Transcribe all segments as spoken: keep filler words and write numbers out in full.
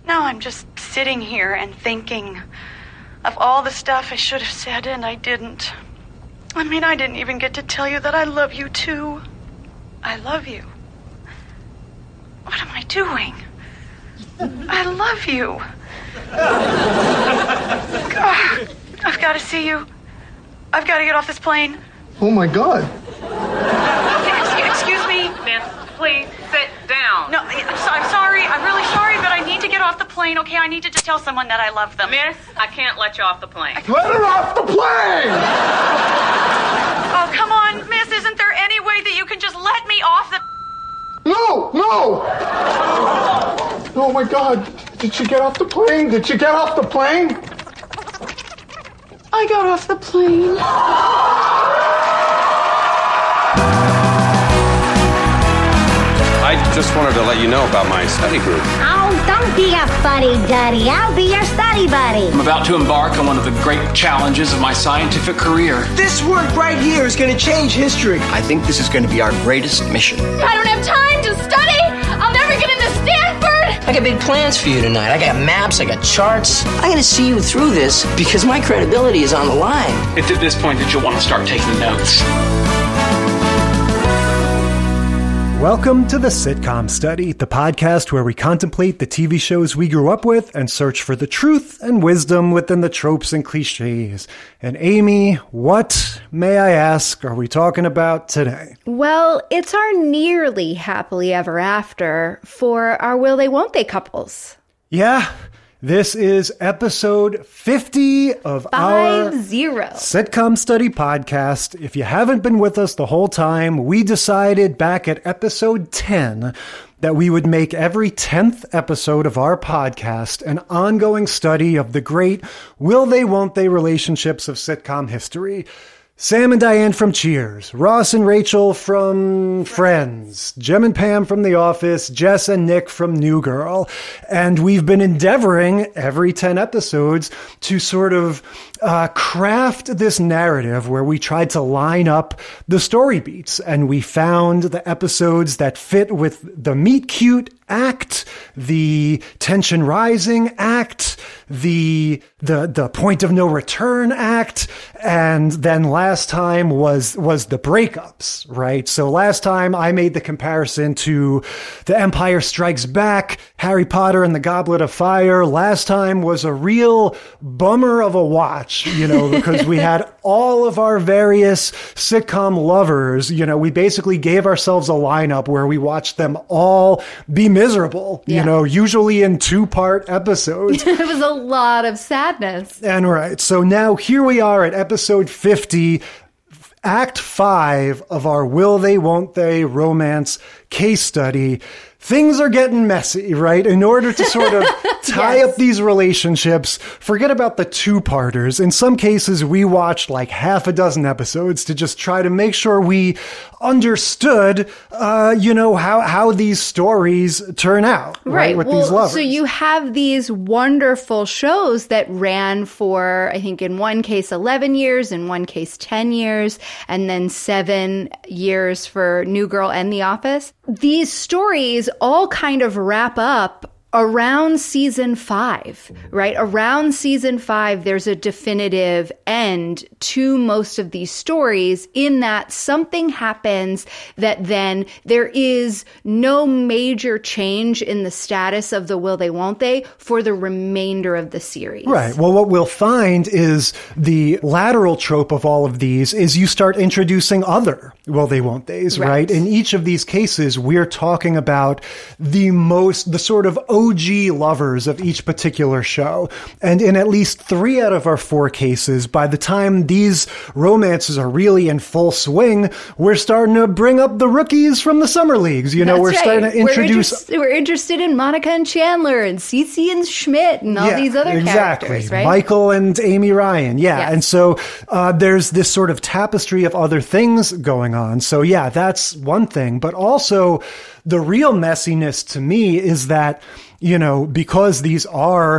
Now I'm just sitting here and thinking of all the stuff I should have said and I didn't. I mean, I didn't even get to tell you that I love you too. I love you. What am I doing? I love you. God, I've got to see you. I've got to get off this plane. Oh my God. Excuse, excuse me. Miss, please sit down. No, I'm, so, I'm sorry. I'm really sorry, but I need to get off the plane, okay? I need to just tell someone that I love them. Miss, I can't let you off the plane. Let her off the plane! Oh, come on, miss. Isn't there any way that you can just let me off the... No, no! Oh my God. Did she get off the plane? Did she get off the plane? I got off the plane. I just wanted to let you know about my study group. Oh, don't be a fuddy-duddy. I'll be your study buddy. I'm about to embark on one of the great challenges of my scientific career. This work right here is going to change history. I think this is going to be our greatest mission. I don't have time to study. I'll never get into Stanford. I got big plans for you tonight. I got maps, I got charts. I'm going to see you through this because my credibility is on the line. It's at this point that you'll want to start taking notes. Welcome to the Sitcom Study, the podcast where we contemplate the T V shows we grew up with and search for the truth and wisdom within the tropes and cliches. And Amy, what, may I ask, are we talking about today? Well, it's our nearly happily ever after for our will they won't they couples. Yeah. This is episode fifty of Five our zero. Sitcom Study podcast. If you haven't been with us the whole time, we decided back at episode ten that we would make every tenth episode of our podcast an ongoing study of the great will they won't they relationships of sitcom history. Sam and Diane from Cheers, Ross and Rachel from Friends, Jem and Pam from The Office, Jess and Nick from New Girl. And we've been endeavoring every ten episodes to sort of uh, craft this narrative where we tried to line up the story beats. And we found the episodes that fit with the meet cute act, the tension rising act, the the the point of no return act, and then last time was was the breakups, right? So last time I made the comparison to The Empire Strikes Back, Harry Potter and the Goblet of Fire. Last time was a real bummer of a watch, you know, because we had all of our various sitcom lovers, you know, we basically gave ourselves a lineup where we watched them all be miserable, yeah. you know, usually in two-part episodes. It was a lot of sadness. And right. So now here we are at episode fifty, act five of our Will They, Won't They romance case study. Things are getting messy, right? In order to sort of tie yes. up these relationships, forget about the two-parters. In some cases, we watched like half a dozen episodes to just try to make sure we understood, uh, you know, how, how these stories turn out, right? right with well, these lovers. So you have these wonderful shows that ran for, I think in one case, eleven years, in one case, ten years, and then seven years for New Girl and The Office. These stories all kind of wrap up around season five, right? Around season five, there's a definitive end to most of these stories in that something happens that then there is no major change in the status of the will they, won't they for the remainder of the series. Right. Well, what we'll find is the lateral trope of all of these is you start introducing other will they, won't they's, right? right? In each of these cases, we're talking about the most, the sort of O G lovers of each particular show. And in at least three out of our four cases, by the time these romances are really in full swing, we're starting to bring up the rookies from the summer leagues. You know, That's we're right. starting to introduce... We're, inter- we're interested in Monica and Chandler and Cece and Schmidt and all yeah, these other exactly. characters, right? Michael and Amy Ryan. Yeah. Yes. And so uh, there's this sort of tapestry of other things going on. So yeah, that's one thing. But also the real messiness to me is that, you know, because these are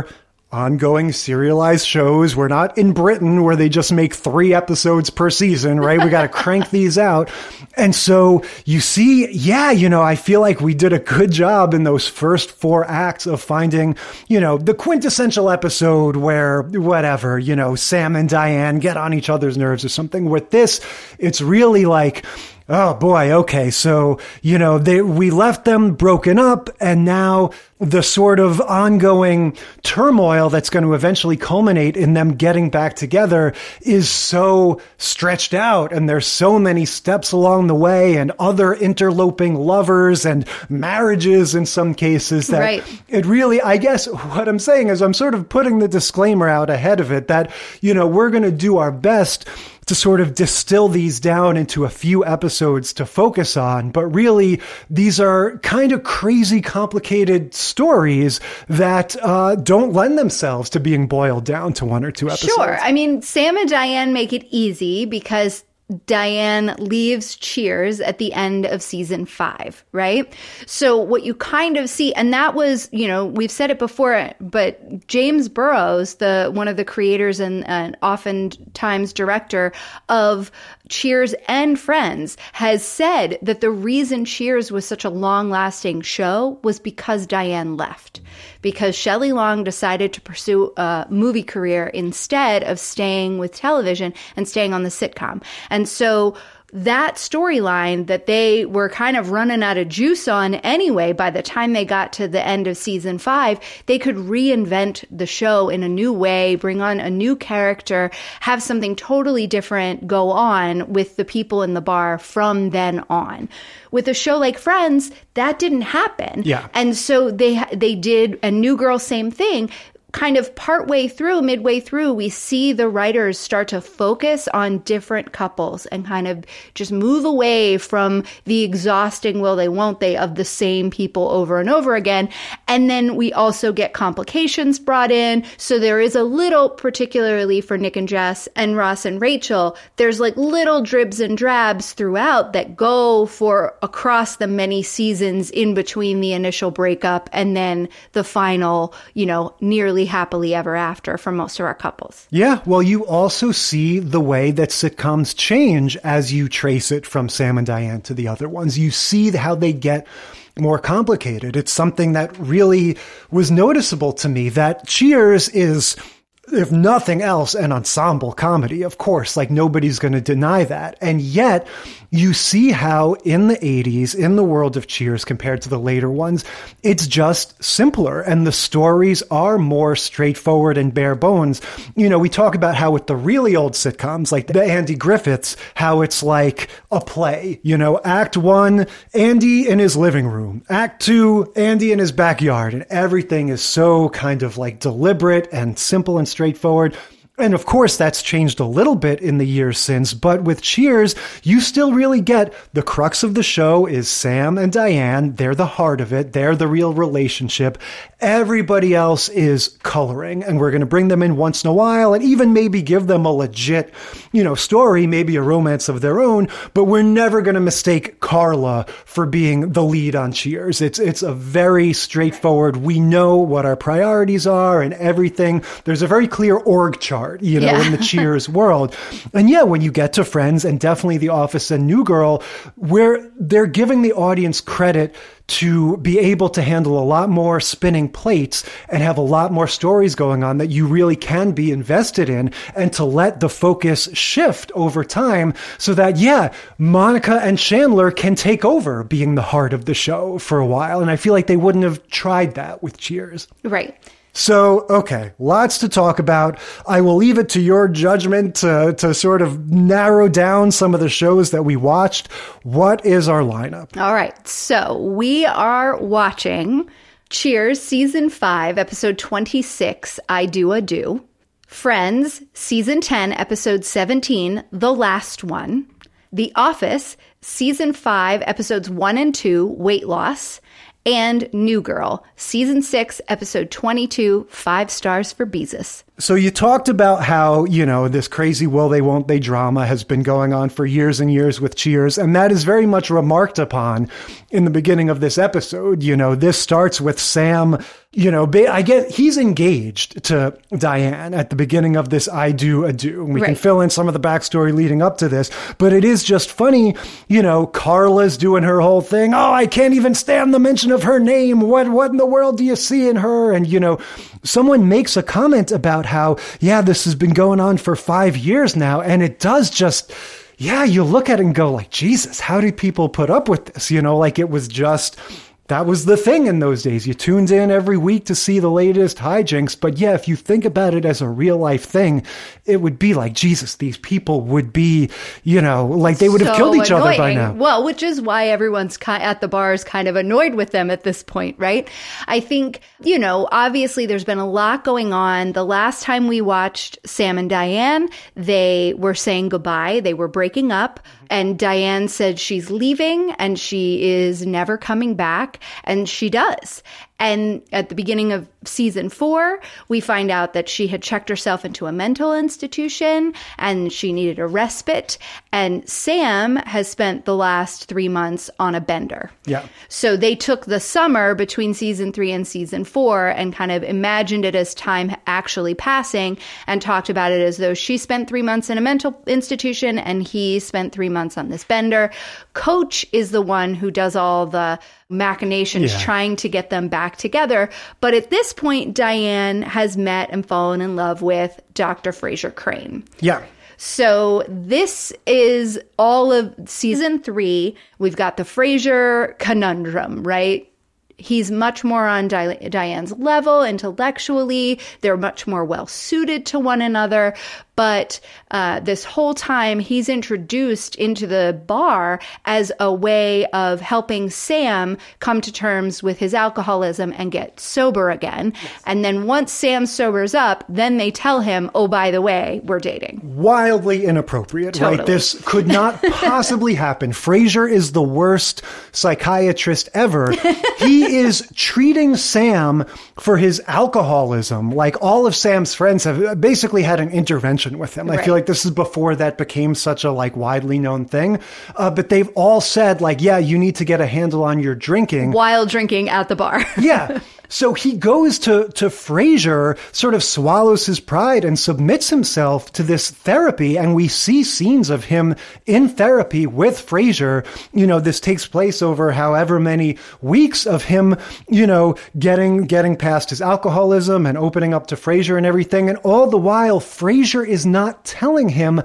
ongoing serialized shows. We're not in Britain where they just make three episodes per season, right? We got to crank these out. And so you see, yeah, you know, I feel like we did a good job in those first four acts of finding, you know, the quintessential episode where whatever, you know, Sam and Diane get on each other's nerves or something. With this, it's really like, oh boy, okay, so, you know, they we left them broken up, and now the sort of ongoing turmoil that's going to eventually culminate in them getting back together is so stretched out, and there's so many steps along the way, and other interloping lovers and marriages in some cases, that right. It really, I guess what I'm saying is I'm sort of putting the disclaimer out ahead of it that, you know, we're going to do our best to sort of distill these down into a few episodes to focus on. But really, these are kind of crazy, complicated stories that uh, don't lend themselves to being boiled down to one or two episodes. Sure. I mean, Sam and Diane make it easy because Diane leaves Cheers at the end of season five, right? So what you kind of see, and that was, you know, we've said it before, but James Burrows, the one of the creators and, and oftentimes director of Cheers and Friends, has said that the reason Cheers was such a long-lasting show was because Diane left. Because Shelley Long decided to pursue a movie career instead of staying with television and staying on the sitcom. And so that storyline that they were kind of running out of juice on anyway, by the time they got to the end of season five, they could reinvent the show in a new way, bring on a new character, have something totally different go on with the people in the bar from then on. With a show like Friends, that didn't happen. Yeah. And so they they did a New Girl, same thing. Kind of partway through, midway through, we see the writers start to focus on different couples and kind of just move away from the exhausting will they, won't they of the same people over and over again. And then we also get complications brought in. So there is a little, particularly for Nick and Jess and Ross and Rachel, there's like little dribs and drabs throughout that go for across the many seasons in between the initial breakup and then the final, you know, nearly happily ever after for most of our couples. Yeah, well, you also see the way that sitcoms change as you trace it from Sam and Diane to the other ones. You see how they get more complicated. It's something that really was noticeable to me, that Cheers is, if nothing else, an ensemble comedy, of course, like nobody's going to deny that. And yet you see how in the eighties, in the world of Cheers compared to the later ones, it's just simpler and the stories are more straightforward and bare bones. You know, we talk about how with the really old sitcoms, like the Andy Griffiths, how it's like a play, you know, act one, Andy in his living room, act two, Andy in his backyard, and everything is so kind of like deliberate and simple and straightforward. And of course, that's changed a little bit in the years since, but with Cheers, you still really get the crux of the show is Sam and Diane. They're the heart of it. They're the real relationship. Everybody else is coloring, and we're going to bring them in once in a while and even maybe give them a legit, you know, story, maybe a romance of their own, but we're never going to mistake Carla for being the lead on Cheers. It's, it's a very straightforward, we know what our priorities are and everything. There's a very clear org chart, you know, yeah. in the Cheers world. And yeah, when you get to Friends and definitely The Office and New Girl, where they're giving the audience credit to be able to handle a lot more spinning plates and have a lot more stories going on that you really can be invested in, and to let the focus shift over time so that, yeah, Monica and Chandler can take over being the heart of the show for a while. And I feel like they wouldn't have tried that with Cheers. Right. So, okay, lots to talk about. I will leave it to your judgment to, to sort of narrow down some of the shows that we watched. What is our lineup? All right, so we are watching Cheers Season five, Episode twenty-six, I Do a Do. Friends, Season ten, Episode seventeen, The Last One. The Office, Season five, Episodes one and two, Weight Loss. And New Girl, Season six, Episode twenty-two, Five Stars for Beezus. So you talked about how, you know, this crazy will they, won't they drama has been going on for years and years with Cheers, and that is very much remarked upon in the beginning of this episode. You know, this starts with Sam you know, I get he's engaged to Diane at the beginning of this I Do Ado. And we right. can fill in some of the backstory leading up to this, but it is just funny, you know, Carla's doing her whole thing. Oh, I can't even stand the mention of her name. What, what in the world do you see in her? And, you know, someone makes a comment about how, yeah, this has been going on for five years now. And it does just, yeah, you look at it and go like, Jesus, how did people put up with this? You know, like it was just, that was the thing in those days. You tuned in every week to see the latest hijinks. But yeah, if you think about it as a real life thing, it would be like, Jesus, these people would be, you know, like they would have so killed each annoying. other by now. Well, which is why everyone's at the bars kind of annoyed with them at this point, right? I think, you know, obviously there's been a lot going on. The last time we watched Sam and Diane, they were saying goodbye. They were breaking up. And Diane said she's leaving and she is never coming back. And she does. And at the beginning of season four, we find out that she had checked herself into a mental institution and she needed a respite. And Sam has spent the last three months on a bender. Yeah. So they took the summer between season three and season four and kind of imagined it as time actually passing and talked about it as though she spent three months in a mental institution and he spent three months on this bender. Coach is the one who does all the machinations yeah. trying to get them back together. But at this point, Diane has met and fallen in love with Doctor Frasier Crane. Yeah. So this is all of season three. We've got the Frasier conundrum, right? He's much more on Di- Diane's level intellectually. They're much more well suited to one another. But uh, this whole time, he's introduced into the bar as a way of helping Sam come to terms with his alcoholism and get sober again. Yes. And then once Sam sobers up, then they tell him, oh, by the way, we're dating. Wildly inappropriate, totally. Right? This could not possibly happen. Frasier is the worst psychiatrist ever. He is treating Sam for his alcoholism like all of Sam's friends have basically had an intervention with him. Right. I feel like this is before that became such a like widely known thing. Uh, but they've all said like, yeah, you need to get a handle on your drinking. While drinking at the bar. Yeah. So he goes to, to Frasier, sort of swallows his pride and submits himself to this therapy. And we see scenes of him in therapy with Frasier. You know, this takes place over however many weeks of him, you know, getting, getting past his alcoholism and opening up to Frasier and everything. And all the while, Frasier is not telling him,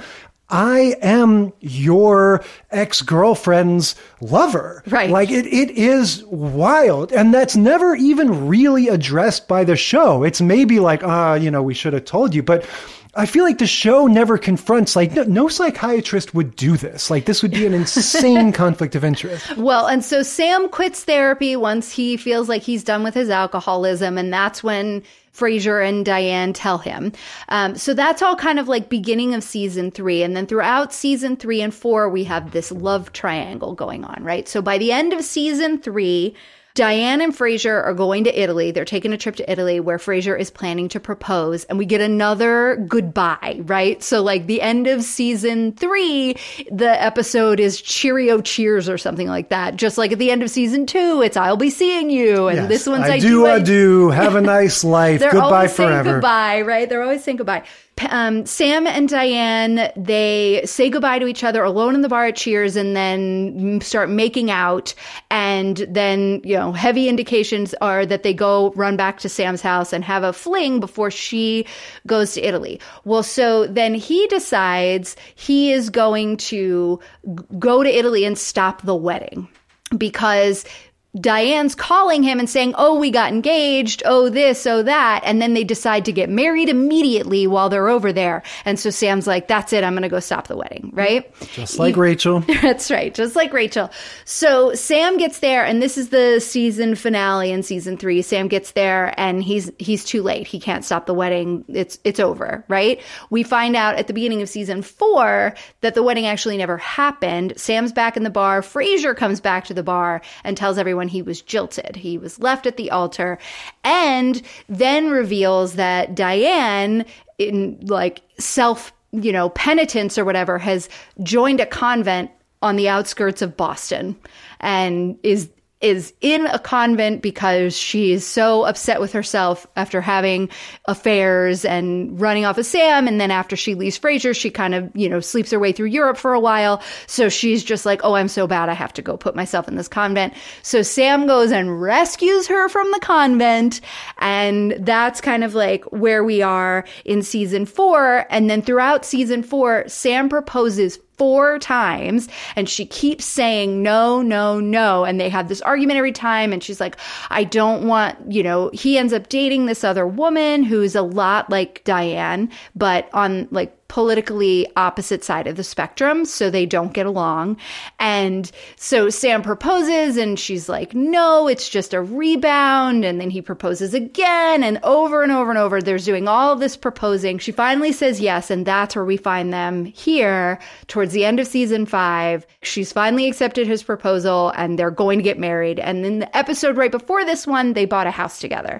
I am your ex-girlfriend's lover. Right. Like it, it is wild. And that's never even really addressed by the show. It's maybe like, ah, uh, you know, we should have told you. But I feel like the show never confronts, like, no, no psychiatrist would do this. Like, this would be an insane conflict of interest. Well, and so Sam quits therapy once he feels like he's done with his alcoholism. And that's when Frasier and Diane tell him. Um, so that's all kind of like beginning of season three. And then throughout season three and four, we have this love triangle going on, right? So by the end of season three, Diane and Frasier are going to Italy. They're taking a trip to Italy where Frasier is planning to propose, and we get another goodbye, right? So like the end of season three, the episode is Cheerio Cheers or something like that. Just like at the end of season two, it's I'll be seeing you. And yes, this one's I, I do, do, I do. Have a nice life. They're goodbye always forever. Saying goodbye, right? They're always saying goodbye. Um, Sam and Diane, they say goodbye to each other alone in the bar at Cheers and then start making out. And then, you know, heavy indications are that they go run back to Sam's house and have a fling before she goes to Italy. Well, so then he decides he is going to go to Italy and stop the wedding because Diane's calling him and saying, oh, we got engaged, oh, this, oh, that. And then they decide to get married immediately while they're over there. And so Sam's like, that's it. I'm going to go stop the wedding, right? Just like he, Rachel. That's right. Just like Rachel. So Sam gets there, and this is the season finale in season three. Sam gets there and he's he's too late. He can't stop the wedding. It's it's over, right? We find out at the beginning of season four that the wedding actually never happened. Sam's back in the bar. Frasier comes back to the bar and tells everyone he was jilted. He was left at the altar, and then reveals that Diane, in like self, you know, penitence or whatever, has joined a convent on the outskirts of Boston and is is in a convent because she's so upset with herself after having affairs and running off with Sam. And then after she leaves Frasier, she kind of, you know, sleeps her way through Europe for a while. So she's just like, oh, I'm so bad. I have to go put myself in this convent. So Sam goes and rescues her from the convent. And that's kind of like where we are in season four. And then throughout season four, Sam proposes four times and she keeps saying no, no, no. And they have this argument every time. And she's like, I don't want, you know, he ends up dating this other woman who's a lot like Diane, but on like politically opposite side of the spectrum. So they don't get along. And so Sam proposes and she's like, no, it's just a rebound. And then he proposes again and over and over and over. There's doing all of this proposing. She finally says yes. And that's where we find them here towards the end of season five. She's finally accepted his proposal and they're going to get married. And in the episode right before this one, they bought a house together.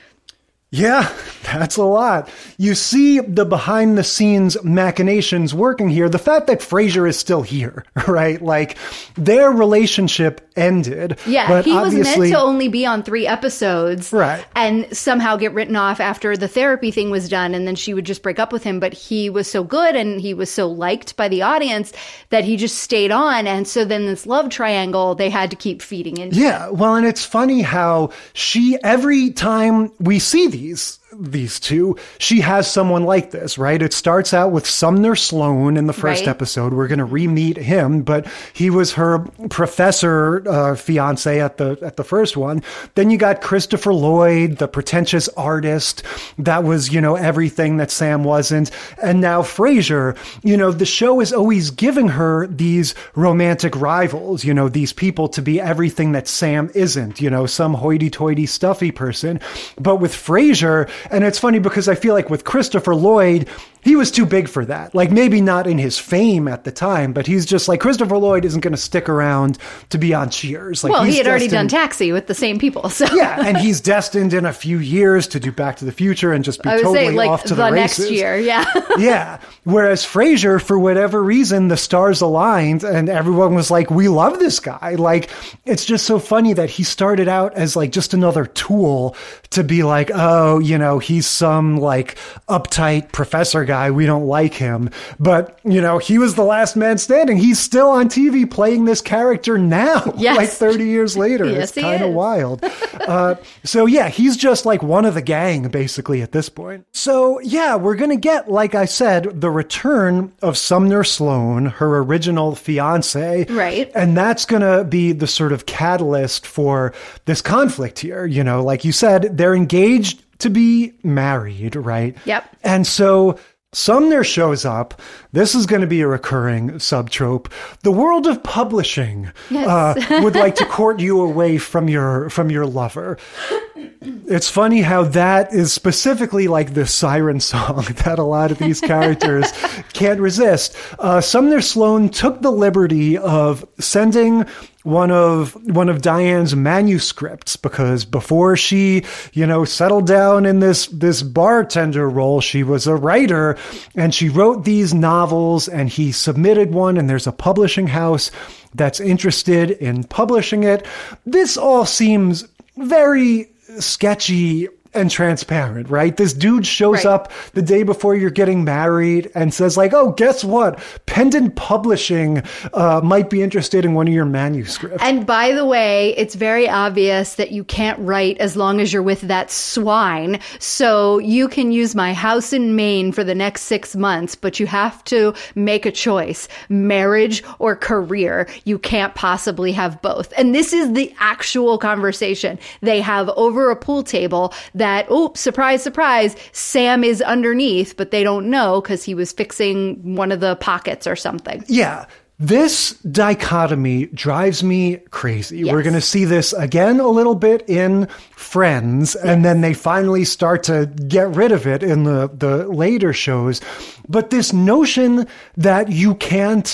Yeah, that's a lot. You see the behind the scenes machinations working here. The fact that Frasier is still here, right? Like their relationship ended. Yeah, but he was obviously meant to only be on three episodes. Right. And somehow get written off after the therapy thing was done. And then she would just break up with him. But he was so good and he was so liked by the audience that he just stayed on. And so then this love triangle, they had to keep feeding into. Yeah, well, and it's funny how she, every time we see these, these two, she has someone like this, right? It starts out with Sumner Sloan in the first right. episode. We're going to re-meet him, but he was her professor uh, fiance at the at the first one. Then you got Christopher Lloyd, the pretentious artist that was, you know, everything that Sam wasn't. And now Frasier, you know, the show is always giving her these romantic rivals, you know, these people to be everything that Sam isn't, you know, some hoity-toity stuffy person. But with Frasier, and it's funny because I feel like with Christopher Lloyd, he was too big for that. Like maybe not in his fame at the time, but he's just like, Christopher Lloyd isn't going to stick around to be on Cheers. Like, well, he had destined, already done Taxi with the same people. So yeah, and he's destined in a few years to do Back to the Future and just be I would totally say, like, off to the, the next races. year. Yeah. Yeah. Whereas Frasier, for whatever reason, the stars aligned and everyone was like, we love this guy. Like, it's just so funny that he started out as like just another tool to be like, oh, you know, he's some like uptight professor guy. We don't like him. But, you know, he was the last man standing. He's still on T V playing this character now, yes. like thirty years later. Yes, it's kind of wild. uh, so, yeah, he's just like one of the gang, basically, at this point. So, yeah, we're going to get, like I said, the return of Sumner Sloan, her original fiance. Right. And that's going to be the sort of catalyst for this conflict here. You know, like you said, they're engaged to be married, right? Yep. And so Sumner shows up. This is going to be a recurring subtrope. The world of publishing yes. uh, would like to court you away from your from your lover. It's funny how that is specifically like the siren song that a lot of these characters can't resist. Uh, Sumner Sloan took the liberty of sending one of one of Diane's manuscripts because before she, you know, settled down in this this bartender role, she was a writer and she wrote these novels and he submitted one and there's a publishing house that's interested in publishing it. This all seems very sketchy and transparent, right? This dude shows right. up the day before you're getting married and says like, oh, guess what? Pendant Publishing uh, might be interested in one of your manuscripts. And by the way, it's very obvious that you can't write as long as you're with that swine. So you can use my house in Maine for the next six months, but you have to make a choice, marriage or career. You can't possibly have both. And this is the actual conversation they have over a pool table that That, oh, surprise, surprise, Sam is underneath, but they don't know because he was fixing one of the pockets or something. Yeah. This dichotomy drives me crazy. Yes. We're going to see this again a little bit in Friends, yes. and then they finally start to get rid of it in the, the later shows. But this notion that you can't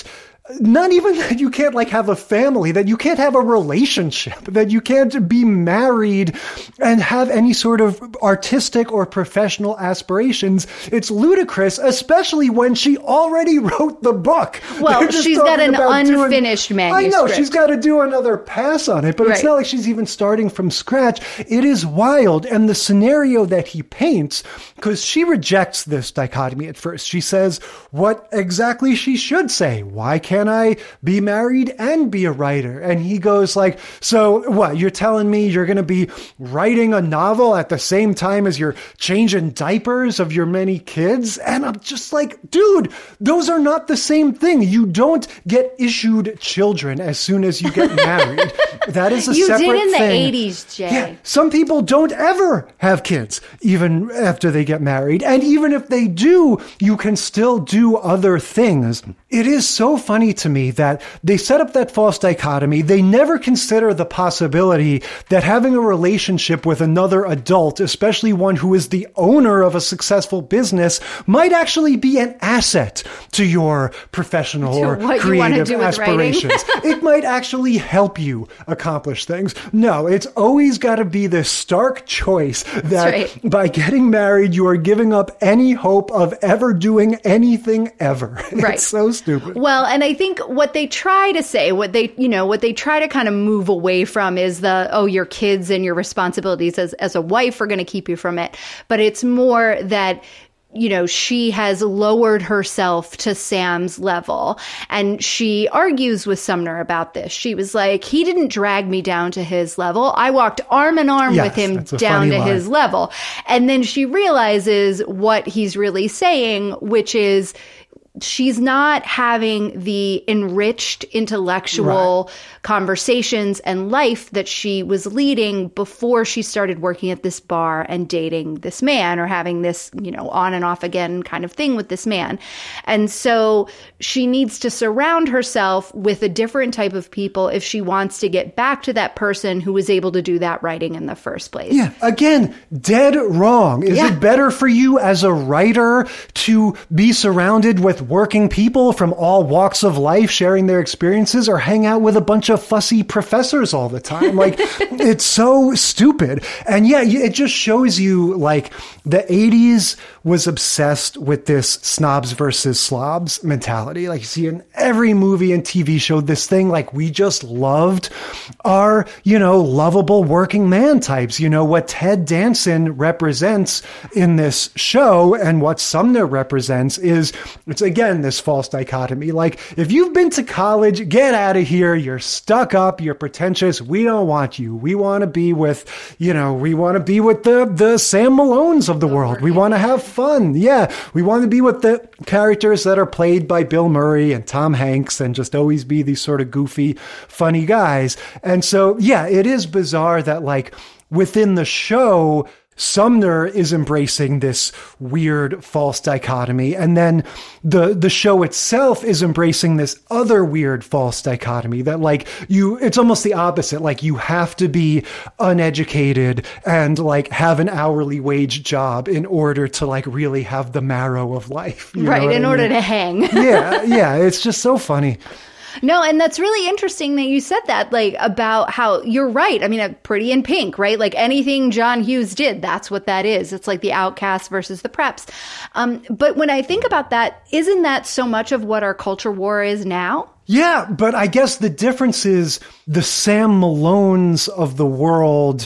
not even that you can't like have a family, that you can't have a relationship, that you can't be married and have any sort of artistic or professional aspirations. It's ludicrous, especially when she already wrote the book. Well, she's got an unfinished doing, manuscript. I know, she's got to do another pass on it, but right. It's not like she's even starting from scratch. It is wild. And the scenario that he paints, because she rejects this dichotomy at first. She says what exactly she should say. Why can't I be married and be a writer? And he goes like, so what, you're telling me you're going to be writing a novel at the same time as you're changing diapers of your many kids? And I'm just like, dude, those are not the same thing. You don't get issued children as soon as you get married. That is a you separate thing. You did in the eighties, Jay. Yeah, some people don't ever have kids, even after they get married. And even if they do, you can still do other things. It is so funny to me that they set up that false dichotomy. They never consider the possibility that having a relationship with another adult, especially one who is the owner of a successful business, might actually be an asset to your professional to or creative aspirations. It might actually help you accomplish things. No, it's always got to be this stark choice that right. by getting married, you are giving up any hope of ever doing anything ever. Right. It's so stupid. Well, and I think what they try to say, what they, you know, what they try to kind of move away from is the, oh, your kids and your responsibilities as, as a wife are going to keep you from it. But it's more that, you know, she has lowered herself to Sam's level. And she argues with Sumner about this. She was like, he didn't drag me down to his level. I walked arm in arm yes, with him down to line. his level. And then she realizes what he's really saying, which is, she's not having the enriched intellectual right. conversations and life that she was leading before she started working at this bar and dating this man or having this, you know, on and off again kind of thing with this man. And so she needs to surround herself with a different type of people if she wants to get back to that person who was able to do that writing in the first place. Yeah. Again, dead wrong. Is yeah. it better for you as a writer to be surrounded with working people from all walks of life sharing their experiences, or hang out with a bunch of fussy professors all the time? Like, it's so stupid. And yeah, it just shows you like the eighties was obsessed with this snobs versus slobs mentality. Like you see in every movie and T V show, this thing, like we just loved our, you know, lovable working man types. You know, what Ted Danson represents in this show and what Sumner represents is, it's again, this false dichotomy. Like, if you've been to college, get out of here. You're stuck up. You're pretentious. We don't want you. We want to be with, you know, we want to be with the, the Sam Malones of the world. We want to have fun. Yeah. We want to be with the characters that are played by Bill Murray and Tom Hanks and just always be these sort of goofy, funny guys. And so, yeah, it is bizarre that like within the show, Sumner is embracing this weird false dichotomy. And then the, the show itself is embracing this other weird false dichotomy that like you, it's almost the opposite. Like you have to be uneducated and like have an hourly wage job in order to like really have the marrow of life. Right. In order to hang. yeah. Yeah. It's just so funny. No, and that's really interesting that you said that, like, about how you're right. I mean, Pretty in Pink, right? Like anything John Hughes did, that's what that is. It's like the outcasts versus the preps. Um, but when I think about that, isn't that so much of what our culture war is now? Yeah, but I guess the difference is the Sam Malones of the world,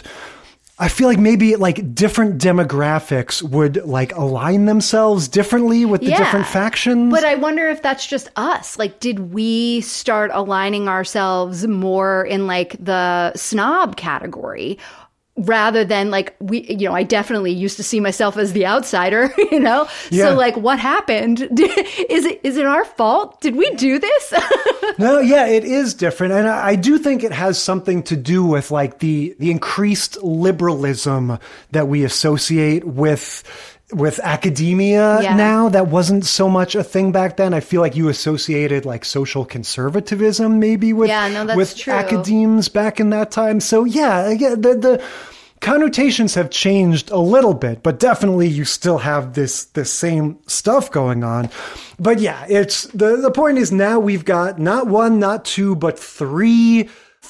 I feel like maybe like different demographics would like align themselves differently with the yeah, different factions. But I wonder if that's just us. Like, did we start aligning ourselves more in like the snob category? Rather than like, we, you know, I definitely used to see myself as the outsider, you know? Yeah. So like, what happened? Is it, is it our fault? Did we do this? No, yeah, it is different. And I, I do think it has something to do with like the, the increased liberalism that we associate with with academia yeah. now. That wasn't so much a thing back then. I feel like you associated like social conservatism maybe with, yeah, no, that's with true. academes back in that time. So yeah, again, the, the, connotations have changed a little bit, but definitely you still have this this same stuff going on. But yeah, it's the the point is now we've got not one, not two, but three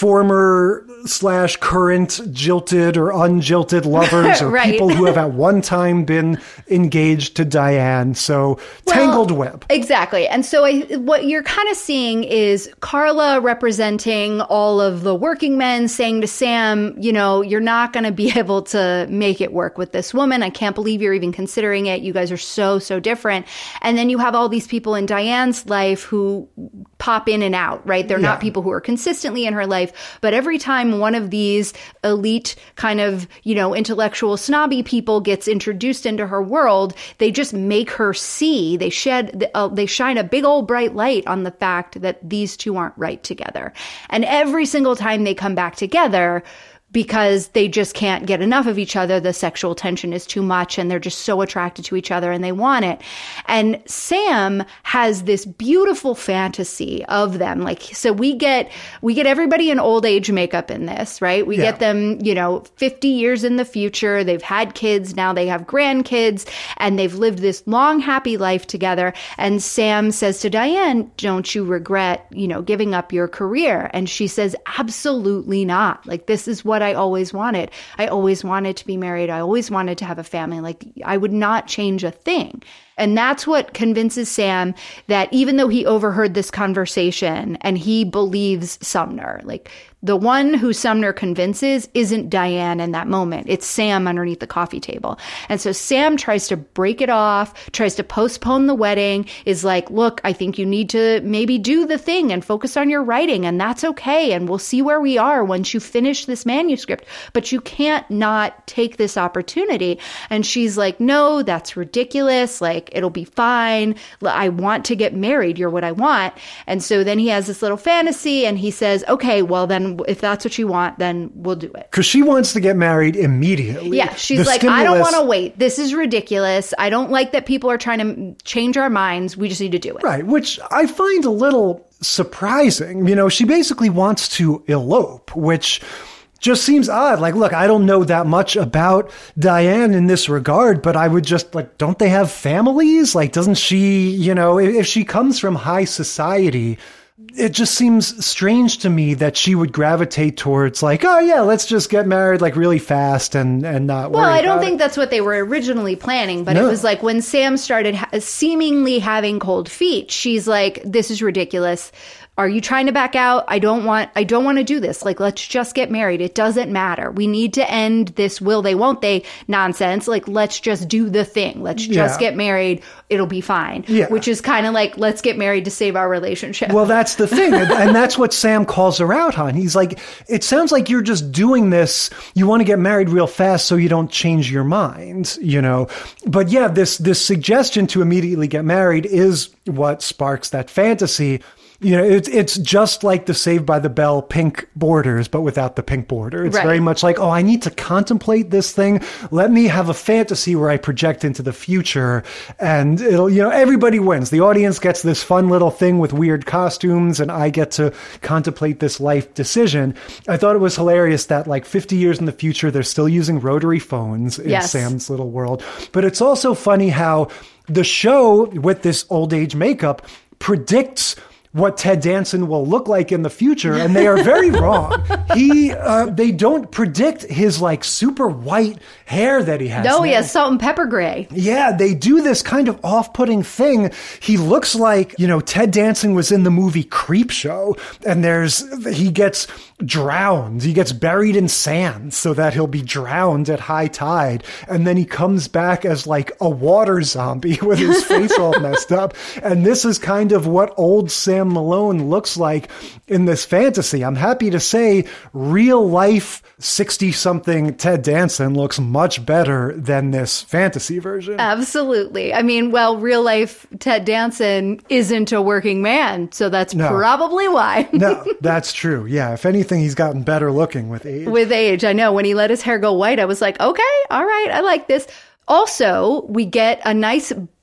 former slash current jilted or unjilted lovers or right. people who have at one time been engaged to Diane. So well, tangled web. Exactly. And so I, what you're kind of seeing is Carla representing all of the working men saying to Sam, you know, you're not going to be able to make it work with this woman. I can't believe you're even considering it. You guys are so, so different. And then you have all these people in Diane's life who pop in and out, right? They're yeah. not people who are consistently in her life. But every time one of these elite kind of, you know, intellectual snobby people gets introduced into her world, they just make her see, they shed, uh, they shine a big old bright light on the fact that these two aren't right together. And every single time they come back together, because they just can't get enough of each other. The sexual tension is too much and they're just so attracted to each other and they want it. And Sam has this beautiful fantasy of them. Like, so we get, we get everybody in old age makeup in this, right? We yeah. get them, you know, fifty years in the future. They've had kids. Now they have grandkids and they've lived this long, happy life together. And Sam says to Diane, don't you regret, you know, giving up your career? And she says, absolutely not. Like, this is what I always wanted. I always wanted to be married. I always wanted to have a family. Like, I would not change a thing. And that's what convinces Sam that even though he overheard this conversation and he believes Sumner, like the one who Sumner convinces isn't Diane in that moment. It's Sam underneath the coffee table. And so Sam tries to break it off, tries to postpone the wedding, is like, look, I think you need to maybe do the thing and focus on your writing, and that's okay. And we'll see where we are once you finish this manuscript. But you can't not take this opportunity. And she's like, no, that's ridiculous. Like, it'll be fine. I want to get married. You're what I want. And so then he has this little fantasy and he says, okay, well then if that's what you want, then we'll do it. Because she wants to get married immediately. Yeah, she's the like, stimulus... I don't want to wait. This is ridiculous. I don't like that people are trying to change our minds. We just need to do it. Right, which I find a little surprising. You know, she basically wants to elope, which just seems odd. Like, look, I don't know that much about Diane in this regard, but I would just like, don't they have families? Like, doesn't she, you know, if, if she comes from high society, it just seems strange to me that she would gravitate towards like, oh yeah, let's just get married like really fast and, and not worry Well, I don't about think it. That's what they were originally planning, but no. It was like when Sam started ha- seemingly having cold feet, she's like, this is ridiculous. Are you trying to back out? I don't want, I don't want to do this. Like, let's just get married. It doesn't matter. We need to end this will they, won't they nonsense. Like, let's just do the thing. Let's just yeah. get married. It'll be fine. Yeah. Which is kind of like, let's get married to save our relationship. Well, that's the thing. And that's what Sam calls her out on. He's like, it sounds like you're just doing this. You want to get married real fast so you don't change your mind, you know? But yeah, this, this suggestion to immediately get married is what sparks that fantasy. You know, it's it's just like the Saved by the Bell pink borders, but without the pink border. It's right. very much like, oh, I need to contemplate this thing. Let me have a fantasy where I project into the future. And it'll, you know, everybody wins. The audience gets this fun little thing with weird costumes, and I get to contemplate this life decision. I thought it was hilarious that like fifty years in the future, they're still using rotary phones in yes. Sam's little world. But it's also funny how the show with this old age makeup predicts what Ted Danson will look like in the future, and they are very wrong. He, uh, they don't predict his like super white hair that he has. No, now. he has salt and pepper gray. Yeah, they do this kind of off-putting thing. He looks like, you know, Ted Danson was in the movie Creepshow, and there's, he gets drowned. He gets buried in sand so that he'll be drowned at high tide. And then he comes back as like a water zombie with his face all messed up. And this is kind of what old Sam Malone looks like in this fantasy. I'm happy to say real life sixty something Ted Danson looks much better than this fantasy version. Absolutely. I mean, well, real life Ted Danson isn't a working man, so that's no. probably why. No, that's true. Yeah. If anything, he's gotten better looking with age. With age. I know. When he let his hair go white, I was like, okay, all right, I like this. Also, we get a nice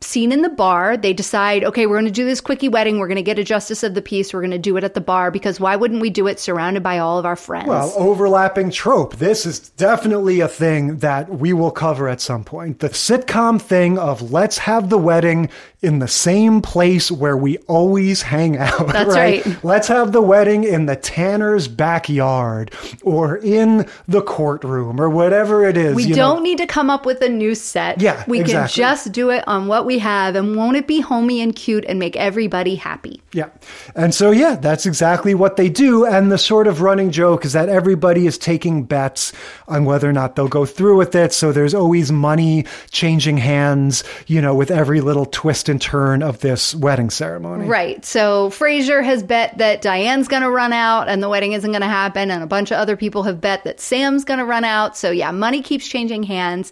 scene in the bar. They decide, okay, we're going to do this quickie wedding. We're going to get a justice of the peace. We're going to do it at the bar because why wouldn't we do it surrounded by all of our friends? Well, overlapping trope. This is definitely a thing that we will cover at some point. The sitcom thing of let's have the wedding in the same place where we always hang out. That's right? right. Let's have the wedding in the Tanner's backyard or in the courtroom or whatever it is. We you don't know. need to come up with a new set. Yeah, we exactly. can just do it on what we have, and won't it be homey and cute and make everybody happy? Yeah. And so, yeah, that's exactly what they do. And the sort of running joke is that everybody is taking bets on whether or not they'll go through with it. So there's always money changing hands, you know, with every little twist and turn of this wedding ceremony. Right. So Frasier has bet that Diane's going to run out and the wedding isn't going to happen. And a bunch of other people have bet that Sam's going to run out. So yeah, money keeps changing hands.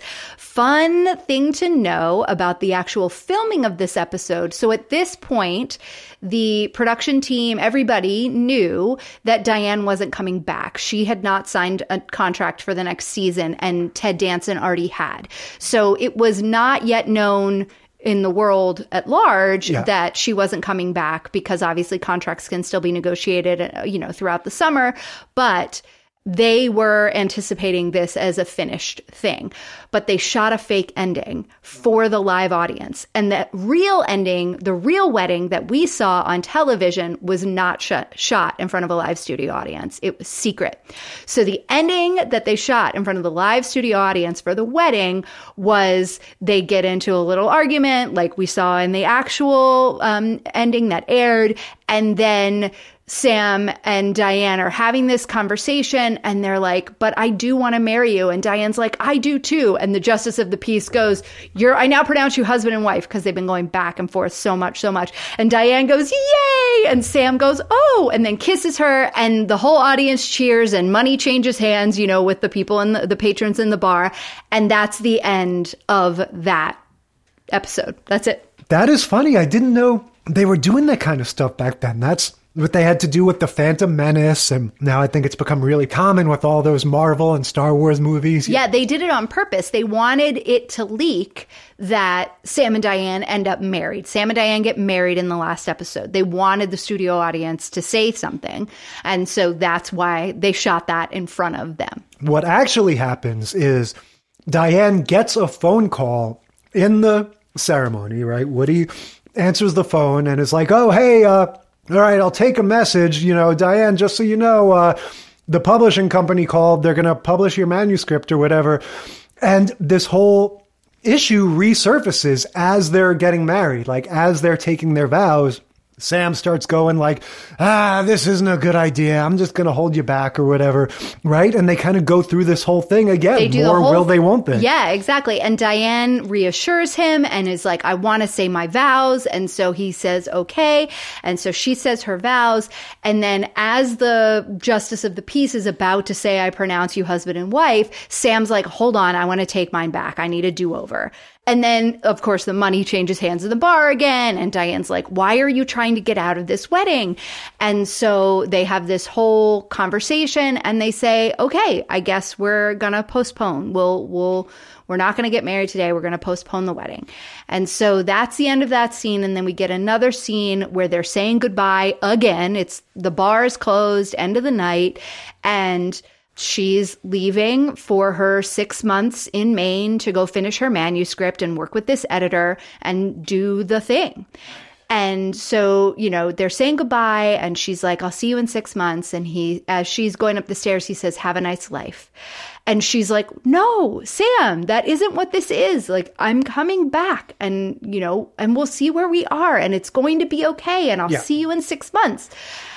Fun thing to know about the actual filming of this episode. So at this point, the production team, everybody knew that Diane wasn't coming back. She had not signed a contract for the next season, and Ted Danson already had. So it was not yet known in the world at large yeah. that she wasn't coming back, because obviously contracts can still be negotiated, you know, throughout the summer. But they were anticipating this as a finished thing, but they shot a fake ending for the live audience. And the real ending, the real wedding that we saw on television was not sh- shot in front of a live studio audience. It was secret. So the ending that they shot in front of the live studio audience for the wedding was they get into a little argument like we saw in the actual um, ending that aired. And then Sam and Diane are having this conversation and they're like, but I do want to marry you. And Diane's like, I do too. And the justice of the peace goes, you're, I now pronounce you husband and wife, because they've been going back and forth so much, so much. And Diane goes, yay. And Sam goes, oh, and then kisses her, and the whole audience cheers and money changes hands, you know, with the people and the, the patrons in the bar. And that's the end of that episode. That's it. That is funny. I didn't know they were doing that kind of stuff back then. That's what they had to do with the Phantom Menace, and now I think it's become really common with all those Marvel and Star Wars movies. Yeah, they did it on purpose. They wanted it to leak that Sam and Diane end up married. Sam and Diane get married in the last episode. They wanted the studio audience to say something, and so that's why they shot that in front of them. What actually happens is Diane gets a phone call in the ceremony, right? Woody answers the phone and is like, oh, hey, uh, all right, I'll take a message. You know, Diane, just so you know, uh, the publishing company called. They're going to publish your manuscript or whatever. And this whole issue resurfaces as they're getting married, like as they're taking their vows. Sam starts going like, ah, this isn't a good idea. I'm just going to hold you back or whatever. Right. And they kind of go through this whole thing again. They do More the whole, will they, won't they? Yeah, exactly. And Diane reassures him and is like, I want to say my vows. And so he says, okay. And so she says her vows. And then as the justice of the peace is about to say, I pronounce you husband and wife, Sam's like, hold on, I want to take mine back. I need a do-over. And then, of course, the money changes hands in the bar again. And Diane's like, why are you trying to get out of this wedding? And so they have this whole conversation and they say, okay, I guess we're going to postpone. We'll, we'll, we're not going to get married today. We're going to postpone the wedding. And so that's the end of that scene. And then we get another scene where they're saying goodbye again. It's the bar is closed, end of the night. And she's leaving for her six months in Maine to go finish her manuscript and work with this editor and do the thing. And so, you know, they're saying goodbye and she's like, I'll see you in six months. And he, as she's going up the stairs, he says, have a nice life. And she's like, no, Sam, that isn't what this is. Like, I'm coming back and, you know, and we'll see where we are and it's going to be okay. And I'll yeah. see you in six months.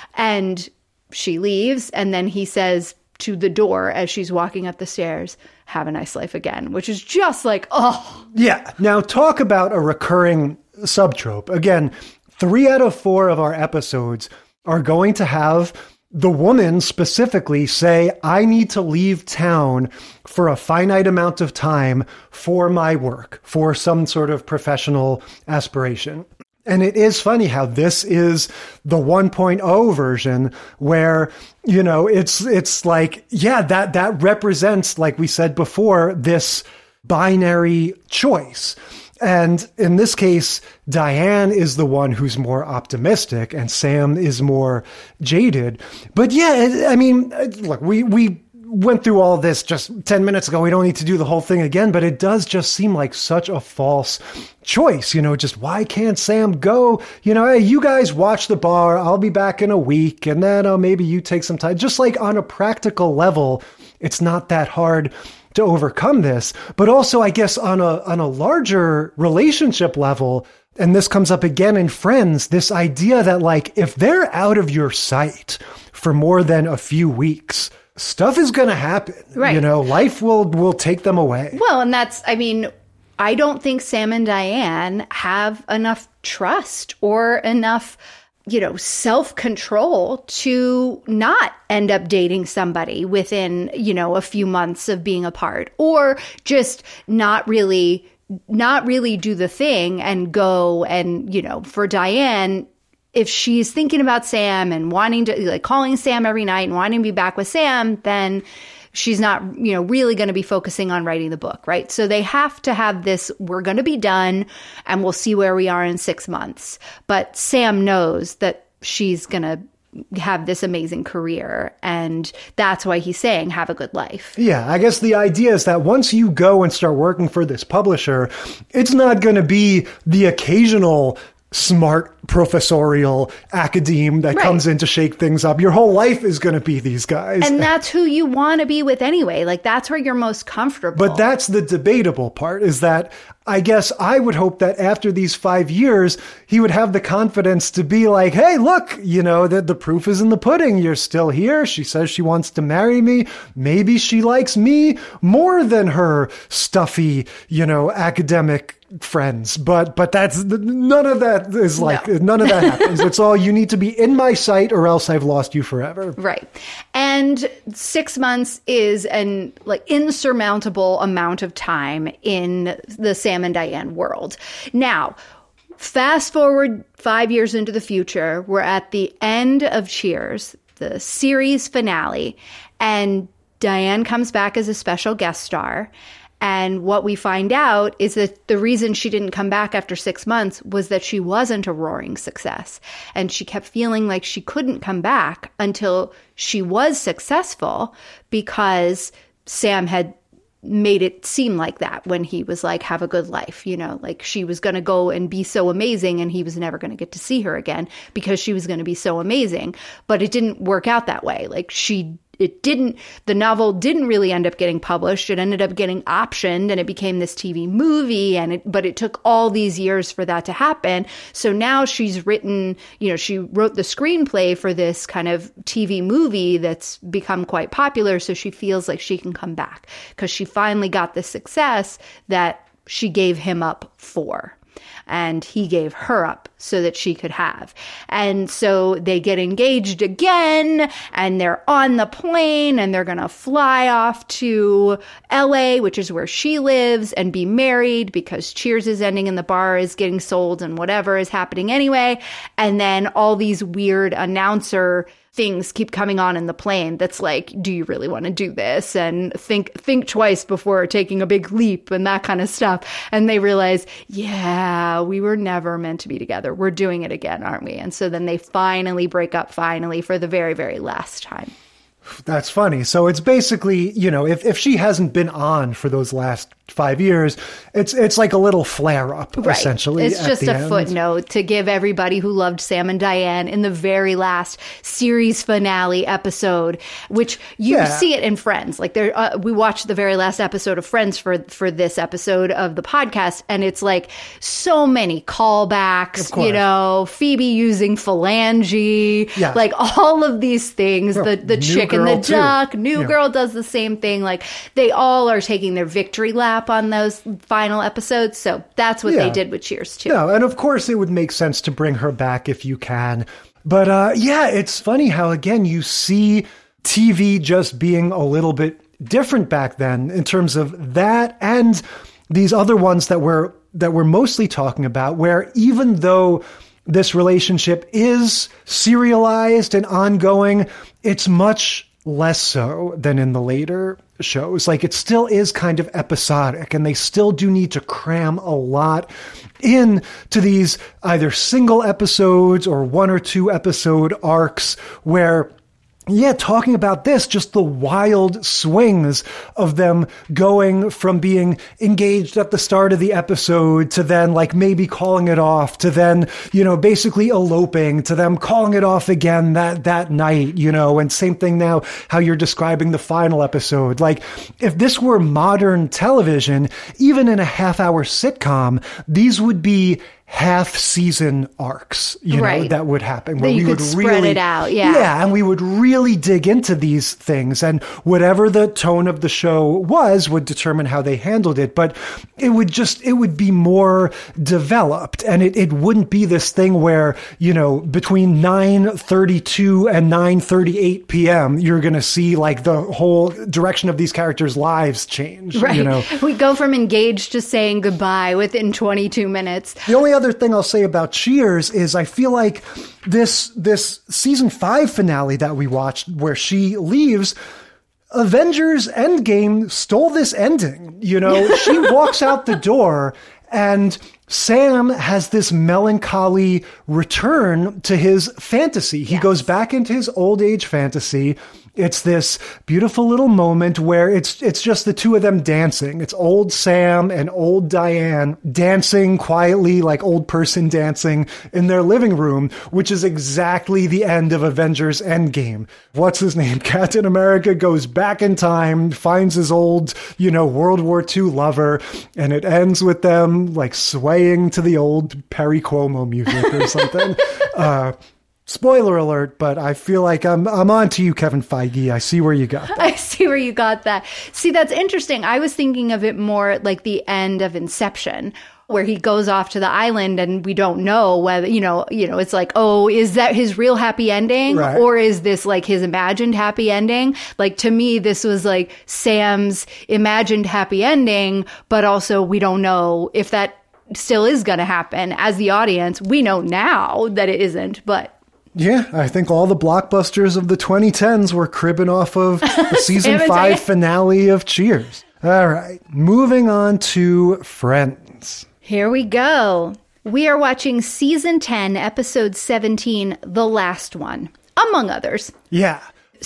And she leaves. And then he says to the door as she's walking up the stairs, have a nice life again, which is just like, oh. Yeah. Now talk about a recurring subtrope. Again, three out of four of our episodes are going to have the woman specifically say, I need to leave town for a finite amount of time for my work, for some sort of professional aspiration. And it is funny how this is the one point oh version where, you know, it's, it's like, yeah, that, that represents, like we said before, this binary choice. And in this case, Diane is the one who's more optimistic and Sam is more jaded. But yeah, I mean, look, we, we went through all this just ten minutes ago. We don't need to do the whole thing again, but it does just seem like such a false choice. You know, just why can't Sam go? You know, hey, you guys watch the bar. I'll be back in a week. And then oh, maybe you take some time. Just like on a practical level, it's not that hard to overcome this. But also, I guess on a on a larger relationship level, and this comes up again in Friends, this idea that like if they're out of your sight for more than a few weeks, stuff is going to happen. Right. You know, life will will take them away. Well, and that's, I mean, I don't think Sam and Diane have enough trust or enough, you know, self-control to not end up dating somebody within, you know, a few months of being apart, or just not really, not really do the thing and go and, you know, for Diane, if she's thinking about Sam and wanting to, like, calling Sam every night and wanting to be back with Sam, then she's not, you know, really going to be focusing on writing the book, right? So they have to have this, we're going to be done and we'll see where we are in six months. But Sam knows that she's going to have this amazing career. And that's why he's saying, have a good life. Yeah, I guess the idea is that once you go and start working for this publisher, it's not going to be the occasional smart professorial academe that right. comes in to shake things up. Your whole life is going to be these guys. And that's who you want to be with anyway. Like, that's where you're most comfortable. But that's the debatable part, is that I guess I would hope that after these five years, he would have the confidence to be like, hey, look, you know, that the proof is in the pudding. You're still here. She says she wants to marry me. Maybe she likes me more than her stuffy, you know, academic friends. But but that's none of that is like, no. none of that happens. It's all, you need to be in my sight or else I've lost you forever. Right. And six months is an like insurmountable amount of time in the Sam and Diane world. Now, fast forward five years into the future, we're at the end of Cheers, the series finale, and Diane comes back as a special guest star. And what we find out is that the reason she didn't come back after six months was that she wasn't a roaring success. And she kept feeling like she couldn't come back until she was successful, because Sam had made it seem like that when he was like, have a good life, you know, like she was going to go and be so amazing and he was never going to get to see her again because she was going to be so amazing. But it didn't work out that way. Like she It didn't, the novel didn't really end up getting published. It ended up getting optioned and it became this T V movie. And it, but it took all these years for that to happen. So now she's written, you know, she wrote the screenplay for this kind of T V movie that's become quite popular. So she feels like she can come back because she finally got the success that she gave him up for. And he gave her up so that she could have. And so they get engaged again, and they're on the plane, and they're going to fly off to L A, which is where she lives, and be married because Cheers is ending and the bar is getting sold and whatever is happening anyway. And then all these weird announcer things keep coming on in the plane that's like, do you really want to do this? And think think twice before taking a big leap and that kind of stuff. And they realize, yeah, we were never meant to be together. We're doing it again, aren't we? And so then they finally break up, finally, for the very, very last time. That's funny. So it's basically, you know, if, if she hasn't been on for those last five years, it's it's like a little flare up, right. essentially. It's just a end. footnote to give everybody who loved Sam and Diane in the very last series finale episode, which you yeah. see it in Friends. Like there, uh, we watched the very last episode of Friends for for this episode of the podcast, and it's like so many callbacks. You know, Phoebe using phalange, yeah. like all of these things. Well, the the chick and the duck, too. New yeah. Girl does the same thing. Like they all are taking their victory lap on those final episodes. So that's what yeah. they did with Cheers too. Yeah, and of course it would make sense to bring her back if you can. But uh, yeah, it's funny how, again, you see T V just being a little bit different back then in terms of that and these other ones that we're, that we're mostly talking about, where even though this relationship is serialized and ongoing, it's much less so than in the later shows. Like, it still is kind of episodic, and they still do need to cram a lot in to these either single episodes or one or two episode arcs where, yeah, talking about this, just the wild swings of them going from being engaged at the start of the episode to then like maybe calling it off to then, you know, basically eloping to them calling it off again that, that night, you know, and same thing now, how you're describing the final episode. Like, if this were modern television, even in a half hour sitcom, these would be half season arcs, you know, right. that would happen where that you we could would spread really it out. Yeah. Yeah. And we would really dig into these things, and whatever the tone of the show was would determine how they handled it. But it would just, it would be more developed, and it, it wouldn't be this thing where, you know, between nine thirty-two and nine thirty-eight p.m., you're going to see like the whole direction of these characters' lives change. Right. You know, we go from engaged to saying goodbye within twenty-two minutes. The only other thing I'll say about Cheers is I feel like this this season five finale that we watched where she leaves, Avengers Endgame stole this ending. You know, she walks out the door and Sam has this melancholy return to his fantasy. He yes. goes back into his old age fantasy. It's this beautiful little moment where it's it's just the two of them dancing. It's old Sam and old Diane dancing quietly, like old person dancing in their living room, which is exactly the end of Avengers Endgame. What's his name? Captain America goes back in time, finds his old, you know, World War Two lover, and it ends with them like swaying to the old Perry Como music or something. uh, Spoiler alert, but I feel like I'm I'm on to you, Kevin Feige. I see where you got that. I see where you got that. See, that's interesting. I was thinking of it more like the end of Inception, where he goes off to the island and we don't know whether, you know, you know, it's like, oh, is that his real happy ending? Right. Or is this like his imagined happy ending? Like, to me, this was like Sam's imagined happy ending, but also we don't know if that still is going to happen. As the audience, we know now that it isn't, but... Yeah, I think all the blockbusters of the twenty tens were cribbing off of the season five finale of Cheers. All right, moving on to Friends. Here we go. We are watching season ten, episode seventeen, The Last One, among others. Yeah.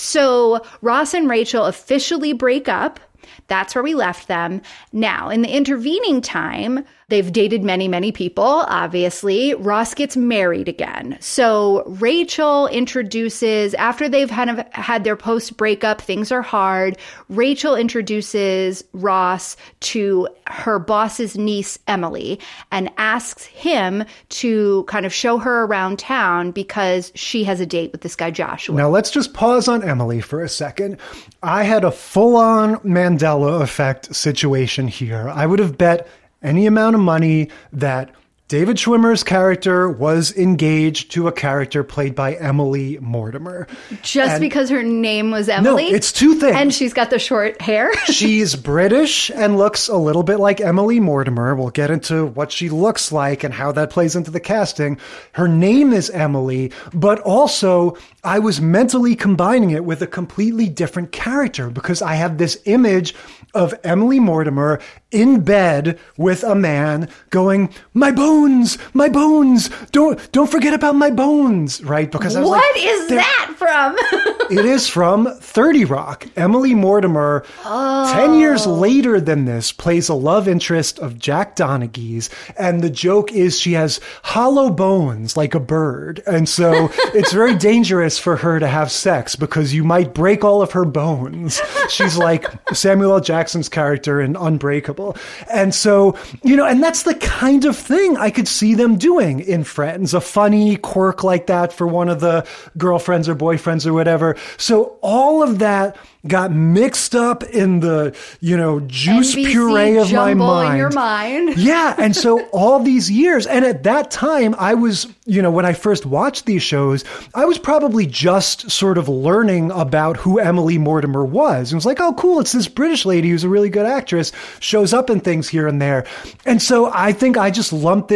So Ross and Rachel officially break up. That's where we left them. Now, in the intervening time, they've dated many, many people, obviously. Ross gets married again. So Rachel introduces, after they've kind of had their post-breakup, things are hard, Rachel introduces Ross to her boss's niece, Emily, and asks him to kind of show her around town because she has a date with this guy, Joshua. Now, let's just pause on Emily for a second. I had a full-on Mandela effect situation here. I would have bet any amount of money that David Schwimmer's character was engaged to a character played by Emily Mortimer. Just and because her name was Emily? No, it's two things. And she's got the short hair? She's British and looks a little bit like Emily Mortimer. We'll get into what she looks like and how that plays into the casting. Her name is Emily, but also I was mentally combining it with a completely different character because I have this image of Emily Mortimer in bed with a man going, my bones, my bones, don't don't forget about my bones, right? Because I was what like, is that from? It is from thirty Rock. Emily Mortimer, oh. ten years later than this, plays a love interest of Jack Donaghy's, and the joke is she has hollow bones like a bird, and so it's very dangerous for her to have sex because you might break all of her bones. She's like Samuel L. Jackson's character in Unbreakable. And so, you know, and that's the kind of thing I could see them doing in Friends, a funny quirk like that for one of the girlfriends or boyfriends or whatever. So all of that got mixed up in the, you know, juice N B C puree of my mind. In your mind. Yeah. And so all these years, and at that time I was, you know, when I first watched these shows, I was probably just sort of learning about who Emily Mortimer was. And it was like, oh, cool. It's this British lady who's a really good actress, shows up in things here and there. And so I think I just lumped this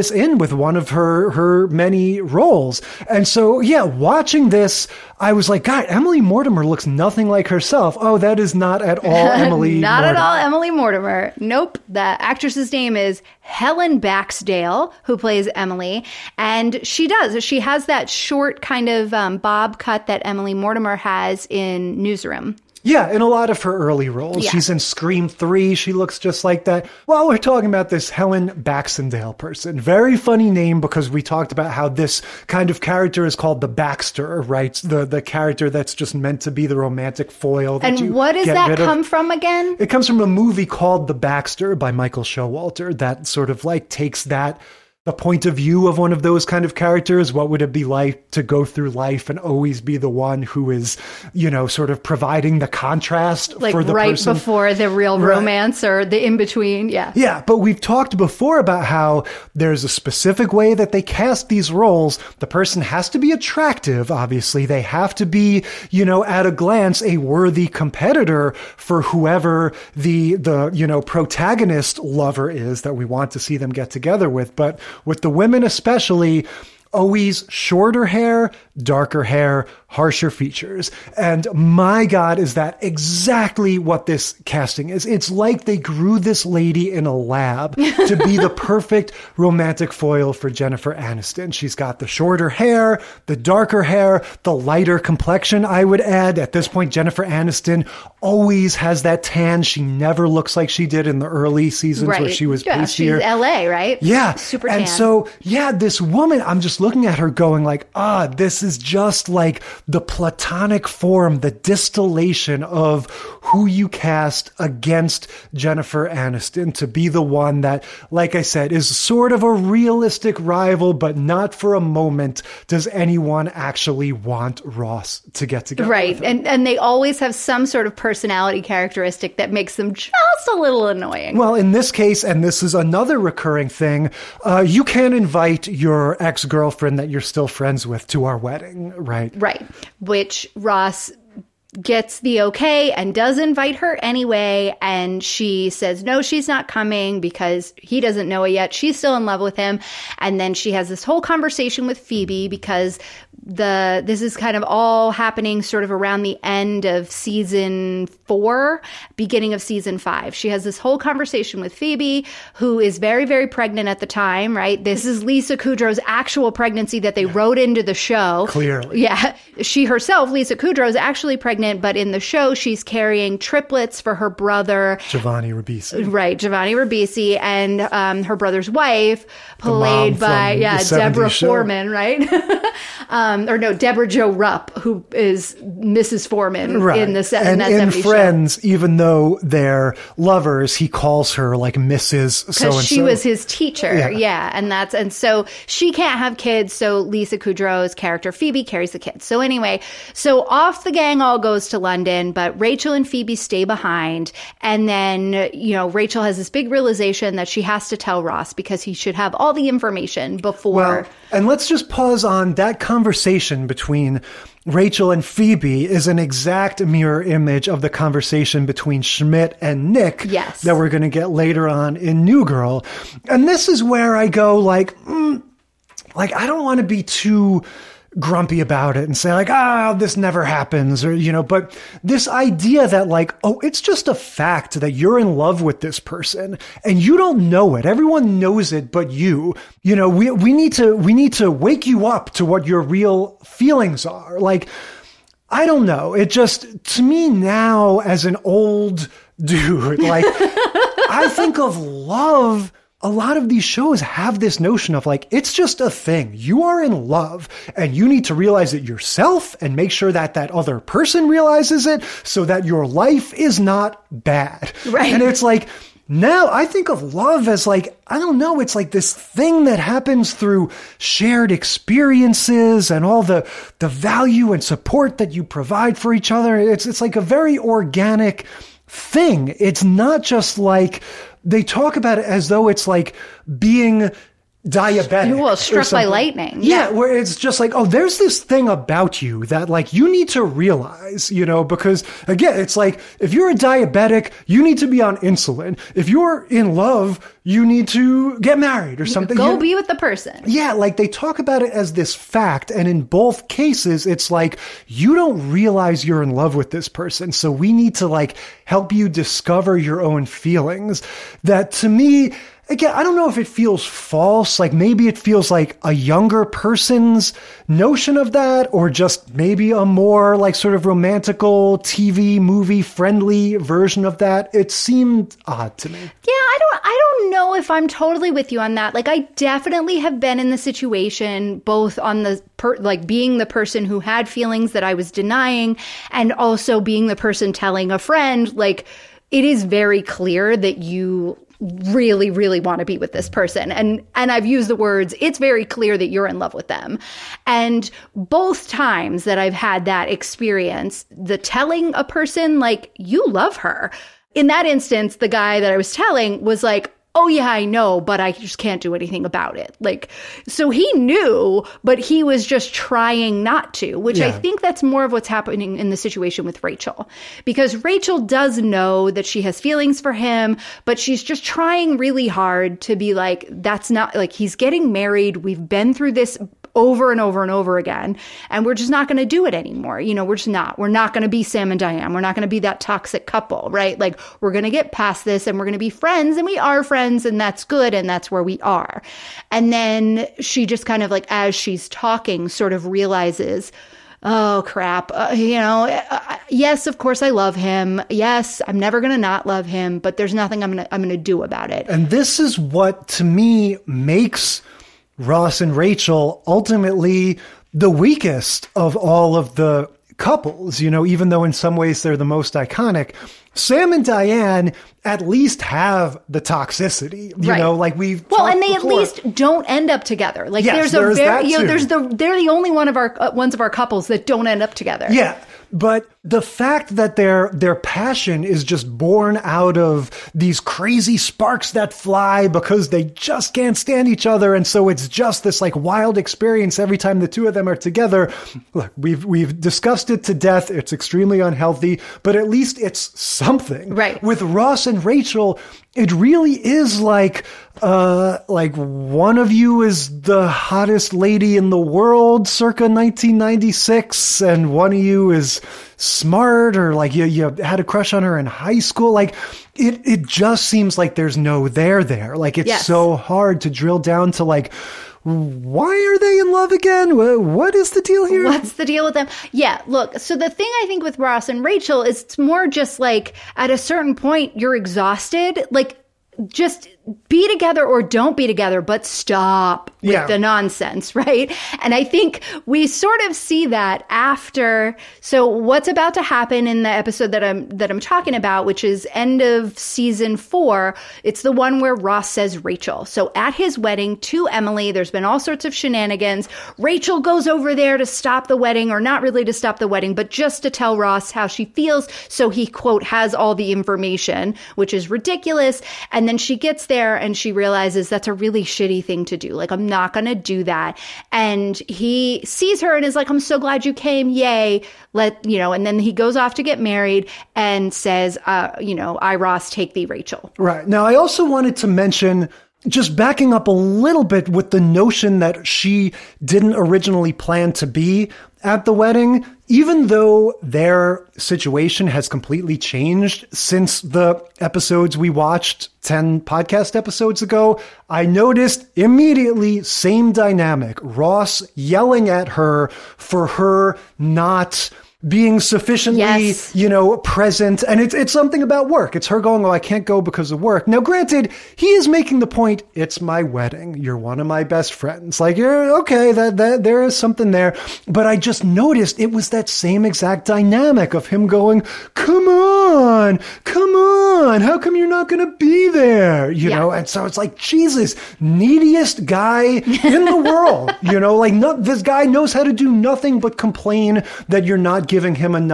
this in with one of her, her many roles. And so, yeah, watching this, I was like, God, Emily Mortimer looks nothing like herself. Oh, that is not at all Emily Not Mortimer. at all Emily Mortimer. Nope. The actress's name is Helen Baxdale, who plays Emily. And she does. She has that short kind of um, bob cut that Emily Mortimer has in Newsroom. Yeah, in a lot of her early roles. Yeah. She's in Scream three. She looks just like that. While we're talking about this Helen Baxendale person, very funny name because we talked about how this kind of character is called the Baxter, right? The the character that's just meant to be the romantic foil. That and you what does get that rid come of. from again? It comes from a movie called The Baxter by Michael Showalter that sort of like takes that the point of view of one of those kind of characters. What would it be like to go through life and always be the one who is, you know, sort of providing the contrast like for the right person. before the real Right. romance or the in-between. Yeah. Yeah, but we've talked before about how there's a specific way that they cast these roles. The person has to be attractive, obviously. They have to be, you know, at a glance, a worthy competitor for whoever the, the, you know, protagonist lover is that we want to see them get together with. But with the women especially, always shorter hair, darker hair, harsher features. And my God, is that exactly what this casting is. It's like they grew this lady in a lab to be the perfect romantic foil for Jennifer Aniston. She's got the shorter hair, the darker hair, the lighter complexion, I would add. At this point, Jennifer Aniston always has that tan. She never looks like she did in the early seasons right. where she was yeah, pastier. She's L A, right? Yeah. Super and tan. so, yeah, this woman, I'm just looking at her going like, ah, this is just like the platonic form, the distillation of who you cast against Jennifer Aniston to be the one that, like I said, is sort of a realistic rival, but not for a moment does anyone actually want Ross to get together. Right. with him. And and they always have some sort of personality characteristic that makes them just a little annoying. Well, in this case, and this is another recurring thing, uh, you can invite your ex-girlfriend that you're still friends with to our wedding, right? Right. Which Ross gets the okay and does invite her anyway. And she says, no, she's not coming because he doesn't know it yet. She's still in love with him. And then she has this whole conversation with Phoebe because the this is kind of all happening sort of around the end of season four, beginning of season five. She has this whole conversation with Phoebe, who is very, very pregnant at the time, right? This is Lisa Kudrow's actual pregnancy that they wrote into the show. Clearly. Yeah. She herself, Lisa Kudrow, is actually pregnant, but in the show, she's carrying triplets for her brother. Giovanni Ribisi. Right, Giovanni Ribisi, and um, her brother's wife, played by, yeah, Deborah show. Foreman, right? um, or no, Deborah Jo Rupp, who is Missus Foreman Right. in the se- and in that in seventies Friends, show. even though they're lovers, he calls her like Missus So-and-so. Because she was his teacher, Yeah. yeah. and that's and so she can't have kids, so Lisa Kudrow's character Phoebe carries the kids. So anyway, so off the gang all goes to London, but Rachel and Phoebe stay behind, and then you know Rachel has this big realization that she has to tell Ross because he should have all the information before. Well, and let's just pause on that conversation between Rachel and Phoebe is an exact mirror image of the conversation between Schmidt and Nick Yes. that we're going to get later on in New Girl. And this is where I go like, mm, like, I don't want to be too grumpy about it and say like, ah, oh, this never happens, or, you know, but this idea that like, oh, it's just a fact that you're in love with this person and you don't know it. Everyone knows it, but you, you know, we, we need to, we need to wake you up to what your real feelings are. Like, I don't know. It just, to me now as an old dude, like I think of love. A lot of these shows have this notion of like, it's just a thing. You are in love and you need to realize it yourself and make sure that that other person realizes it so that your life is not bad. Right. And it's like, now I think of love as like, I don't know, it's like this thing that happens through shared experiences and all the, the value and support that you provide for each other. It's, it's like a very organic thing. It's not just like, they talk about it as though it's like being diabetic. Well, struck by lightning. Yeah. yeah, where it's just like, oh, there's this thing about you that like you need to realize, you know, because again, it's like if you're a diabetic, you need to be on insulin. If you're in love, you need to get married or something. Go you know? be with the person. Yeah, like they talk about it as this fact. And in both cases, it's like you don't realize you're in love with this person. So we need to like help you discover your own feelings. That to me, again, I don't know if it feels false, like maybe it feels like a younger person's notion of that, or just maybe a more like sort of romantical T V movie friendly version of that. It seemed odd to me. Yeah, I don't I don't know if I'm totally with you on that. Like I definitely have been in the situation both on the per, like being the person who had feelings that I was denying and also being the person telling a friend like it is very clear that you really, really want to be with this person. And and I've used the words, it's very clear that you're in love with them. And both times that I've had that experience, the telling a person, like, you love her. In that instance, the guy that I was telling was like, oh yeah, I know, but I just can't do anything about it. Like, so he knew, but he was just trying not to, which yeah. I think that's more of what's happening in the situation with Rachel. Because Rachel does know that she has feelings for him, but she's just trying really hard to be like, that's not, like, he's getting married. We've been through this over and over and over again, and we're just not going to do it anymore. You know, we're just not. We're not going to be Sam and Diane. We're not going to be that toxic couple, right? Like, we're going to get past this and we're going to be friends, and we are friends, and that's good, and that's where we are. And then she just kind of like, as she's talking, sort of realizes, oh crap, uh, you know, uh, yes, of course I love him. Yes, I'm never going to not love him, but there's nothing I'm going to I'm going to do about it. And this is what, to me, makes Ross and Rachel ultimately the weakest of all of the couples, you know, even though in some ways they're the most iconic. Sam and Diane at least have the toxicity, you right. know, like we've well, and they before. at least don't end up together. Like yes, there's a there very, you know, too. there's the they're the only one of our uh, ones of our couples that don't end up together. Yeah. But the fact that their their passion is just born out of these crazy sparks that fly because they just can't stand each other, and so it's just this like wild experience every time the two of them are together. Look, we've we've discussed it to death. It's extremely unhealthy, but at least it's something. Right. With Ross and Rachel, it really is like uh like one of you is the hottest lady in the world circa nineteen ninety-six, and one of you is smart, or like you you had a crush on her in high school. Like it it just seems like there's no there there. Like it's yes. so hard to drill down to like, why are they in love again? What is the deal here? What's the deal with them? Yeah, look, so the thing I think with Ross and Rachel is it's more just like at a certain point you're exhausted. Like, just be together or don't be together, but stop with yeah. the nonsense, right? And I think we sort of see that after. So what's about to happen in the episode that I'm that I'm talking about, which is end of season four, it's the one where Ross says Rachel. So at his wedding to Emily, there's been all sorts of shenanigans. Rachel goes over there to stop the wedding, or not really to stop the wedding, but just to tell Ross how she feels. So he, quote, has all the information, which is ridiculous. And then she gets there and she realizes that's a really shitty thing to do. Like, I'm not going to do that. And he sees her and is like, I'm so glad you came. Yay. Let, you know, and then he goes off to get married and says, uh, you know, I, Ross, take thee, Rachel. Right. Now, I also wanted to mention, just backing up a little bit with the notion that she didn't originally plan to be at the wedding, even though their situation has completely changed since the episodes we watched ten podcast episodes ago, I noticed immediately same dynamic. Ross yelling at her for her not being sufficiently, yes. you know, present. And it's it's something about work. It's her going, oh, I can't go because of work. Now, granted, he is making the point, it's my wedding. You're one of my best friends. Like, you're okay, that, that there is something there. But I just noticed it was that same exact dynamic of him going, come on, come on. How come you're not going to be there? You yeah. know, and so it's like, Jesus, neediest guy in the world. You know, like, no, this guy knows how to do nothing but complain that you're not giving him enough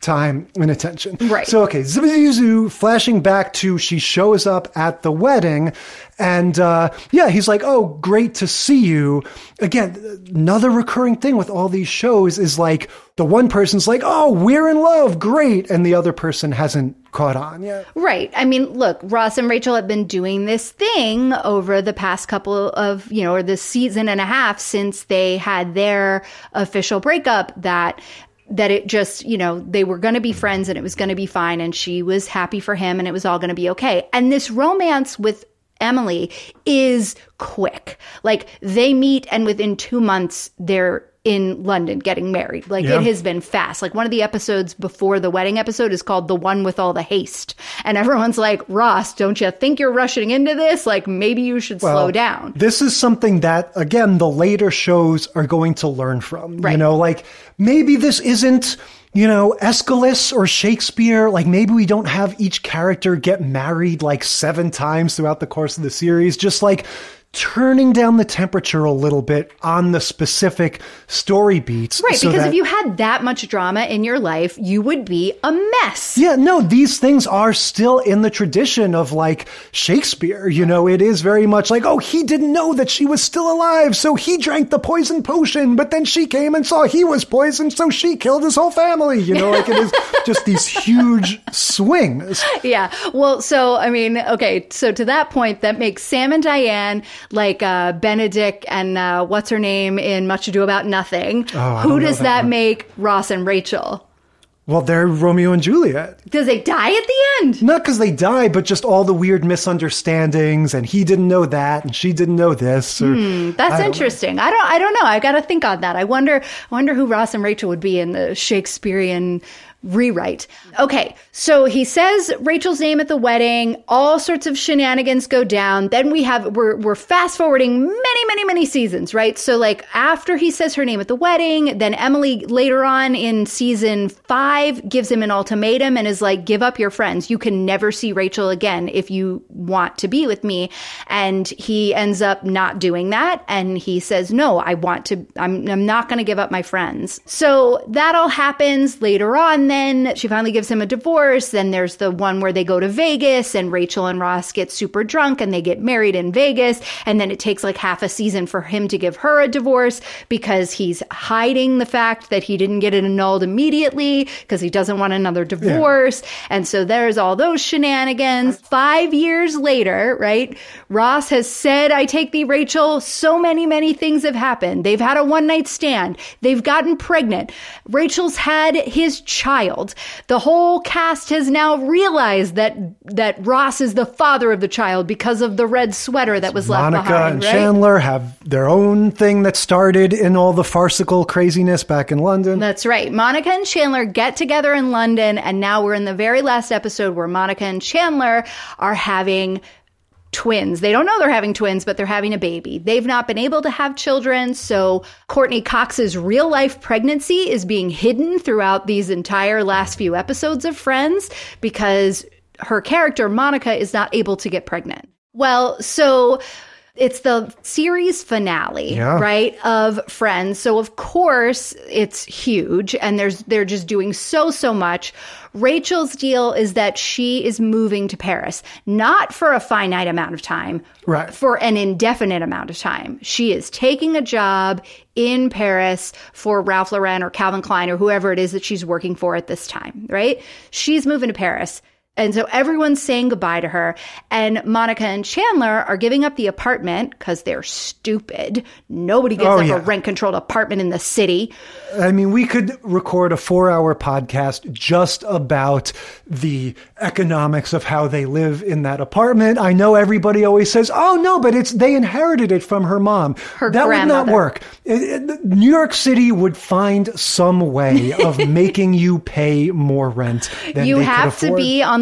time and attention. Right. So, okay, Zibizuzu flashing back to she shows up at the wedding and, uh, yeah, he's like, oh, great to see you. Again, another recurring thing with all these shows is like the one person's like, oh, we're in love. Great. And the other person hasn't caught on yet. Right. I mean, look, Ross and Rachel have been doing this thing over the past couple of, you know, or this season and a half since they had their official breakup that that it just, you know, they were going to be friends and it was going to be fine. And she was happy for him and it was all going to be okay. And this romance with Emily is quick. Like they meet and within two months they're in London getting married. Like yeah. It has been fast. Like one of the episodes before the wedding episode is called The One with All the Haste. And everyone's like, Ross, don't you think you're rushing into this? Like maybe you should well, slow down. This is something that, again, the later shows are going to learn from. Right. You know, like maybe this isn't, you know, Aeschylus or Shakespeare. Like maybe we don't have each character get married like seven times throughout the course of the series. Just like turning down the temperature a little bit on the specific story beats. Right, so because that, if you had that much drama in your life, you would be a mess. Yeah, no, these things are still in the tradition of like Shakespeare. You know, it is very much like, oh, he didn't know that she was still alive, so he drank the poison potion, but then she came and saw he was poisoned, so she killed his whole family. You know, like it is just these huge swings. Yeah, well, so, I mean, okay, so to that point, that makes Sam and Diane like uh, Benedict and uh, what's her name in Much Ado About Nothing. Oh, Who does that, that make Ross and Rachel? Well, they're Romeo and Juliet. Does they die at the end? Not because they die, but just all the weird misunderstandings, and he didn't know that, and she didn't know this. Or, hmm, that's I interesting. I don't. I don't know. I got to think on that. I wonder. I wonder who Ross and Rachel would be in the Shakespearean rewrite. Okay, so he says Rachel's name at the wedding. All sorts of shenanigans go down. Then we have we're we're fast forwarding many, many, many seasons, right? So like after he says her name at the wedding, then Emily later on in season five gives him an ultimatum and is like, "Give up your friends. You can never see Rachel again if you want to be with me." And he ends up not doing that, and he says, "No, I want to. I'm I'm not going to give up my friends." So that all happens later on. Then Then she finally gives him a divorce. Then there's the one where they go to Vegas and Rachel and Ross get super drunk and they get married in Vegas. And then it takes like half a season for him to give her a divorce because he's hiding the fact that he didn't get it annulled immediately because he doesn't want another divorce. Yeah. And so there's all those shenanigans. Five years later, right? Ross has said, I take thee, Rachel. So many, many things have happened. They've had a one night stand. They've gotten pregnant. Rachel's had his child. The whole cast has now realized that that Ross is the father of the child because of the red sweater that was left Monica behind. Monica and right? Chandler have their own thing that started in all the farcical craziness back in London. That's right. Monica and Chandler get together in London, and now we're in the very last episode where Monica and Chandler are having twins. They don't know they're having twins, but they're having a baby. They've not been able to have children, so Courtney Cox's real life pregnancy is being hidden throughout these entire last few episodes of Friends because her character, Monica, is not able to get pregnant. Well, so it's the series finale, yeah. right, of Friends. So of course it's huge, and there's they're just doing so so much. Rachel's deal is that she is moving to Paris, not for a finite amount of time, right, for an indefinite amount of time. She is taking a job in Paris for Ralph Lauren or Calvin Klein or whoever it is that she's working for at this time, right? She's moving to Paris. And so everyone's saying goodbye to her. And Monica and Chandler are giving up the apartment because they're stupid. Nobody gives oh, up yeah. a rent-controlled apartment in the city. I mean, we could record a four-hour podcast just about the economics of how they live in that apartment. I know everybody always says, oh, no, but it's they inherited it from her mom. Her that grandmother. would not work. It, it, New York City would find some way of making you pay more rent than you they have could to afford. be on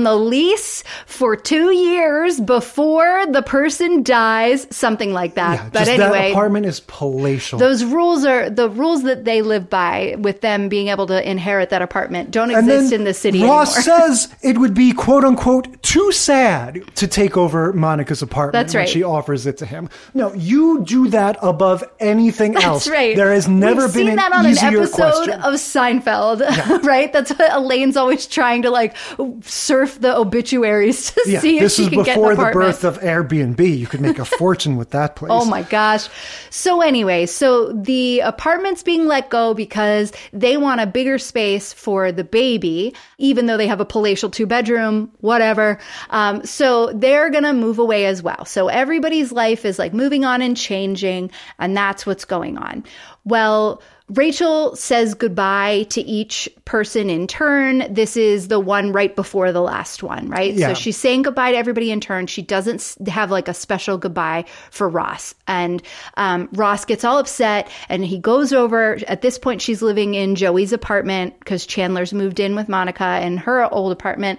on the lease for two years before the person dies, something like that. Yeah, but just anyway, that apartment is palatial. Those rules are the rules that they live by with them being able to inherit that apartment don't and exist then in the city Ross anymore. says it would be quote unquote too sad to take over Monica's apartment That's when right. she offers it to him. No, you do that above anything That's else. right. There has never We've been seen an that on easier an episode question. of Seinfeld, Yeah. right? That's what Elaine's always trying to like surf the obituaries to Yeah, see if this she is can get an before the apartment. birth of Airbnb. You could make a fortune with that place. Oh my gosh. So anyway, so the apartment's being let go because they want a bigger space for the baby, even though they have a palatial two bedroom, whatever. Um, so they're going to move away as well. So everybody's life is like moving on and changing, and that's what's going on. Well, Rachel says goodbye to each person in turn. This is the one right before the last one, right? Yeah. So she's saying goodbye to everybody in turn. She doesn't s- have like a special goodbye for Ross. And um, Ross gets all upset and he goes over. At this point, she's living in Joey's apartment because Chandler's moved in with Monica in her old apartment.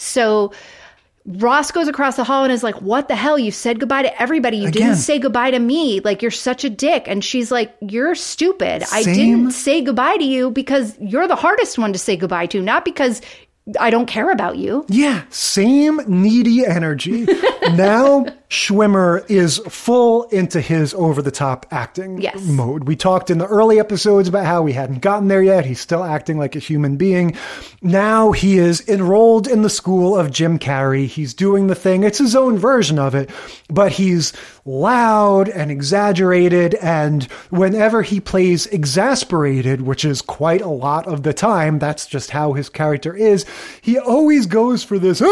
So Ross goes across the hall and is like, what the hell? You said goodbye to everybody. You Again. didn't say goodbye to me. Like, you're such a dick. And she's like, you're stupid. I Same. didn't say goodbye to you because you're the hardest one to say goodbye to, not because I don't care about you. Yeah, same needy energy. Now Schwimmer is full into his over-the-top acting Yes. mode. We talked in the early episodes about how he hadn't gotten there yet. He's still acting like a human being. Now he is enrolled in the school of Jim Carrey. He's doing the thing. It's his own version of it, but he's loud and exaggerated. And whenever he plays exasperated, which is quite a lot of the time, that's just how his character is, he always goes for this,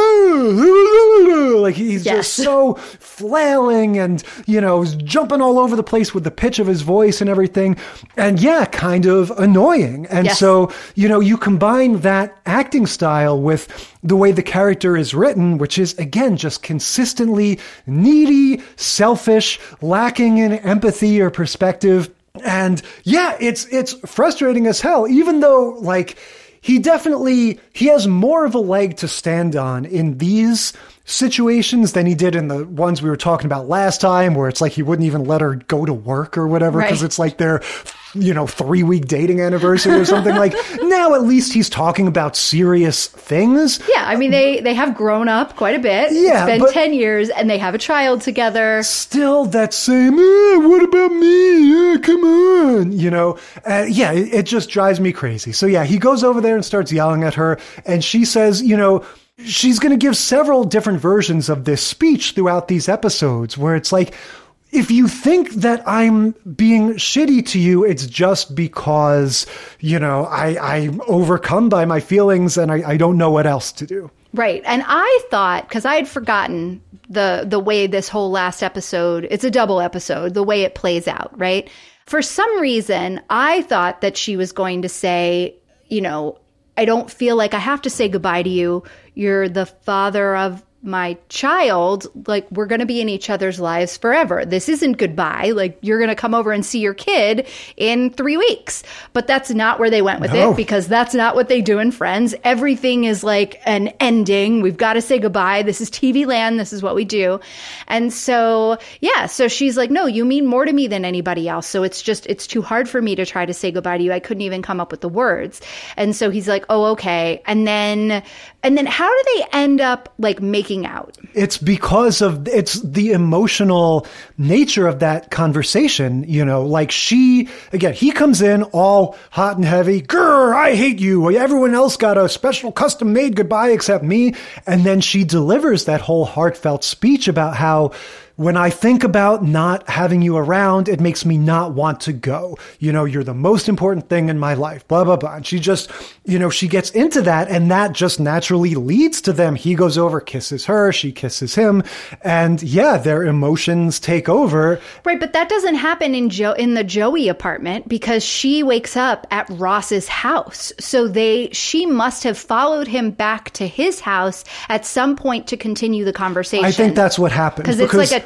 like he's Yes. just so flailing and, you know, jumping all over the place with the pitch of his voice and everything. And yeah, kind of annoying. And Yes. so, you know, you combine that acting style with the way the character is written, which is, again, just consistently needy, selfish, lacking in empathy or perspective. And yeah, it's, it's frustrating as hell, even though, like, he definitely, he has more of a leg to stand on in these situations than he did in the ones we were talking about last time, where it's like he wouldn't even let her go to work or whatever, because Right. it's like their, you know, three week dating anniversary or something. Like, now at least he's talking about serious things. Yeah, I mean, they, they have grown up quite a bit. Yeah, It's been but- ten years and they have a child together. Still that same, eh, what about me? Eh, come on. You know, uh, yeah, it, it just drives me crazy. So yeah, he goes over there and starts yelling at her, and she says, you know, she's going to give several different versions of this speech throughout these episodes, where it's like, if you think that I'm being shitty to you, it's just because, you know, I, I'm overcome by my feelings and I, I don't know what else to do. Right. And I thought, because I had forgotten the the way this whole last episode, it's a double episode, the way it plays out, right? For some reason, I thought that she was going to say, you know, I don't feel like I have to say goodbye to you. You're the father of my child. Like, we're going to be in each other's lives forever. This isn't goodbye. Like, you're going to come over and see your kid in three weeks. But that's not where they went with No. it, because that's not what they do in Friends. Everything is like an ending. We've got to say goodbye. This is T V land. This is what we do. And so, yeah, so she's like, no, you mean more to me than anybody else. So it's just, it's too hard for me to try to say goodbye to you. I couldn't even come up with the words. And so he's like, oh, okay. And then, and then how do they end up like making out? It's because of, it's the emotional nature of that conversation, you know, like she, again, he comes in all hot and heavy, grr, I hate you. Everyone else got a special custom made goodbye except me. And then she delivers that whole heartfelt speech about how, when I think about not having you around, it makes me not want to go. You know, you're the most important thing in my life, blah, blah, blah. And she just, you know, she gets into that, and that just naturally leads to them. He goes over, kisses her, she kisses him. And yeah, their emotions take over. Right, but that doesn't happen in Jo in the Joey apartment, because she wakes up at Ross's house. So they she must have followed him back to his house at some point to continue the conversation. I think that's what happened. Because it's like a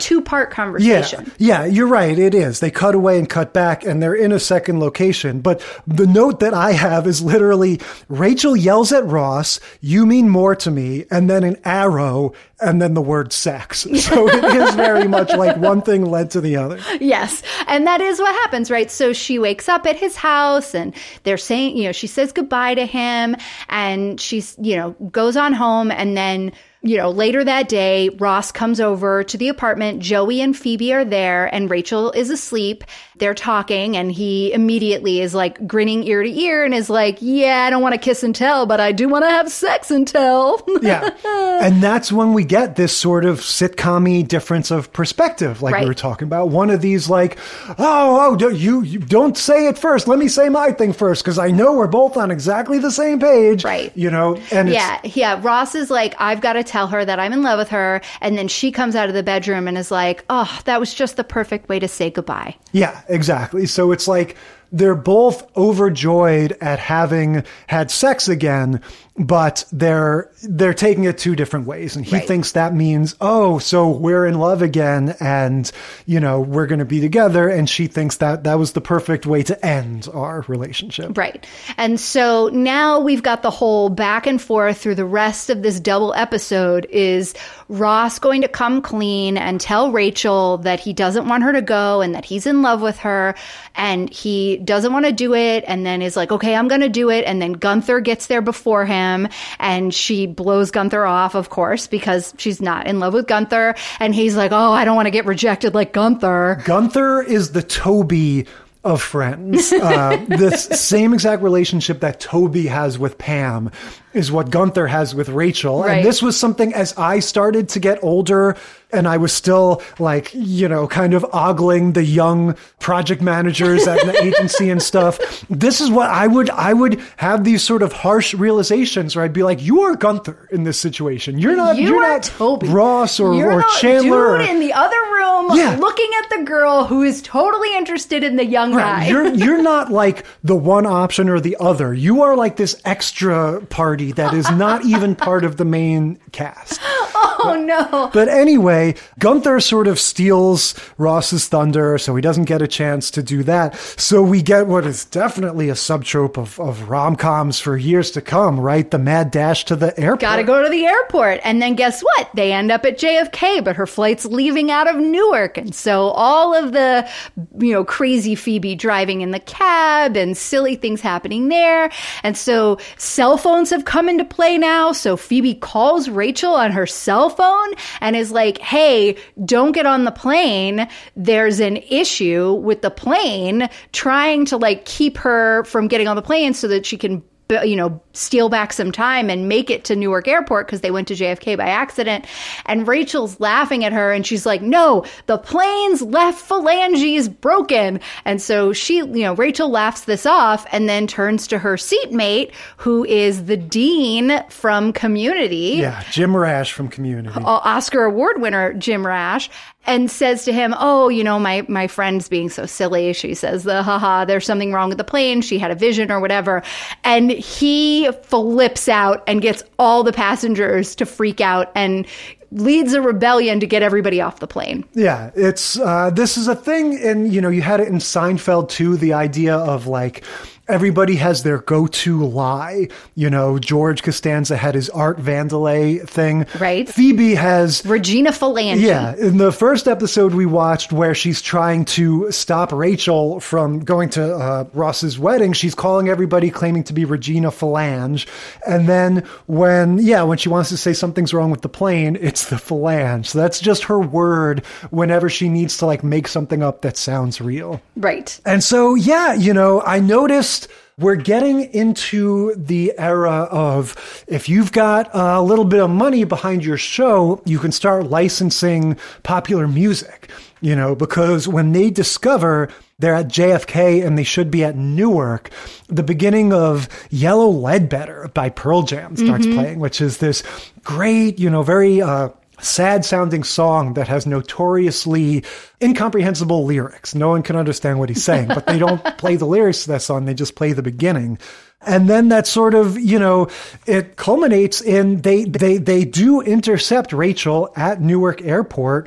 two-part conversation. Yeah, yeah, you're right. It is. They cut away and cut back, and they're in a second location. But the note that I have is literally Rachel yells at Ross, "You mean more to me," and then an arrow, and then the word sex. So it is very much like one thing led to the other. Yes. And that is what happens, right? So she wakes up at his house and they're saying, you know, she says goodbye to him and she's, you know, goes on home. And then, you know, later that day, Ross comes over to the apartment. Joey and Phoebe are there and Rachel is asleep. They're talking and he immediately is like grinning ear to ear and is like, yeah, I don't want to kiss and tell, but I do want to have sex and tell. Yeah. And that's when we get this sort of sitcom-y difference of perspective, like right. we were talking about. One of these like, oh, oh, you, you don't say it first. Let me say my thing first because I know we're both on exactly the same page. Right. You know, and yeah, it's, yeah. Ross is like, I've got to tell her that I'm in love with her. And then she comes out of the bedroom and is like, oh, that was just the perfect way to say goodbye. Yeah, exactly. So it's like they're both overjoyed at having had sex again, but they're they're taking it two different ways. And he right. thinks that means, oh, so we're in love again and, you know, we're going to be together. And she thinks that that was the perfect way to end our relationship. Right. And so now we've got the whole back and forth through the rest of this double episode is Ross going to come clean and tell Rachel that he doesn't want her to go and that he's in love with her and he doesn't want to do it and then is like, okay, I'm going to do it. And then Gunther gets there before him and she blows Gunther off, of course, because she's not in love with Gunther. And he's like, oh, I don't want to get rejected like Gunther. Gunther is the Toby of Friends. Uh, this same exact relationship that Toby has with Pam is what Gunther has with Rachel. Right. And this was something as I started to get older and I was still like, you know, kind of ogling the young project managers at the agency and stuff. This is what I would, I would have these sort of harsh realizations where I'd be like, you are Gunther in this situation. You're not, you you're are not Toby. Ross or, you're or not Chandler. Dude or, in the other room yeah. looking at the girl who is totally interested in the young Right. guy. You're you're not like the one option or the other. You are like this extra party that is not even part of the main cast. Oh, no. But anyway, Gunther sort of steals Ross's thunder, so he doesn't get a chance to do that. So we get what is definitely a subtrope of, of rom-coms for years to come, right? The mad dash to the airport. Gotta go to the airport. And then guess what? They end up at J F K, but her flight's leaving out of Newark. And so all of the, you know, crazy Phoebe driving in the cab and silly things happening there. And so cell phones have come into play now. So Phoebe calls Rachel on her cell phone and is like, hey, don't get on the plane. There's an issue with the plane, trying to like keep her from getting on the plane so that she can, you know, steal back some time and make it to Newark Airport because they went to J F K by accident. And Rachel's laughing at her and she's like, no, the plane's left phalanges broken. And so she, you know, Rachel laughs this off and then turns to her seatmate, who is the dean from Community. Yeah, Jim Rash from Community. Oscar Award winner Jim Rash. And says to him, oh, you know, my, my friend's being so silly. She says, the haha, there's something wrong with the plane. She had a vision or whatever. And he flips out and gets all the passengers to freak out and leads a rebellion to get everybody off the plane. Yeah, it's, uh, this is a thing. And, you know, you had it in Seinfeld too, the idea of like, everybody has their go-to lie. You know, George Costanza had his Art Vandelay thing. Right. Phoebe has... Regina Phalange. Yeah. In the first episode we watched where she's trying to stop Rachel from going to uh, Ross's wedding, she's calling everybody claiming to be Regina Phalange. And then when, yeah, when she wants to say something's wrong with the plane, it's the phalange. So that's just her word whenever she needs to like make something up that sounds real. Right. And so, yeah, you know, I noticed we're getting into the era of if you've got a little bit of money behind your show, you can start licensing popular music, you know, because when they discover they're at J F K and they should be at Newark, the beginning of Yellow Ledbetter by Pearl Jam starts mm-hmm. playing, which is this great, you know, very, uh, sad sounding song that has notoriously incomprehensible lyrics. No one can understand what he's saying, but they don't play the lyrics to that song. They just play the beginning. And then that sort of, you know, it culminates in they, they, they do intercept Rachel at Newark Airport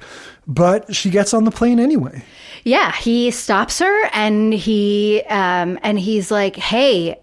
but she gets on the plane anyway. Yeah, he stops her and he um, and he's like, hey,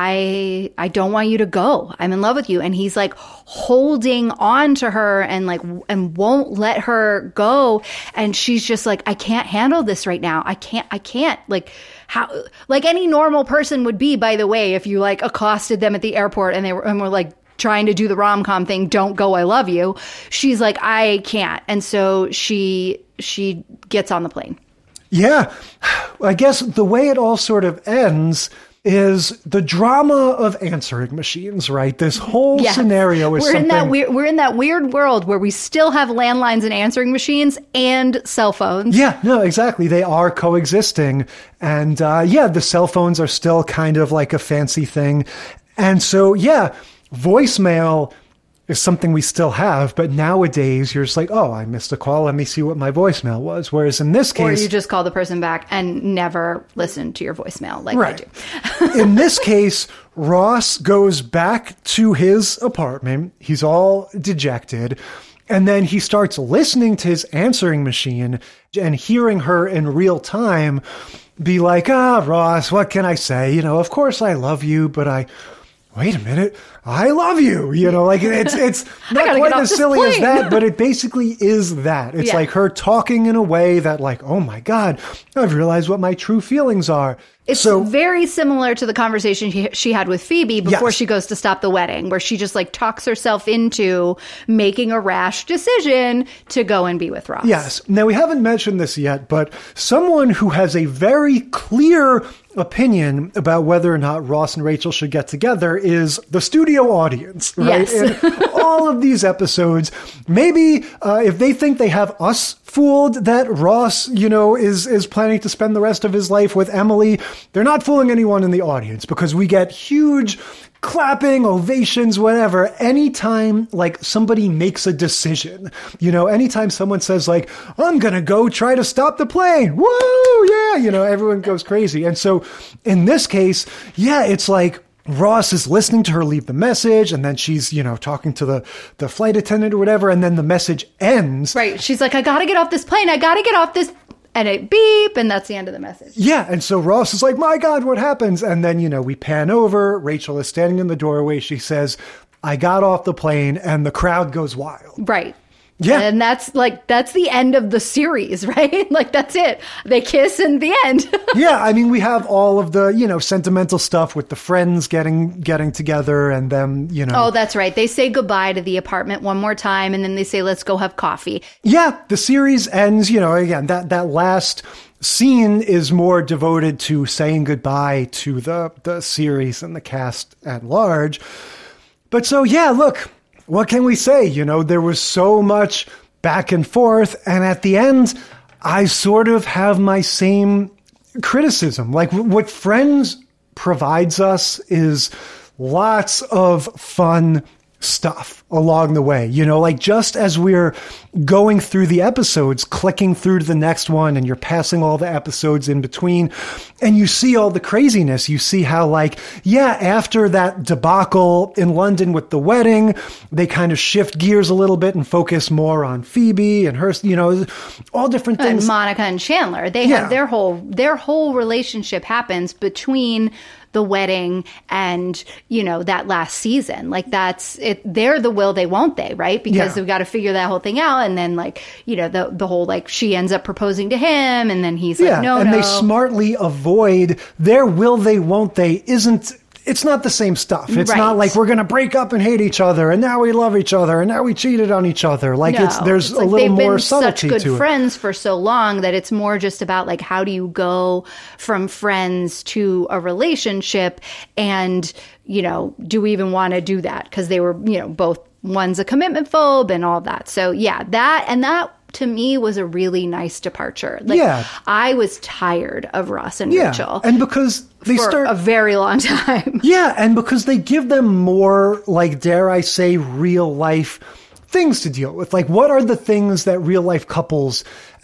I I don't want you to go. I'm in love with you. And he's like holding on to her and like and won't let her go. And she's just like, I can't handle this right now. I can't I can't like how like any normal person would be, by the way, if you like accosted them at the airport and they were and were like trying to do the rom-com thing, don't go, I love you. She's like, I can't. And so she she gets on the plane. Yeah. I guess the way it all sort of ends is the drama of answering machines, right? This whole yeah. scenario is we're something... In that weird, we're in that weird world where we still have landlines and answering machines and cell phones. Yeah, no, exactly. They are coexisting. And uh, yeah, the cell phones are still kind of like a fancy thing. And so, yeah, voicemail is something we still have, but nowadays you're just like, oh, I missed a call. Let me see what my voicemail was. Whereas in this case... Or you just call the person back and never listen to your voicemail like right. I do. In this case, Ross goes back to his apartment. He's all dejected. And then he starts listening to his answering machine and hearing her in real time be like, ah, Ross, what can I say? You know, of course I love you, but I... Wait a minute, I love you. You know, like it's it's not quite as silly plane. as that, but it basically is that. It's yeah. like her talking in a way that like, oh my God, I've realized what my true feelings are. It's so, very similar to the conversation she, she had with Phoebe before yes. she goes to stop the wedding, where she just like talks herself into making a rash decision to go and be with Ross. Yes. Now, we haven't mentioned this yet, but someone who has a very clear opinion about whether or not Ross and Rachel should get together is the studio audience, right? Yes. In all of these episodes, maybe uh, if they think they have us fooled that Ross, you know, is is planning to spend the rest of his life with Emily, they're not fooling anyone in the audience, because we get huge clapping, ovations, whatever, anytime like somebody makes a decision. You know, anytime someone says like, I'm going to go try to stop the plane. Woo! Yeah. You know, everyone goes crazy. And so in this case, yeah, it's like Ross is listening to her leave the message, and then she's, you know, talking to the, the flight attendant or whatever, and then the message ends. Right. She's like, I got to get off this plane. I got to get off this. And it beep, and that's the end of the message. Yeah, and so Ross is like, my God, what happens? And then, you know, we pan over. Rachel is standing in the doorway. She says, I got off the plane, and the crowd goes wild. Right. Yeah. And that's like, that's the end of the series, right? Like, that's it. They kiss and the end. Yeah. I mean, we have all of the, you know, sentimental stuff with the friends getting, getting together and them, you know. Oh, that's right. They say goodbye to the apartment one more time, and then they say, let's go have coffee. Yeah. The series ends, you know, again, that, that last scene is more devoted to saying goodbye to the, the series and the cast at large. But so, yeah, look. What can we say? You know, there was so much back and forth. And at the end, I sort of have my same criticism. Like what Friends provides us is lots of fun stuff along the way. You know, like just as we're going through the episodes, clicking through to the next one, and you're passing all the episodes in between, and you see all the craziness. You see how, like, yeah, after that debacle in London with the wedding, they kind of shift gears a little bit and focus more on Phoebe and her, you know, all different things. And Monica and Chandler, they yeah. have their whole, their whole relationship happens between the wedding and, you know, that last season. Like that's it. They're the will they, won't they, right? Because yeah. they've got to figure that whole thing out. And then, like, you know, the the whole, like, she ends up proposing to him, and then he's yeah. like, no, and no. they smartly avoid their will they, won't they isn't, it's not the same stuff. It's right. not like we're going to break up and hate each other, and now we love each other, and now we cheated on each other. Like no. it's there's it's a like little they've more been subtlety such good to friends it. for so long that it's more just about, like, how do you go from friends to a relationship, and, you know, do we even want to do that? Because they were, you know, both, one's a commitment phobe and all that. So yeah, that and that to me was a really nice departure. Like, yeah, I was tired of Ross and yeah. Rachel, and because they for start a very long time. Yeah, and because they give them more, like, dare I say, real life things to deal with. Like, what are the things that real life couples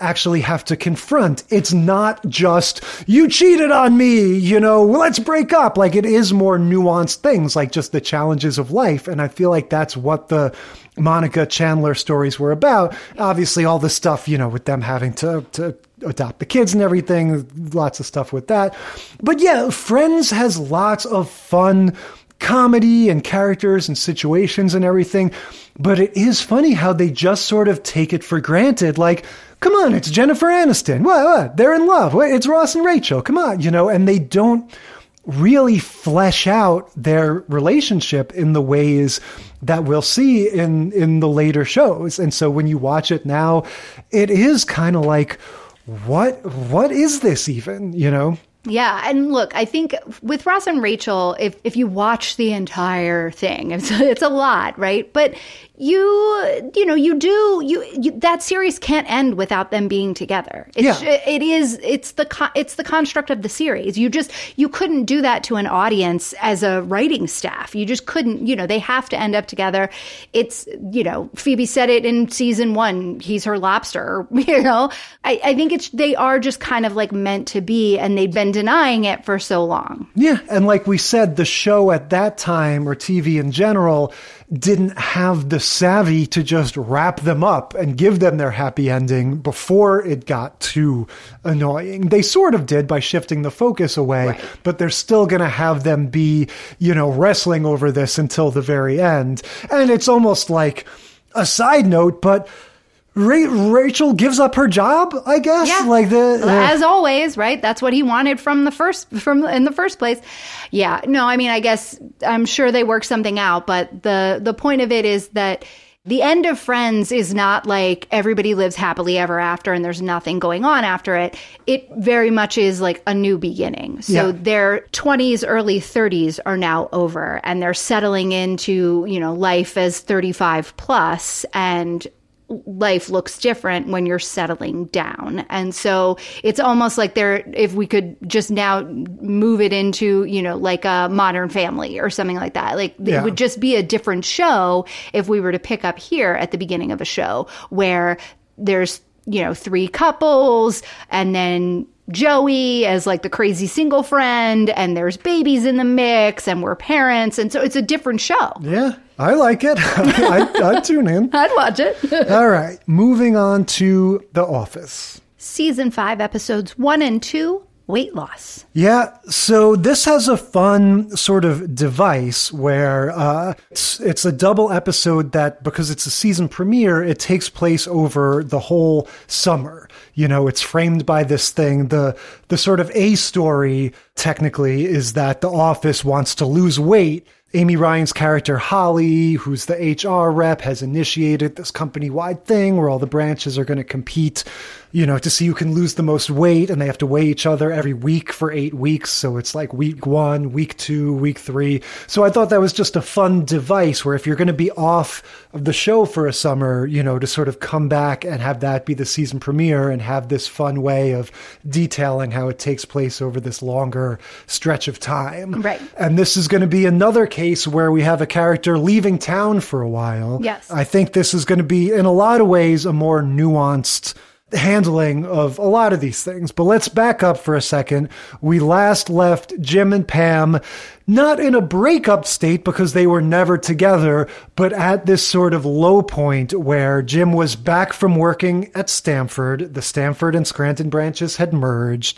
actually have to confront. It's not just, you cheated on me, you know, let's break up. Like, it is more nuanced things, like just the challenges of life. And I feel like that's what the Monica Chandler stories were about. Obviously, all the stuff, you know, with them having to, to adopt the kids and everything, lots of stuff with that. But yeah, Friends has lots of fun comedy and characters and situations and everything. But it is funny how they just sort of take it for granted. Like, come on, it's Jennifer Aniston. What, what? They're in love. What? It's Ross and Rachel. Come on, you know, and they don't really flesh out their relationship in the ways that we'll see in, in the later shows. And so when you watch it now, it is kind of like, what, what is this even, you know? Yeah. And look, I think with Ross and Rachel, if, if you watch the entire thing, it's, it's a lot, right? But you, you know, you do, you, you that series can't end without them being together. It's, yeah. It is, it's the, con- it's the construct of the series. You just, you couldn't do that to an audience as a writing staff. You just couldn't, you know, they have to end up together. It's, you know, Phoebe said it in season one, he's her lobster, you know? I, I think it's, they are just kind of like meant to be, and they've been denying it for so long. Yeah. And like we said, the show at that time, or T V in general, didn't have the savvy to just wrap them up and give them their happy ending before it got too annoying. They sort of did by shifting the focus away, right. But they're still going to have them be, you know, wrestling over this until the very end. And it's almost like a side note, but Ra- Rachel gives up her job, I guess. Yeah. Like the, uh, as always, right? That's what he wanted from the first, from in the first place. Yeah. No, I mean, I guess I'm sure they work something out, but the the point of it is that the end of Friends is not like everybody lives happily ever after and there's nothing going on after it. It very much is like a new beginning. So yeah. Their twenties, early thirties are now over, and they're settling into, you know, life as thirty-five plus, and life looks different when you're settling down. And so it's almost like they're, if we could just now move it into, you know, like a Modern Family or something like that, like yeah. It would just be a different show if we were to pick up here at the beginning of a show where there's, you know, three couples and then Joey as like the crazy single friend, and there's babies in the mix, and we're parents. And so it's a different show. Yeah, I like it. I'd, I'd tune in. I'd watch it. All right. Moving on to The Office. Season five, episodes one and two, weight loss. Yeah, so this has a fun sort of device where uh, it's, it's a double episode that, because it's a season premiere, it takes place over the whole summer. You know, it's framed by this thing. The the sort of A story, technically, is that The Office wants to lose weight. Amy Ryan's character, Holly, who's the H R rep, has initiated this company-wide thing where all the branches are going to compete, you know, to see who can lose the most weight, and they have to weigh each other every week for eight weeks. So it's like week one, week two, week three. So I thought that was just a fun device where if you're going to be off of the show for a summer, you know, to sort of come back and have that be the season premiere and have this fun way of detailing how it takes place over this longer stretch of time. Right. And this is going to be another case where we have a character leaving town for a while. Yes. I think this is going to be, in a lot of ways, a more nuanced handling of a lot of these things. But let's back up for a second. We last left Jim and Pam not in a breakup state because they were never together, but at this sort of low point where Jim was back from working at Stanford. The Stanford and Scranton branches had merged.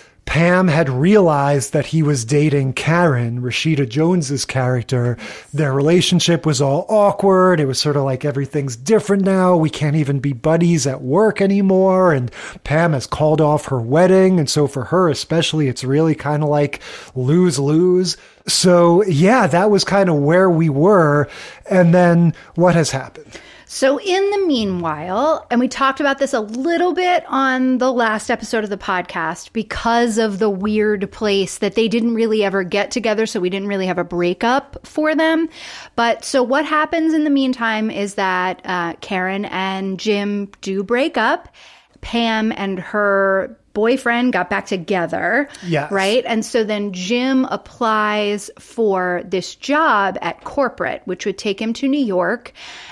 Pam had realized that he was dating Karen, Rashida Jones's character. Their relationship was all awkward. It was sort of like everything's different now. We can't even be buddies at work anymore. And Pam has called off her wedding. And so for her especially, it's really kind of like lose-lose. So yeah, that was kind of where we were. And then what has happened? So in the meanwhile, and we talked about this a little bit on the last episode of the podcast because of the weird place that they didn't really ever get together, so we didn't really have a breakup for them. But so what happens in the meantime is that uh, Karen and Jim do break up. Pam and her boyfriend got back together. Yes. Right? And so then Jim applies for this job at corporate, which would take him to New York.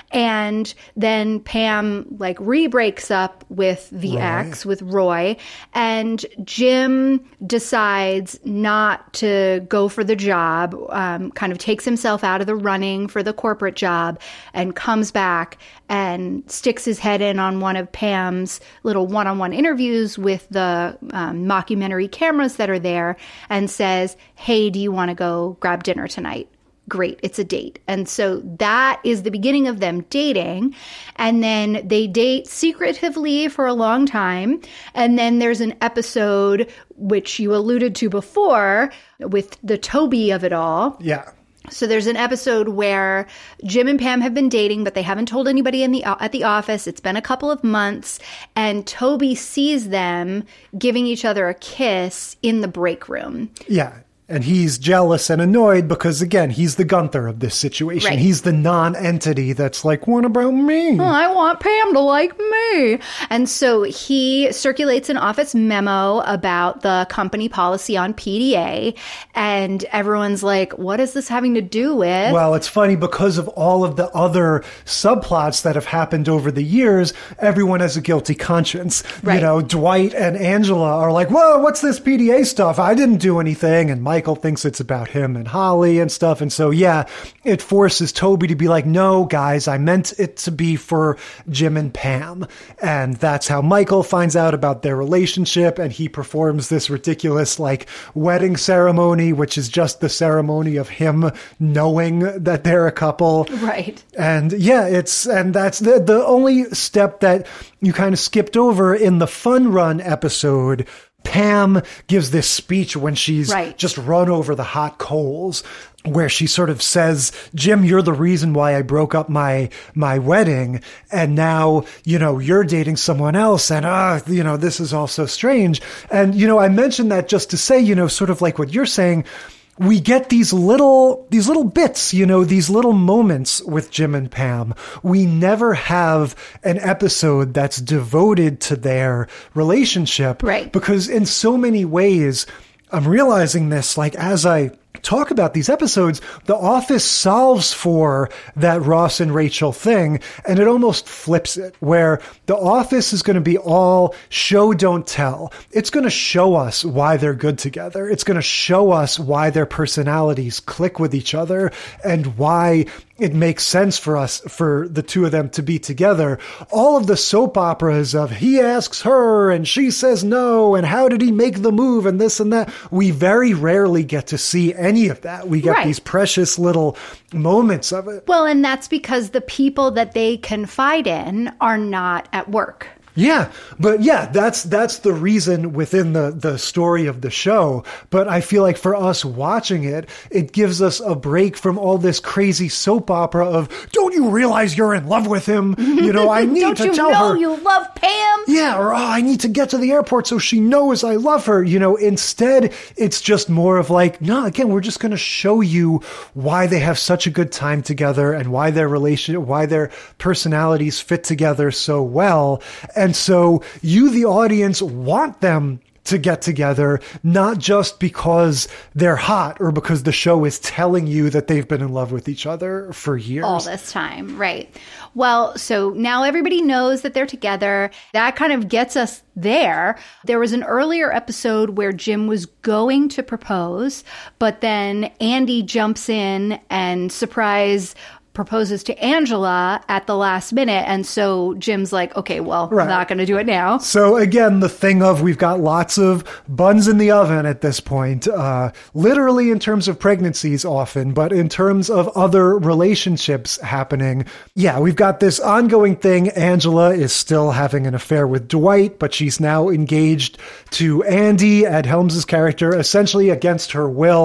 And then Pam like re-breaks up with the Roy. ex, with Roy. And Jim decides not to go for the job, um, kind of takes himself out of the running for the corporate job and comes back and sticks his head in on one of Pam's little one-on-one interviews with the um, mockumentary cameras that are there and says, hey, do you want to go grab dinner tonight? Great, it's a date. And so that is the beginning of them dating. And then they date secretively for a long time. And then there's an episode, which you alluded to before, with the Toby of it all. Yeah. So there's an episode where Jim and Pam have been dating, but they haven't told anybody in the at the office. It's been a couple of months, and Toby sees them giving each other a kiss in the break room. Yeah. And he's jealous and annoyed because, again, he's the Gunther of this situation. Right. He's the non-entity that's like, what about me? Oh, I want Pam to like me. And so he circulates an office memo about the company policy on P D A. And everyone's like, what is this having to do with? Well, it's funny because of all of the other subplots that have happened over the years, everyone has a guilty conscience. Right. You know, Dwight and Angela are like, whoa, what's this P D A stuff? I didn't do anything. And Michael thinks it's about him and Holly and stuff. And so, yeah, it forces Toby to be like, no, guys, I meant it to be for Jim and Pam. And that's how Michael finds out about their relationship. And he performs this ridiculous, like, wedding ceremony, which is just the ceremony of him knowing that they're a couple. Right. And yeah, it's, and that's the, the only step that you kind of skipped over in the Fun Run episode. Pam gives this speech when she's right. just run over the hot coals, where she sort of says, Jim, you're the reason why I broke up my, my wedding. And now, you know, you're dating someone else. And, ah, uh, you know, this is all so strange. And, you know, I mentioned that just to say, you know, sort of like what you're saying, we get these little, these little bits, you know, these little moments with Jim and Pam. We never have an episode that's devoted to their relationship. Right. Because in so many ways, I'm realizing this, like, as I talk about these episodes, The Office solves for that Ross and Rachel thing, and it almost flips it, where The Office is going to be all show, don't tell. It's going to show us why they're good together. It's going to show us why their personalities click with each other and why it makes sense for us, for the two of them to be together. All of the soap operas of he asks her and she says no, and how did he make the move and this and that, we very rarely get to see any of that. We get right. these precious little moments of it. Well, and that's because the people that they confide in are not at work. Yeah, but yeah, that's that's the reason within the, the story of the show. But I feel like for us watching it, it gives us a break from all this crazy soap opera of, don't you realize you're in love with him? You know, I need don't to you tell know her. You love Pam? Yeah, or oh, I need to get to the airport so she knows I love her. You know, instead, it's just more of like, no, again, we're just going to show you why they have such a good time together and why their relation, why their personalities fit together so well. And so you, the audience, want them to get together, not just because they're hot or because the show is telling you that they've been in love with each other for years. All this time, right. Well, so now everybody knows that they're together. That kind of gets us there. There was an earlier episode where Jim was going to propose, but then Andy jumps in and surprise proposes to Angela at the last minute. And so Jim's like, okay, well, right. I'm not going to do it now. So again, the thing of we've got lots of buns in the oven at this point, uh, literally in terms of pregnancies often, but in terms of other relationships happening. Yeah, we've got this ongoing thing. Angela is still having an affair with Dwight, but she's now engaged to Andy, Ed Helms' character, essentially against her will.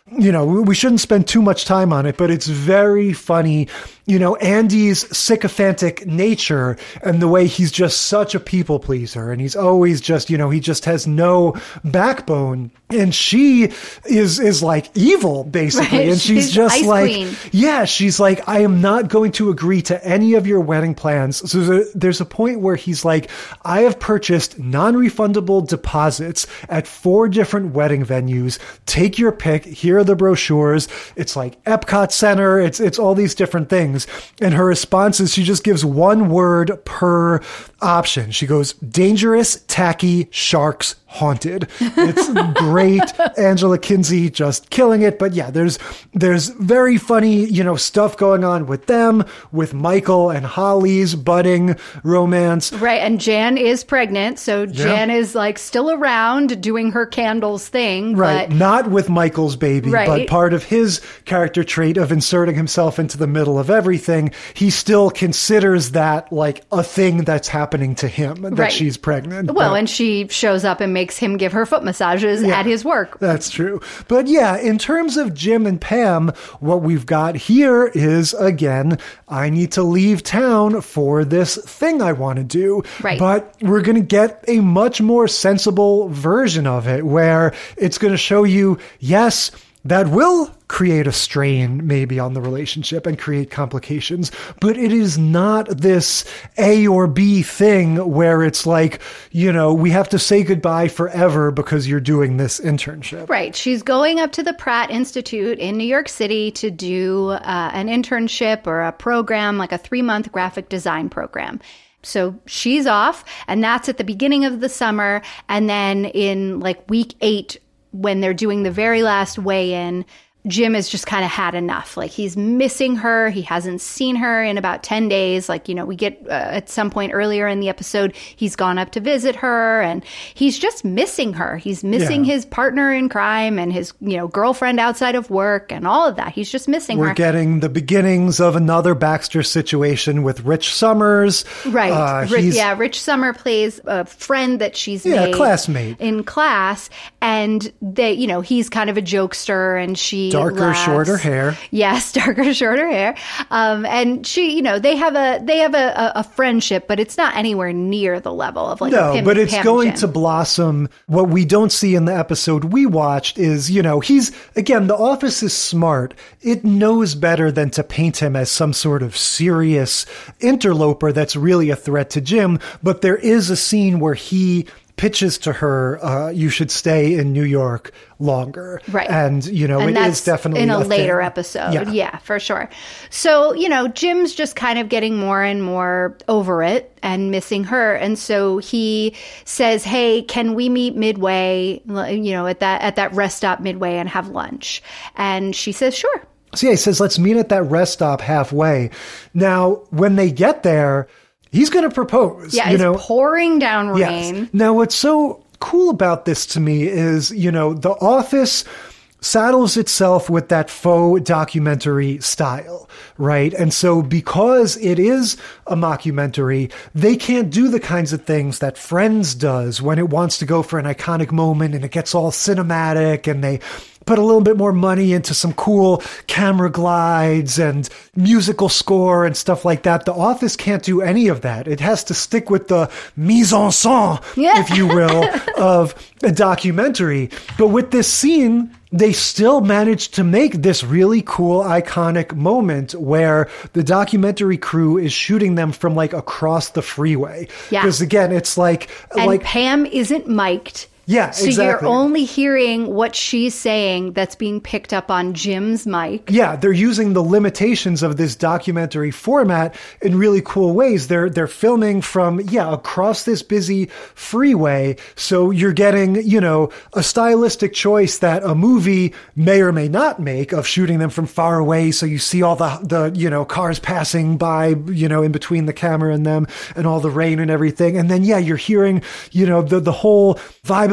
you know, we shouldn't spend too much time on it, but it's very funny. You know, Andy's sycophantic nature and the way he's just such a people pleaser, and he's always just, you know, he just has no backbone. And she is is like evil, basically. Right. And she's, she's just ice like, queen. yeah, she's like, I am not going to agree to any of your wedding plans. So there, there's a point where he's like, I have purchased non-refundable deposits at four different wedding venues. Take your pick. Here are the brochures. It's like Epcot Center. It's it's all these different things. And her response is she just gives one word per option. She goes, dangerous, tacky, sharks, haunted. It's great. Angela Kinsey just killing it. But yeah, there's there's very funny, you know, stuff going on with them, with Michael and Holly's budding romance. Right. And Jan is pregnant. So Jan Yeah. is like still around doing her candles thing. Right. But Not with Michael's baby, Right. but part of his character trait of inserting himself into the middle of everything, he still considers that like a thing that's happening to him, that Right. she's pregnant. well, But- and she shows up and makes him give her foot massages Yeah. at his work. That's true. But yeah, in terms of Jim and Pam, what we've got here is, again, I need to leave town for this thing I want to do. Right. But we're going to get a much more sensible version of it where it's going to show you, yes, that will create a strain maybe on the relationship and create complications, but it is not this A or B thing where it's like, you know, we have to say goodbye forever because you're doing this internship. Right. She's going up to the Pratt Institute in New York City to do uh, an internship or a program, like a three-month graphic design program. So she's off, and that's at the beginning of the summer. And then in like week eight, when they're doing the very last weigh-in, Jim has just kind of had enough. Like, he's missing her. He hasn't seen her in about ten days. Like, you know, we get uh, at some point earlier in the episode, he's gone up to visit her and he's just missing her. He's missing Yeah. his partner in crime and his, you know, girlfriend outside of work and all of that. He's just missing We're her. getting the beginnings of another Baxter situation with Rich Summers. Right. Uh, Ri- he's- yeah. Rich Summer plays a friend that she's Yeah, made classmate. in class. And they, you know, he's kind of a jokester and she Darker, laughs. shorter hair. Yes, darker, shorter hair. Um, and she, you know, they have a they have a, a, a friendship, but it's not anywhere near the level of like No, Pam, but it's Pam going and to Jim. blossom. What we don't see in the episode we watched is, you know, he's, again, The Office is smart. It knows better than to paint him as some sort of serious interloper that's really a threat to Jim. But there is a scene where he pitches to her, uh, you should stay in New York longer. Right. And, you know, and it that's is definitely in a, a later thing. episode. Yeah. Yeah. for sure. So, you know, Jim's just kind of getting more and more over it and missing her. And so he says, hey, can we meet midway, you know, at that, at that rest stop midway and have lunch? And she says, sure. So yeah, he says, let's meet at that rest stop halfway. Now, when they get there, he's going to propose. Yeah, you it's know? pouring down rain. Yes. Now, what's so cool about this to me is, you know, The Office saddles itself with that faux documentary style, right? And so because it is a mockumentary, they can't do the kinds of things that Friends does when it wants to go for an iconic moment and it gets all cinematic and they put a little bit more money into some cool camera glides and musical score and stuff like that. The Office can't do any of that. It has to stick with the mise en scène, Yeah. if you will, of a documentary. But with this scene, they still managed to make this really cool, iconic moment where the documentary crew is shooting them from like across the freeway. Yeah. Because again, it's like, And like, Pam isn't mic'd. yeah, So exactly. you're only hearing what she's saying that's being picked up on Jim's mic. Yeah, they're using the limitations of this documentary format in really cool ways. They're they're filming from, yeah, across this busy freeway. So you're getting, you know, a stylistic choice that a movie may or may not make of shooting them from far away. So you see all the, the you know, cars passing by, you know, in between the camera and them and all the rain and everything. And then, yeah, you're hearing, you know, the, the whole vibe of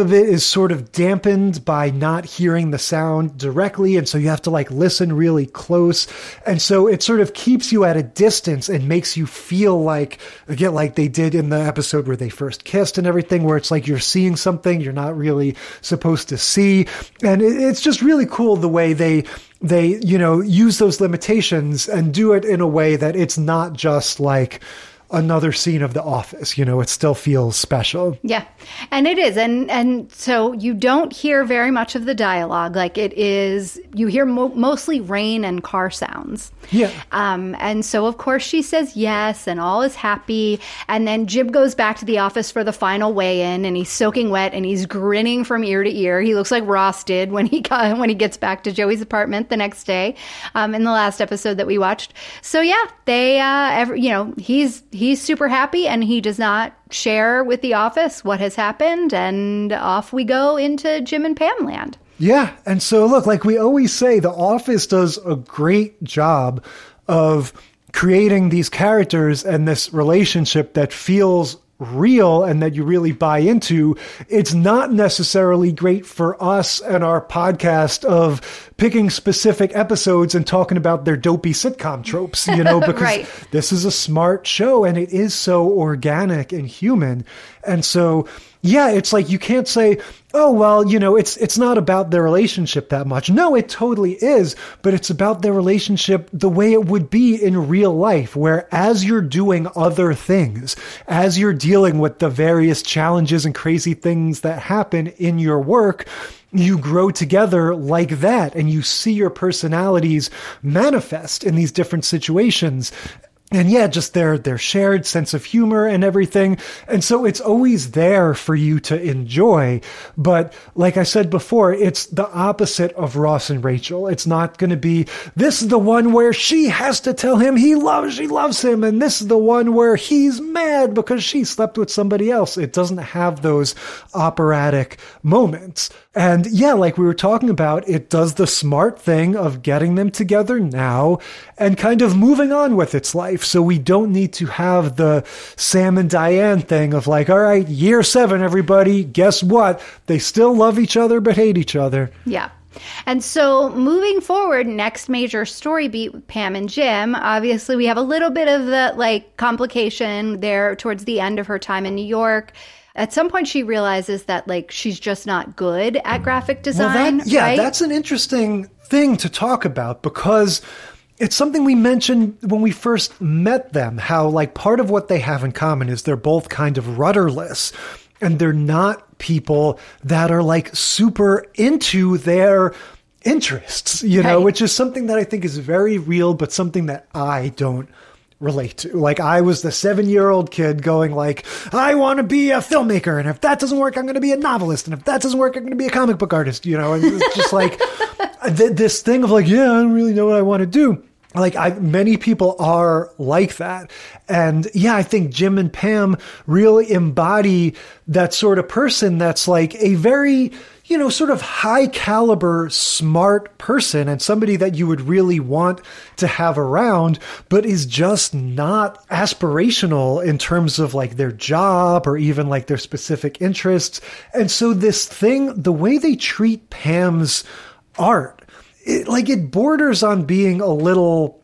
of it is sort of dampened by not hearing the sound directly. And so you have to like listen really close. And so it sort of keeps you at a distance and makes you feel like, again, like they did in the episode where they first kissed and everything, where it's like you're seeing something you're not really supposed to see. And it, it's just really cool the way they, they, you know, use those limitations and do it in a way that it's not just like another scene of The Office. You know, it still feels special. Yeah, and it is. And and so you don't hear very much of the dialogue. Like it is, you hear mo- mostly rain and car sounds. Yeah. Um, and so, of course, she says yes, and all is happy. And then Jim goes back to the office for the final weigh-in, and he's soaking wet, and he's grinning from ear to ear. He looks like Ross did when he got, when he gets back to Joey's apartment the next day, um, in the last episode that we watched. So yeah, they, uh, every, you know, he's he's super happy, and he does not share with the office what has happened, and off we go into Jim and Pam land. Yeah. And so look, like we always say, The Office does a great job of creating these characters and this relationship that feels real and that you really buy into. It's not necessarily great for us and our podcast of picking specific episodes and talking about their dopey sitcom tropes, you know, because right. This is a smart show and it is so organic and human. And so, yeah, it's like you can't say, oh, well, you know, it's it's not about their relationship that much. No, it totally is, but it's about their relationship the way it would be in real life, where as you're doing other things, as you're dealing with the various challenges and crazy things that happen in your work, you grow together like that, and you see your personalities manifest in these different situations. And yeah, just their their shared sense of humor and everything. And so it's always there for you to enjoy. But like I said before, it's the opposite of Ross and Rachel. It's not going to be, this is the one where she has to tell him he loves, she loves him. And this is the one where he's mad because she slept with somebody else. It doesn't have those operatic moments. And yeah, like we were talking about, it does the smart thing of getting them together now and kind of moving on with its life. So we don't need to have the Sam and Diane thing of like, all right, year seven, everybody, guess what? They still love each other, but hate each other. Yeah. And so moving forward, next major story beat with Pam and Jim, obviously we have a little bit of the like complication there towards the end of her time in New York. At some point, she realizes that, like, she's just not good at graphic design. Well, that, yeah, right? That's an interesting thing to talk about because it's something we mentioned when we first met them, how, like, part of what they have in common is they're both kind of rudderless, and they're not people that are, like, super into their interests, you know, right. Which is something that I think is very real, but something that I don't relate to. Like, I was the seven-year-old kid going like, I want to be a filmmaker, and if that doesn't work, I'm going to be a novelist, and if that doesn't work, I'm going to be a comic book artist, you know, and it's just like th- this thing of like, yeah, I don't really know what I want to do. Like, I, many people are like that. And yeah, I think Jim and Pam really embody that sort of person that's like a very, you know, sort of high caliber, smart person and somebody that you would really want to have around, but is just not aspirational in terms of like their job or even like their specific interests. And so this thing, the way they treat Pam's art, it, like it borders on being a little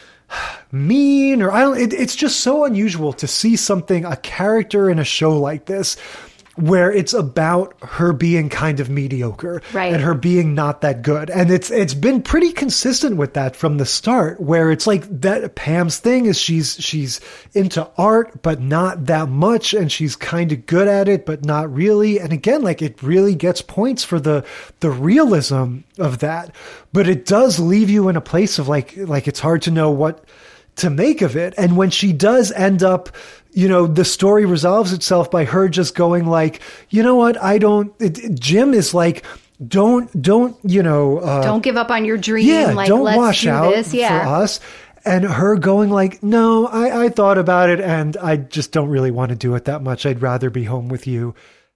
mean, or I don't, it, it's just so unusual to see something, a character in a show like this, where it's about her being kind of mediocre, right, and her being not that good. And it's it's been pretty consistent with that from the start, where it's like that Pam's thing is she's she's into art, but not that much, and she's kind of good at it, but not really. And again, like it really gets points for the the realism of that. But it does leave you in a place of like like it's hard to know what to make of it. And when she does end up, you know, the story resolves itself by her just going like, you know what, I don't, it, Jim is like, don't, don't, you know. Uh, don't give up on your dream. Yeah, like, don't let's wash do out this. Yeah. for us. And her going like, no, I, I thought about it and I just don't really want to do it that much. I'd rather be home with you.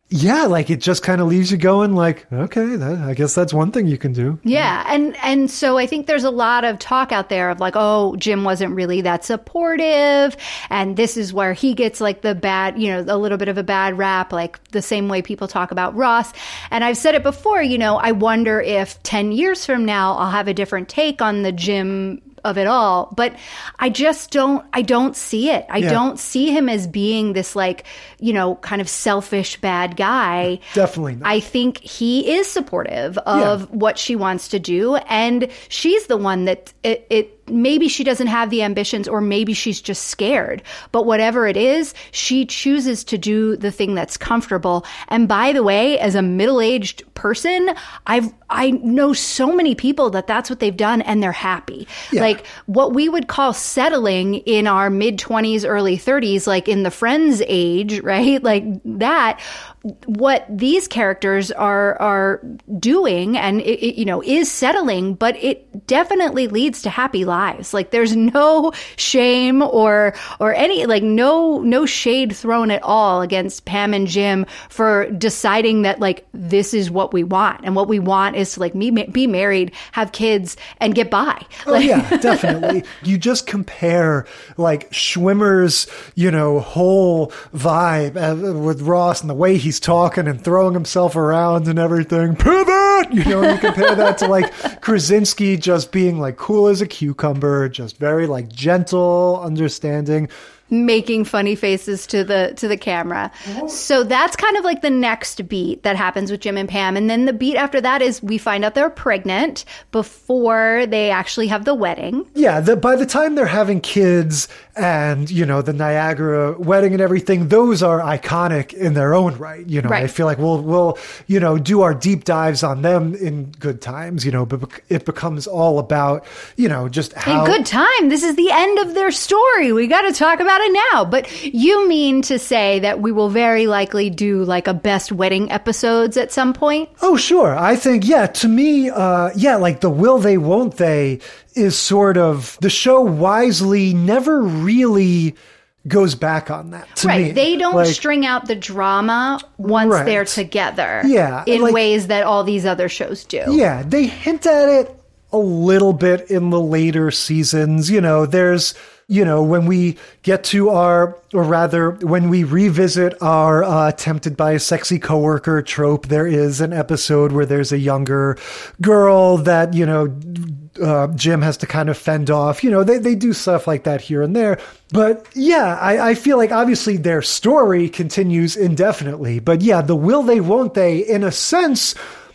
yeah, like it just kind of leaves you going like, okay, that, I guess that's one thing you can do. Yeah. And, and so I think there's a lot of talk out there of like, oh, Jim wasn't really that supportive. And this is where he gets like the bad, you know, a little bit of a bad rap, like the same way people talk about Ross. And I've said it before, you know, I wonder if ten years from now, I'll have a different take on the Jim of it all, but I just don't, I don't see it. I yeah. don't see him as being this like, you know, kind of selfish bad guy. Definitely not. I think he is supportive of yeah. what she wants to do. And she's the one that it, it maybe she doesn't have the ambitions, or maybe she's just scared. But whatever it is, she chooses to do the thing that's comfortable. And by the way, as a middle-aged person, I've I know so many people that that's what they've done, and they're happy. Yeah. Like what we would call settling in our mid-twenties, early thirties, like in the Friends age, right? Like that. What these characters are are doing, and it, it, you know, is settling, but it definitely leads to happy lives. Like there's no shame or or any like no no shade thrown at all against Pam and Jim for deciding that like this is what we want, and what we want is to like me be married, have kids, and get by. Oh like, yeah, definitely. You just compare like Schwimmer's, you know, whole vibe uh, with Ross and the way he's talking and throwing himself around and everything. Pivot! You know, you compare that to like Krasinski just being like cool as a cucumber, just very like gentle, understanding, making funny faces to the to the camera. Oh. So that's kind of like the next beat that happens with Jim and Pam. And then the beat after that is we find out they're pregnant before they actually have the wedding. Yeah, the, by the time they're having kids and, you know, the Niagara wedding and everything, those are iconic in their own right. You know, right. I feel like we'll, we'll, you know, do our deep dives on them in Good Times, you know, but it becomes all about, you know, just how... In Good Time, this is the end of their story. We got to talk about it now. But you mean to say that we will very likely do like a best wedding episodes at some point? Oh, sure. I think, yeah, to me, uh, yeah, like the will they, won't they is sort of, the show wisely never really goes back on that to right. me. They don't like, string out the drama once right. they're together yeah, in like, ways that all these other shows do. Yeah, they hint at it a little bit in the later seasons. You know, there's, you know, when we get to our, or rather, when we revisit our uh, tempted by a sexy coworker trope, there is an episode where there's a younger girl that, you know, uh, Jim has to kind of fend off. You know, they, they do stuff like that here and there. But yeah, I, I feel like obviously their story continues indefinitely. But yeah, the will they, won't they, in a sense,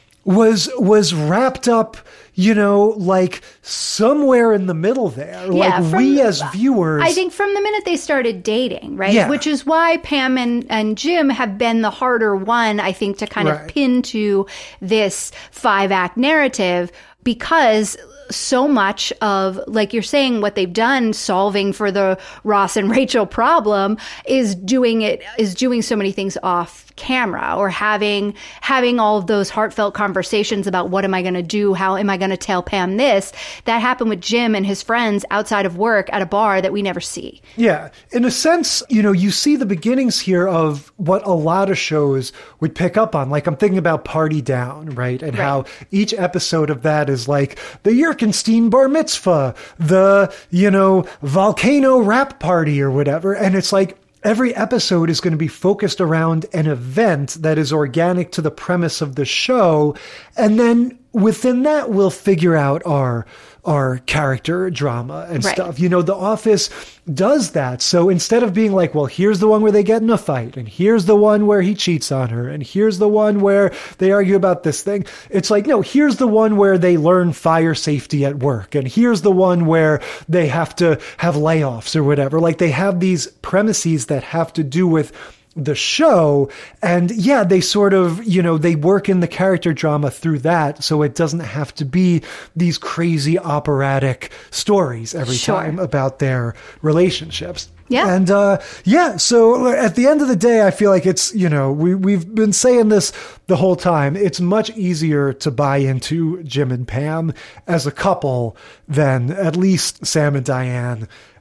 was was wrapped up, you know, like somewhere in the middle there. Yeah, like from, we as viewers. I think from the minute they started dating, right? Yeah. Which is why Pam and, and Jim have been the harder one, I think, to kind right. of pin to this five act narrative, because so much of, like you're saying, what they've done solving for the Ross and Rachel problem is doing it, is doing so many things off camera, or having, having all of those heartfelt conversations about what am I going to do? How am I going to tell Pam this? That happened with Jim and his friends outside of work at a bar that we never see. Yeah. In a sense, you know, you see the beginnings here of what a lot of shows would pick up on. Like I'm thinking about Party Down, right? And right. how each episode of that is like the Yerkenstein bar mitzvah, the, you know, volcano rap party or whatever. And it's like, every episode is going to be focused around an event that is organic to the premise of the show. And then within that, we'll figure out our our character drama and right. stuff. You know, The Office does that. So instead of being like, well, here's the one where they get in a fight, and here's the one where he cheats on her, and here's the one where they argue about this thing, it's like, no, here's the one where they learn fire safety at work, and here's the one where they have to have layoffs or whatever. Like they have these premises that have to do with the show. And yeah, they sort of, you know, they work in the character drama through that. So it doesn't have to be these crazy operatic stories every sure. time about their relationships. Yeah. And, uh, yeah, so at the end of the day, I feel like it's, you know, we, we've been saying this the whole time. It's much easier to buy into Jim and Pam as a couple than at least Sam and Diane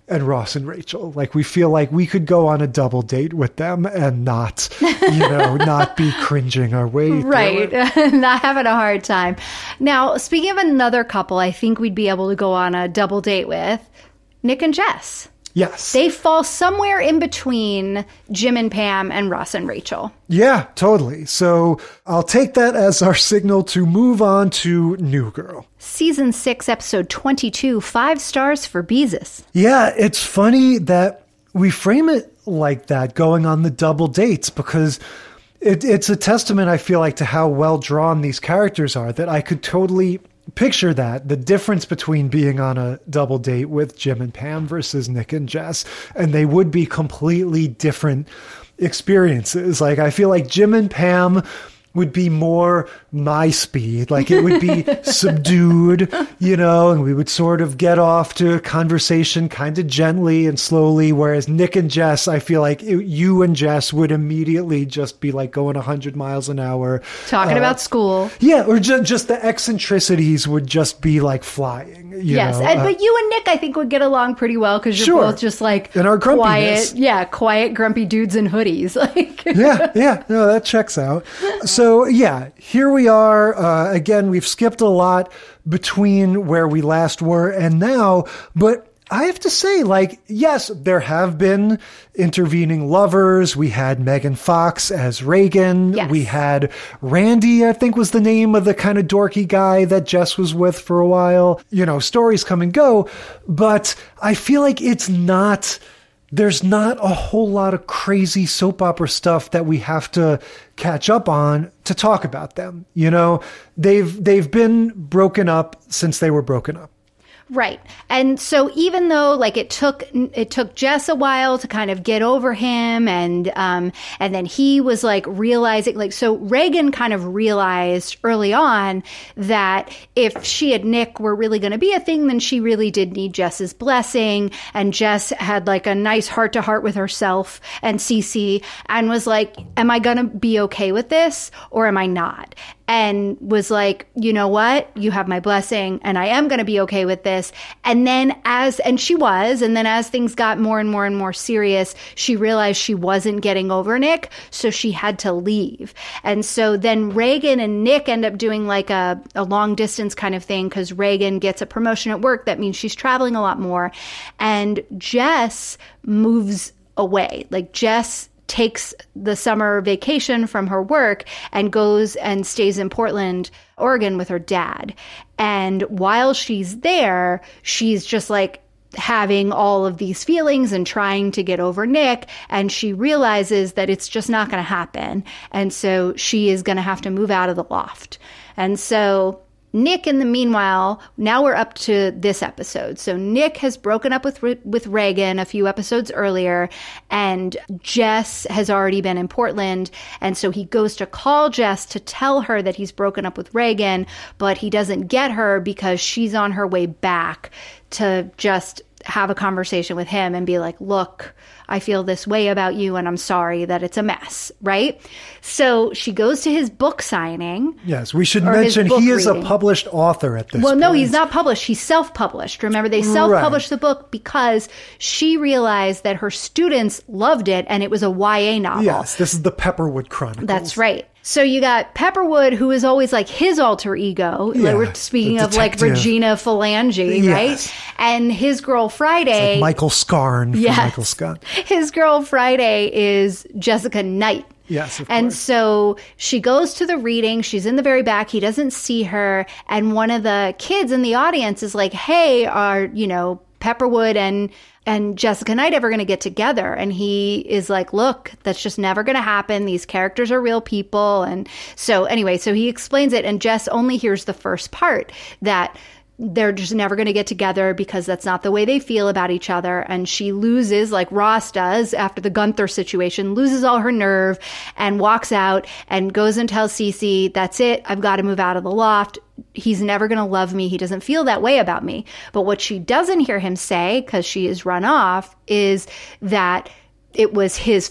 and Ross and Rachel. Like, we feel like we could go on a double date with them and not, you know, not be cringing our way through Right. it. Not having a hard time. Now, speaking of another couple, I think we'd be able to go on a double date with Nick and Jess. Yes. They fall somewhere in between Jim and Pam and Ross and Rachel. Yeah, totally. So I'll take that as our signal to move on to New Girl. Season six, episode twenty-two, five stars for Beezus. Yeah, it's funny that we frame it like that, going on the double dates, because it, it's a testament, I feel like, to how well drawn these characters are, that I could totally picture that, the difference between being on a double date with Jim and Pam versus Nick and Jess, and they would be completely different experiences. Like, I feel like Jim and Pam would be more my speed. Like, it would be subdued, you know, and we would sort of get off to a conversation kind of gently and slowly. Whereas Nick and Jess, I feel like it, you and Jess would immediately just be like going a hundred miles an hour. Talking uh, about school. Yeah. Or ju- just the eccentricities would just be like flying. You yes. know? And, uh, but you and Nick, I think, would get along pretty well because you're Sure. both just like And our quiet. grumpiness. Yeah. Quiet, grumpy dudes in hoodies. Like, yeah, yeah, no, that checks out. So, yeah, here we are. Uh, again, we've skipped a lot between where we last were and now, but I have to say, like, yes, there have been intervening lovers. We had Megan Fox as Reagan. Yes. We had Randy, I think was the name of the kind of dorky guy that Jess was with for a while. You know, stories come and go, but I feel like it's not... There's not a whole lot of crazy soap opera stuff that we have to catch up on to talk about them. You know, they've they've been broken up since they were broken up. right. And so even though like it took it took Jess a while to kind of get over him, and um and then he was like realizing, like, so Reagan kind of realized early on that if she and Nick were really going to be a thing, then she really did need Jess's blessing. And Jess had like a nice heart to heart with herself and Cece, and was like, am I going to be okay with this or am I not? And was like, you know what? You have my blessing and I am going to be okay with this. And then as, and she was, and then as things got more and more and more serious, she realized she wasn't getting over Nick. So she had to leave. And so then Reagan and Nick end up doing like a, a long distance kind of thing, because Reagan gets a promotion at work. That means she's traveling a lot more. And Jess moves away. Like Jess takes the summer vacation from her work and goes and stays in Portland, Oregon with her dad. And while she's there, she's just like having all of these feelings and trying to get over Nick. And she realizes that it's just not going to happen. And so she is going to have to move out of the loft. And so Nick, in the meanwhile, now we're up to this episode. So Nick has broken up with with Reagan a few episodes earlier, and Jess has already been in Portland. And so he goes to call Jess to tell her that he's broken up with Reagan, but he doesn't get her because she's on her way back to just have a conversation with him and be like, look, I feel this way about you and I'm sorry that it's a mess, right? So she goes to his book signing. Yes, we should mention he is reading. a published author at this well, point. Well, no, he's not published. He's self-published. Remember, they self-published right. the book because she realized that her students loved it and it was a Y A novel. Yes, this is the Pepperwood Chronicles. That's right. So you got Pepperwood, who is always like his alter ego. Yeah, like we're speaking of like Regina Phalange, yes. right? And his girl Friday. It's like Michael Scarn from yes. Michael Scott. His girl Friday is Jessica Knight. Yes, of and course. so she goes to the reading. She's in the very back. He doesn't see her. And one of the kids in the audience is like, hey, are, you know, Pepperwood and and Jessica Knight ever going to get together? And he is like, look, that's just never going to happen. These characters are real people. And so anyway, so he explains it. And Jess only hears the first part, that they're just never going to get together because that's not the way they feel about each other. And she loses, like Ross does after the Gunther situation, loses all her nerve and walks out and goes and tells Cece, that's it. I've got to move out of the loft. He's never going to love me. He doesn't feel that way about me. But what she doesn't hear him say, because she is run off, is that it was his fault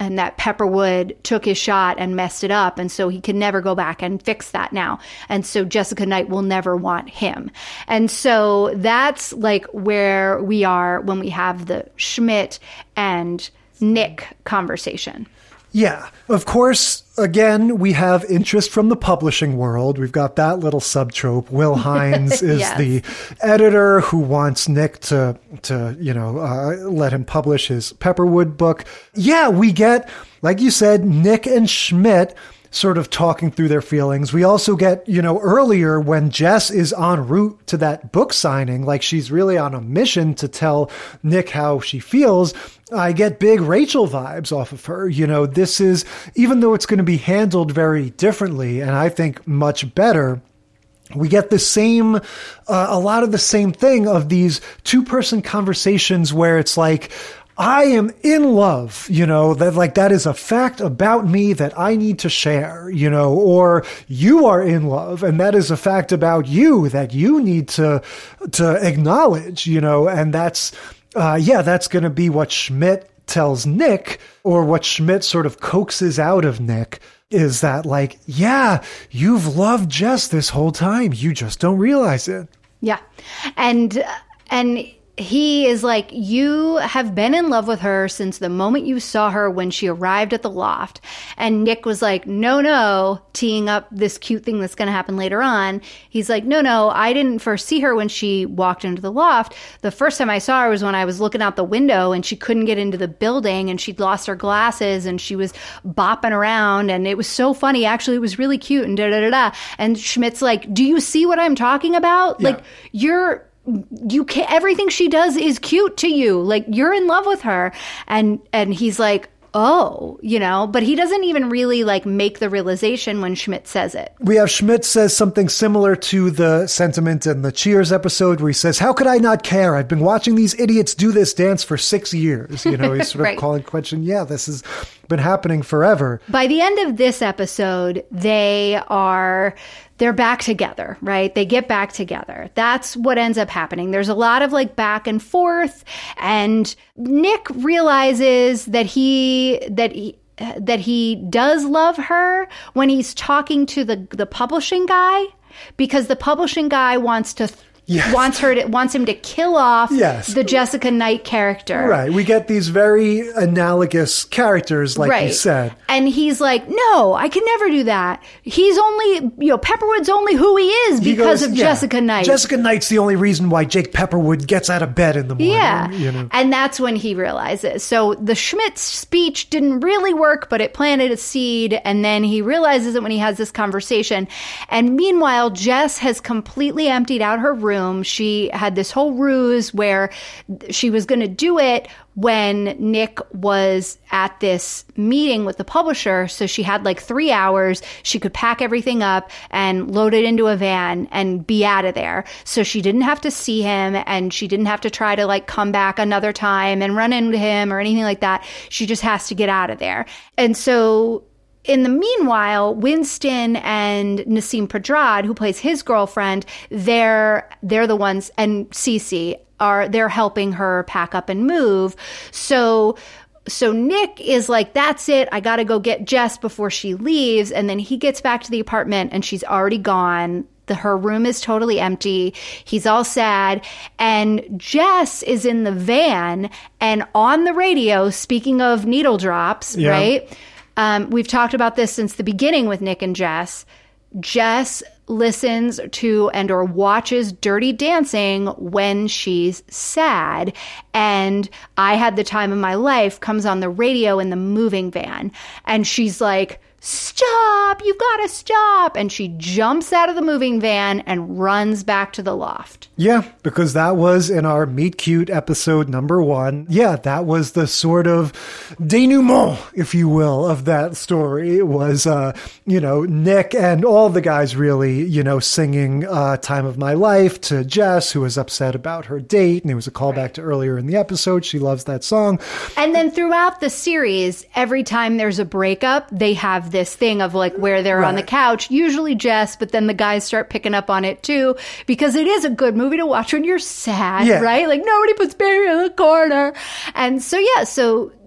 and that Pepperwood took his shot and messed it up. And so he can never go back and fix that now. And so Jessica Knight will never want him. And so that's like where we are when we have the Schmidt and Nick conversation. Yeah. Of course, again, we have interest from the publishing world. We've got that little subtrope. Will Hines is Yes. the editor who wants Nick to, to you know, uh, let him publish his Pepperwood book. Yeah, we get, like you said, Nick and Schmidt sort of talking through their feelings. We also get, you know, earlier when Jess is en route to that book signing, like she's really on a mission to tell Nick how she feels. I get big Rachel vibes off of her. You know, this is, even though it's going to be handled very differently and I think much better, we get the same, uh, a lot of the same thing of these two-person conversations where it's like, I am in love, you know, that like that is a fact about me that I need to share, you know, or you are in love and that is a fact about you that you need to, to acknowledge, you know, and that's, uh, yeah, that's going to be what Schmidt tells Nick, or what Schmidt sort of coaxes out of Nick is that like, yeah, you've loved Jess this whole time. You just don't realize it. Yeah. And, and, he is like, you have been in love with her since the moment you saw her when she arrived at the loft. And Nick was like, no, no, teeing up this cute thing that's going to happen later on. He's like, no, no, I didn't first see her when she walked into the loft. The first time I saw her was when I was looking out the window and she couldn't get into the building and she'd lost her glasses and she was bopping around. And it was so funny. Actually, it was really cute and da da da da. And Schmidt's like, do you see what I'm talking about? Yeah. Like, you're... you can everything she does is cute to you. Like, you're in love with her. And and he's like, oh, you know, but he doesn't even really like make the realization when Schmidt says it. We have Schmidt says something similar to the sentiment in the Cheers episode where he says, how could I not care? I've been watching these idiots do this dance for six years. You know, he's sort Right. of calling question, yeah, this has been happening forever. By the end of this episode, they are, they're back together, right? They get back together. That's what ends up happening. There's a lot of like back and forth, and Nick realizes that he, that he, that he does love her when he's talking to the, the publishing guy, because the publishing guy wants to Yes. wants her to, wants him to kill off yes. the Jessica Knight character. Right. We get these very analogous characters, like right. you said. And he's like, no, I can never do that. He's only, you know, Pepperwood's only who he is He because goes, of yeah, Jessica Knight. Jessica Knight's the only reason why Jake Pepperwood gets out of bed in the morning. Yeah. You know? And that's when he realizes. So the Schmidt speech didn't really work, but it planted a seed. And then he realizes it when he has this conversation. And meanwhile, Jess has completely emptied out her room. She had this whole ruse where she was going to do it when Nick was at this meeting with the publisher. So she had like three hours. She could pack everything up and load it into a van and be out of there. So she didn't have to see him, and she didn't have to try to like come back another time and run into him or anything like that. She just has to get out of there. And so in the meanwhile, Winston and Nasim Pedrad, who plays his girlfriend, they're they're the ones, and Cece are they're helping her pack up and move. So so Nick is like, that's it. I got to go get Jess before she leaves. And then he gets back to the apartment and she's already gone. The, her room is totally empty. He's all sad. And Jess is in the van and on the radio, speaking of needle drops, yeah. right? Um, we've talked about this since the beginning with Nick and Jess. Jess listens to and or watches Dirty Dancing when she's sad. And I Had the Time of My Life comes on the radio in the moving van. And she's like, stop, you've got to stop. And she jumps out of the moving van and runs back to the loft. Yeah, because that was in our Meet Cute episode number one. Yeah, that was the sort of denouement, if you will, of that story. It was, uh, you know, Nick and all the guys really, you know, singing uh, Time of My Life to Jess, who was upset about her date. And it was a callback right. to earlier in the episode. She loves that song. And then throughout the series, every time there's a breakup, they have this thing of like where they're right. on the couch, usually Jess, but then the guys start picking up on it too, because it is a good movie to watch when you're sad, yeah. right? Like nobody puts Barry in the corner. And so, yeah, so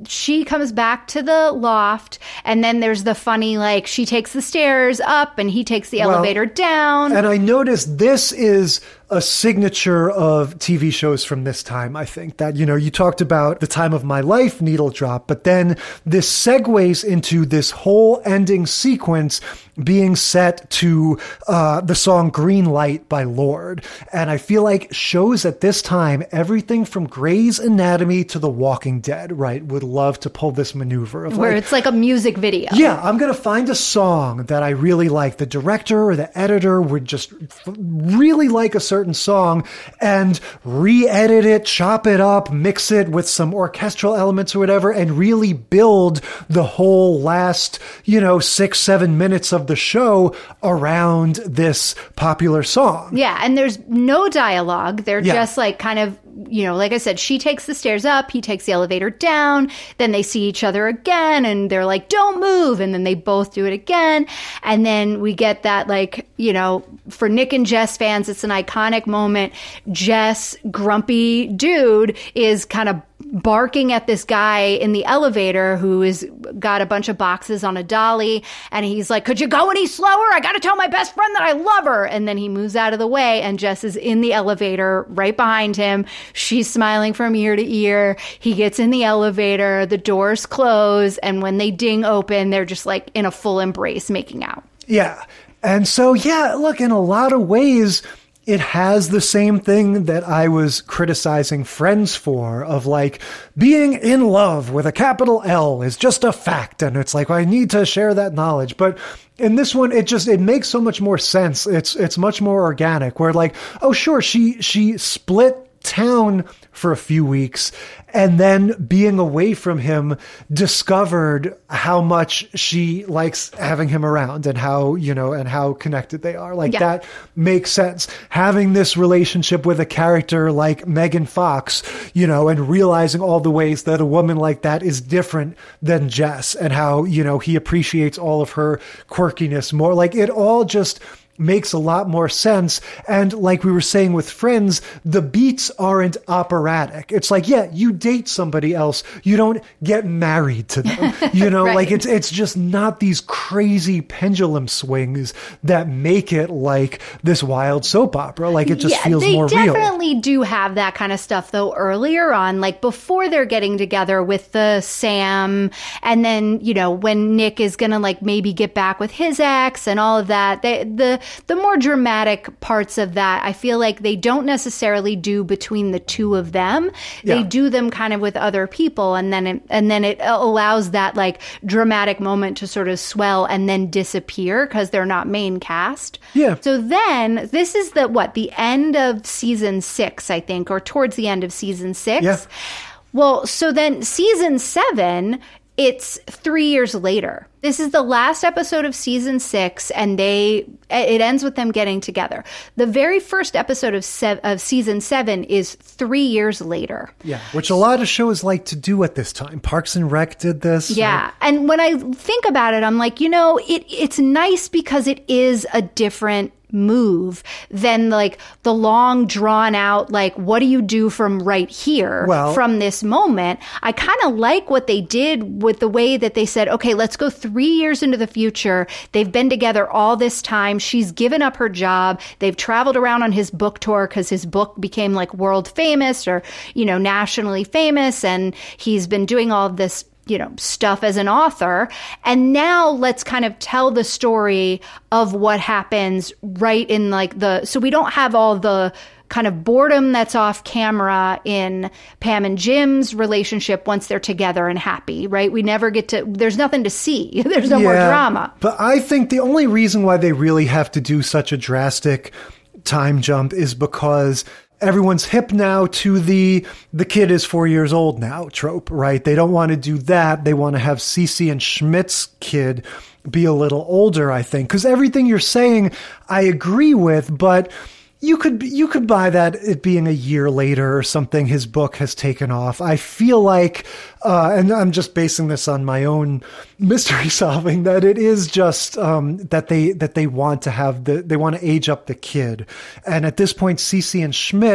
she comes back to the loft, and then there's the funny, like, she takes the stairs up and he takes the well, elevator down. And I noticed this is a signature of T V shows from this time, I think. That, you know, you talked about The Time of My Life, Needle Drop, but then this segues into this whole ending sequence being set to uh, the song Green Light by Lorde. And I feel like shows at this time, everything from Grey's Anatomy to The Walking Dead, right, would love to pull this maneuver. Of Where like, it's like a music video. Yeah, I'm going to find a song that I really like. The director or the editor would just f- really like a certain song and re-edit it, chop it up, mix it with some orchestral elements or whatever, and really build the whole last, you know, six, seven minutes of the show around this popular song. Yeah, and there's no dialogue. They're Yeah. just like kind of, you know, like I said, she takes the stairs up, he takes the elevator down, then they see each other again and they're like, don't move. And then they both do it again. And then we get that, like, you know, for Nick and Jess fans, it's an iconic moment. Jess, grumpy dude, is kind of barking at this guy in the elevator who is got a bunch of boxes on a dolly, and he's like, could you go any slower? I gotta tell my best friend that I love her. And then he moves out of the way, and Jess is in the elevator right behind him. She's smiling from ear to ear. He gets in the elevator, the doors close, and when they ding open, they're just like in a full embrace making out. Yeah. And so, yeah, look, in a lot of ways, it has the same thing that I was criticizing Friends for, of like, being in love with a capital L is just a fact. And it's like, well, I need to share that knowledge. But in this one, it just, it makes so much more sense. It's, it's much more organic, where like, oh, sure, she, she split town for a few weeks, and then being away from him, discovered how much she likes having him around, and how, you know, and how connected they are. Like, yeah. That makes sense. Having this relationship with a character like Megan Fox, you know, and realizing all the ways that a woman like that is different than Jess, and how, you know, he appreciates all of her quirkiness more. Like, it all just makes a lot more sense. And like we were saying with Friends, the beats aren't operatic. It's like, yeah, you date somebody else. You don't get married to them. You know, right. Like it's it's just not these crazy pendulum swings that make it like this wild soap opera. Like it just yeah, feels more real. They definitely do have that kind of stuff though earlier on, like before they're getting together with the Sam, and then, you know, when Nick is gonna like maybe get back with his ex and all of that. They, the The more dramatic parts of that, I feel like they don't necessarily do between the two of them. They yeah. do them kind of with other people, and then it, and then it allows that like dramatic moment to sort of swell and then disappear because they're not main cast. Yeah. So then this is the what the end of season six, I think, or towards the end of season six. Yeah. Well, so then season seven, it's three years later. This is the last episode of season six, and they it ends with them getting together. The very first episode of se- of season seven is three years later. Yeah, which a lot of shows like to do at this time. Parks and Rec did this. Yeah, right? And when I think about it, I'm like, you know, it it's nice because it is a different move than like the long drawn out, like, what do you do from right here, well, from this moment. I kind of like what they did with the way that they said, okay, let's go three years into the future. They've been together all this time. She's given up her job. They've traveled around on his book tour because his book became like world famous, or, you know, nationally famous. And he's been doing all of this, you know, stuff as an author. And now let's kind of tell the story of what happens right in like the, so we don't have all the kind of boredom that's off camera in Pam and Jim's relationship once they're together and happy, right? We never get to, there's nothing to see. There's no yeah, more drama. But I think the only reason why they really have to do such a drastic time jump is because everyone's hip now to the the kid is four years old now trope, right? They don't want to do that. They want to have Cece and Schmidt's kid be a little older, I think. Because everything you're saying, I agree with, but you could you could buy that it being a year later or something, his book has taken off. I feel like, uh, and I'm just basing this on my own mystery solving, that it is just um, that they that they want to have the they want to age up the kid. And at this point, Cece and Schmidt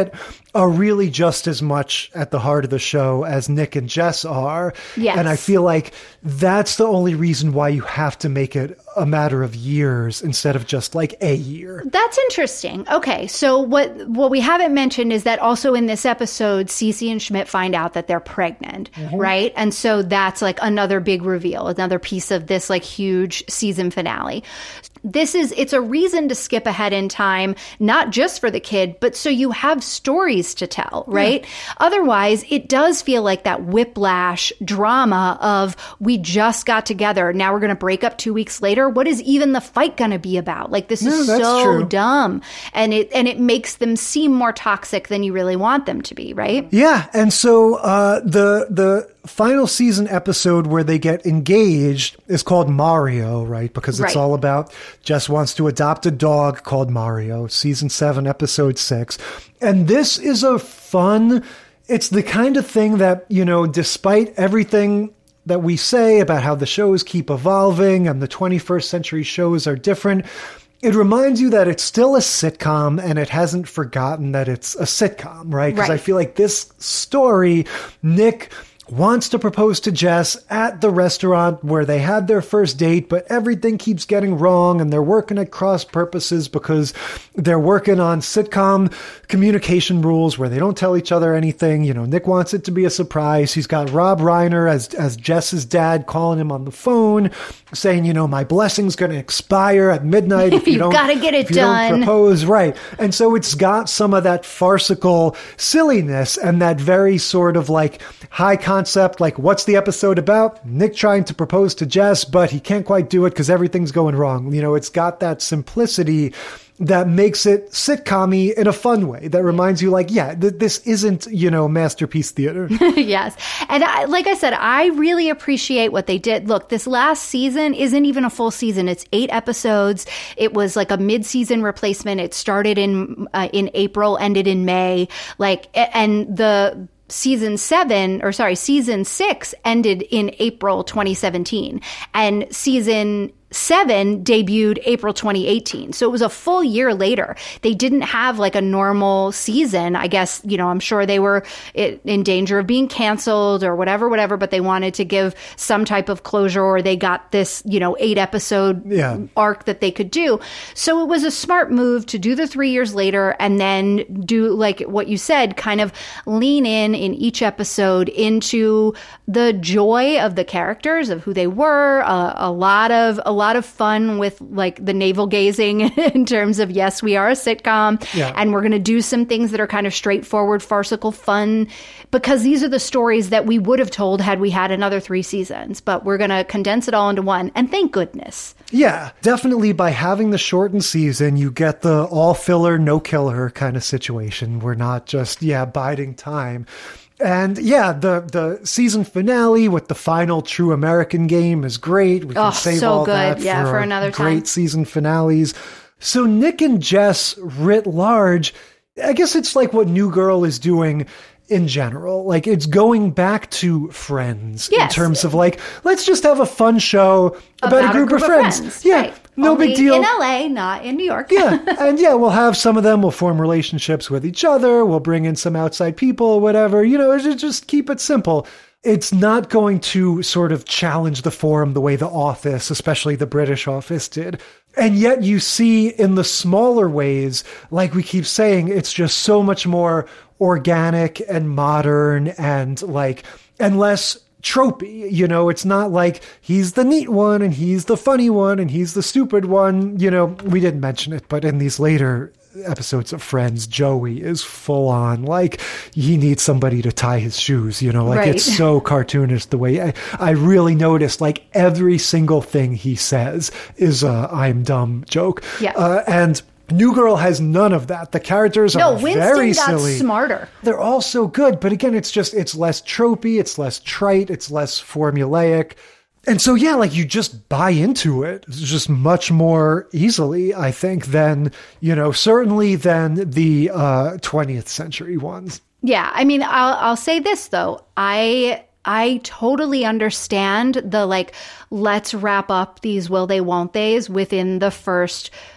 are really just as much at the heart of the show as Nick and Jess are. Yes. And I feel like that's the only reason why you have to make it a matter of years instead of just like a year. That's interesting. Okay, so what what we haven't mentioned is that also in this episode, Cece and Schmidt find out that they're pregnant, mm-hmm. right? And so that's like another big reveal, another piece of this like huge season finale. This is, it's a reason to skip ahead in time, not just for the kid, but so you have stories to tell, right? Mm. Otherwise, it does feel like that whiplash drama of we just got together. Now we're going to break up two weeks later. What is even the fight going to be about? Like, this is no, so true. dumb. And it, and it makes them seem more toxic than you really want them to be, right? Yeah. And so, uh, the, the, final season episode where they get engaged is called Mario, right? Because it's right. all about Jess wants to adopt a dog called Mario. Season seven, episode six. And this is a fun, it's the kind of thing that, you know, despite everything that we say about how the shows keep evolving and the twenty-first century shows are different, it reminds you that it's still a sitcom and it hasn't forgotten that it's a sitcom, right? Because right. I feel like this story, Nick wants to propose to Jess at the restaurant where they had their first date, but everything keeps getting wrong and they're working at cross purposes because they're working on sitcom communication rules where they don't tell each other anything. You know, Nick wants it to be a surprise. He's got Rob Reiner as, as Jess's dad calling him on the phone saying, you know, my blessing's going to expire at midnight if you don't, gotta get it if you done. don't propose. Right. And so it's got some of that farcical silliness and that very sort of like high concept, like what's the episode about? Nick trying to propose to Jess, but he can't quite do it because everything's going wrong. You know, it's got that simplicity that makes it sitcom-y in a fun way that reminds you like, yeah, th- this isn't, you know, masterpiece theater. Yes. And I, like I said, I really appreciate what they did. Look, this last season isn't even a full season. It's eight episodes. It was like a mid-season replacement. It started in, uh, in April, ended in May. Like, and the season seven, or sorry, season six ended in April twenty seventeen. And season seven debuted April twenty eighteen. So it was a full year later. They didn't have like a normal season. I guess, you know, I'm sure they were in danger of being canceled or whatever, whatever, but they wanted to give some type of closure, or they got this, you know, eight episode yeah. arc that they could do. So it was a smart move to do the three years later and then do like what you said, kind of lean in in each episode into the joy of the characters, of who they were, uh, a lot of, a lot of fun with like the navel gazing in terms of, yes, we are a sitcom yeah. and we're going to do some things that are kind of straightforward, farcical fun, because these are the stories that we would have told had we had another three seasons, but we're going to condense it all into one. And thank goodness. Yeah, definitely by having the shortened season, you get the all filler, no killer kind of situation. We're not just, yeah, biding time. And yeah, the, the season finale with the final true American game is great. We can oh, save so all good. that yeah, for, for another great time. season finales. So Nick and Jess writ large, I guess it's like what New Girl is doing in general. Like, it's going back to Friends yes. in terms of like, let's just have a fun show about, about a, group a group of friends. Of friends. Yeah, right. no Only big deal. In L A, not in New York. Yeah, and yeah, we'll have some of them, we'll form relationships with each other, we'll bring in some outside people, whatever, you know, just keep it simple. It's not going to sort of challenge the form the way The Office, especially the British Office, did. And yet you see in the smaller ways, like we keep saying, it's just so much more organic and modern and like, and less tropey. You know, it's not like he's the neat one and he's the funny one and he's the stupid one. You know, we didn't mention it, but in these later episodes of Friends, Joey is full on like he needs somebody to tie his shoes, you know, like right. it's so cartoonish the way I, I really noticed like every single thing he says is a I'm dumb joke. Yeah. Uh, and New Girl has none of that. The characters no, are Winston very got silly. Smarter. They're all so good. But again, it's just, it's less tropey. It's less trite. It's less formulaic. And so, yeah, like you just buy into it just much more easily, I think, than, you know, certainly than the uh, twentieth century ones. Yeah. I mean, I'll, I'll say this, though. I... I totally understand the like, let's wrap up these will they, won't they's within the first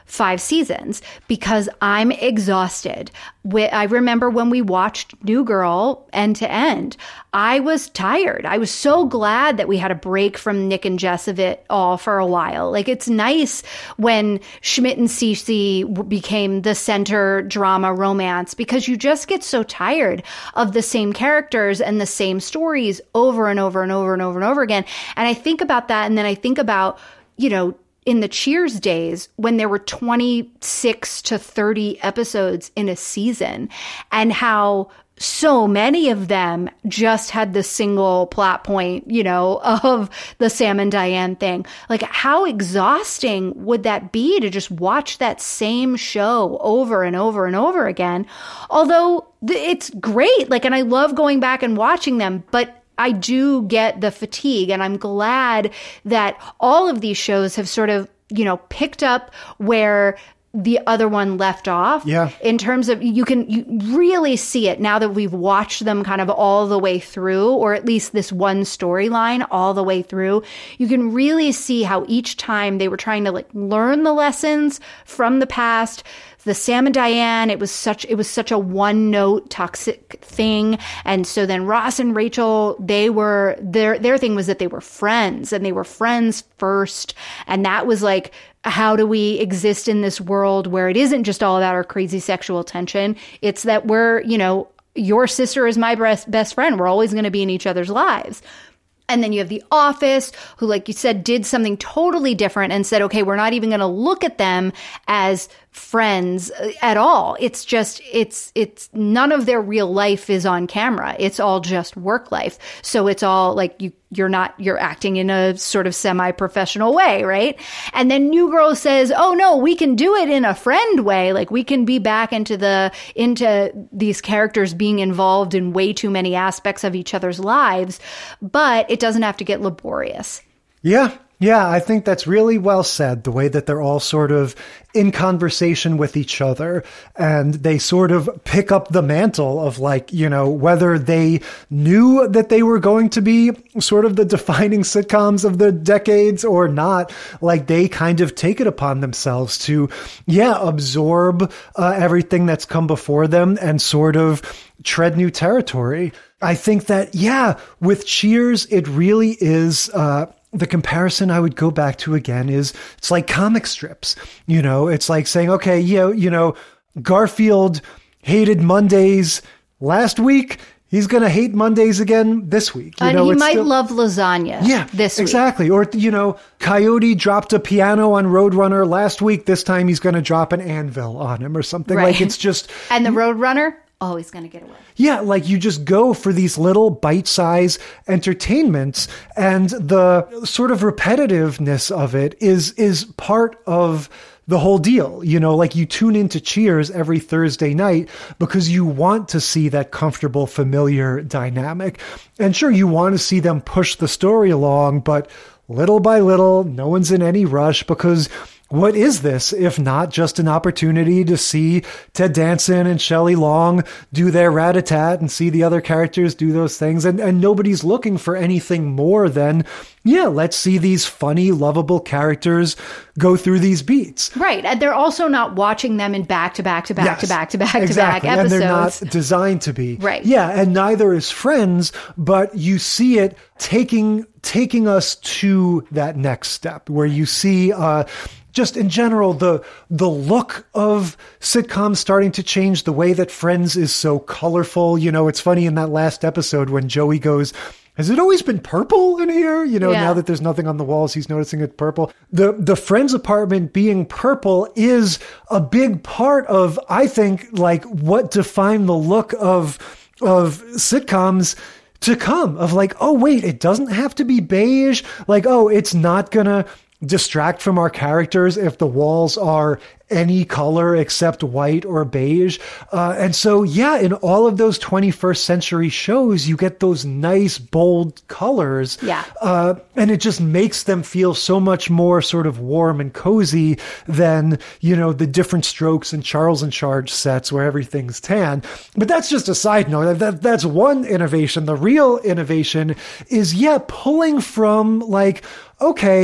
five seasons because I'm exhausted. I remember when we watched New Girl end to end, I was tired. I was so glad that we had a break from Nick and Jess of it all for a while. Like, it's nice when Schmidt and Cece became the center drama romance because you just get so tired of the same characters and the same stories over and over and over and over and over again. And I think about that, and then I think about, you know, in the Cheers days when there were twenty-six to thirty episodes in a season, and how so many of them just had the single plot point, you know, of the Sam and Diane thing. Like, how exhausting would that be to just watch that same show over and over and over again? Although it's great. Like, and I love going back and watching them, but I do get the fatigue, and I'm glad that all of these shows have sort of, you know, picked up where the other one left off. Yeah. In terms of, you can you really see it now that we've watched them kind of all the way through, or at least this one storyline all the way through. You can really see how each time they were trying to like learn the lessons from the past. The Sam and Diane, it was such it was such a one note toxic thing, and so then Ross and Rachel, they were their their thing was that they were friends, and they were friends first, and that was like, how do we exist in this world where it isn't just all about our crazy sexual tension? It's that we're, you know, your sister is my best best friend. We're always going to be in each other's lives. And then you have The Office, who, like you said, did something totally different and said, okay, we're not even going to look at them as friends at all. It's just, it's, it's none of their real life is on camera. It's all just work life. So it's all like you, you're not, you're acting in a sort of semi-professional way, right? And then New Girl says, oh no, we can do it in a friend way. Like, we can be back into the, into these characters being involved in way too many aspects of each other's lives, but it doesn't have to get laborious. Yeah. Yeah, I think that's really well said, the way that they're all sort of in conversation with each other, and they sort of pick up the mantle of, like, you know, whether they knew that they were going to be sort of the defining sitcoms of the decades or not. Like, they kind of take it upon themselves to, yeah, absorb uh, everything that's come before them and sort of tread new territory. I think that, yeah, with Cheers, it really is... Uh, the comparison I would go back to again is it's like comic strips. You know, it's like saying, okay, you know, you know, Garfield hated Mondays last week. He's going to hate Mondays again this week. You and know, he it's might still, love lasagna yeah, this week. Exactly. Or, you know, Coyote dropped a piano on Roadrunner last week. This time he's going to drop an anvil on him or something. Right. Like, it's just... And the Roadrunner? Always going to get away. Yeah, like, you just go for these little bite-size entertainments, and the sort of repetitiveness of it is is part of the whole deal. You know, like, you tune into Cheers every Thursday night because you want to see that comfortable, familiar dynamic. And sure, you want to see them push the story along, but little by little, no one's in any rush, because what is this if not just an opportunity to see Ted Danson and Shelley Long do their rat-a-tat and see the other characters do those things? And, and nobody's looking for anything more than, yeah, let's see these funny, lovable characters go through these beats. Right. And they're also not watching them in back to back to back yes, to back to back exactly. to back episodes. And they're not designed to be. Right. Yeah. And neither is Friends, but you see it taking, taking us to that next step where you see, uh, just in general, the the look of sitcoms starting to change, the way that Friends is so colorful. You know, it's funny in that last episode when Joey goes, has it always been purple in here? You know, yeah. Now that there's nothing on the walls, he's noticing it's purple. The the Friends apartment being purple is a big part of, I think, like, what defined the look of of sitcoms to come. Of like, oh, wait, it doesn't have to be beige. Like, oh, it's not gonna distract from our characters if the walls are any color except white or beige. Uh, and so, yeah, in all of those twenty-first century shows, you get those nice, bold colors. Yeah. Uh, and it just makes them feel so much more sort of warm and cozy than, you know, the Different Strokes and Charles in Charge sets where everything's tan. But that's just a side note. That, that's one innovation. The real innovation is, yeah, pulling from, like, okay,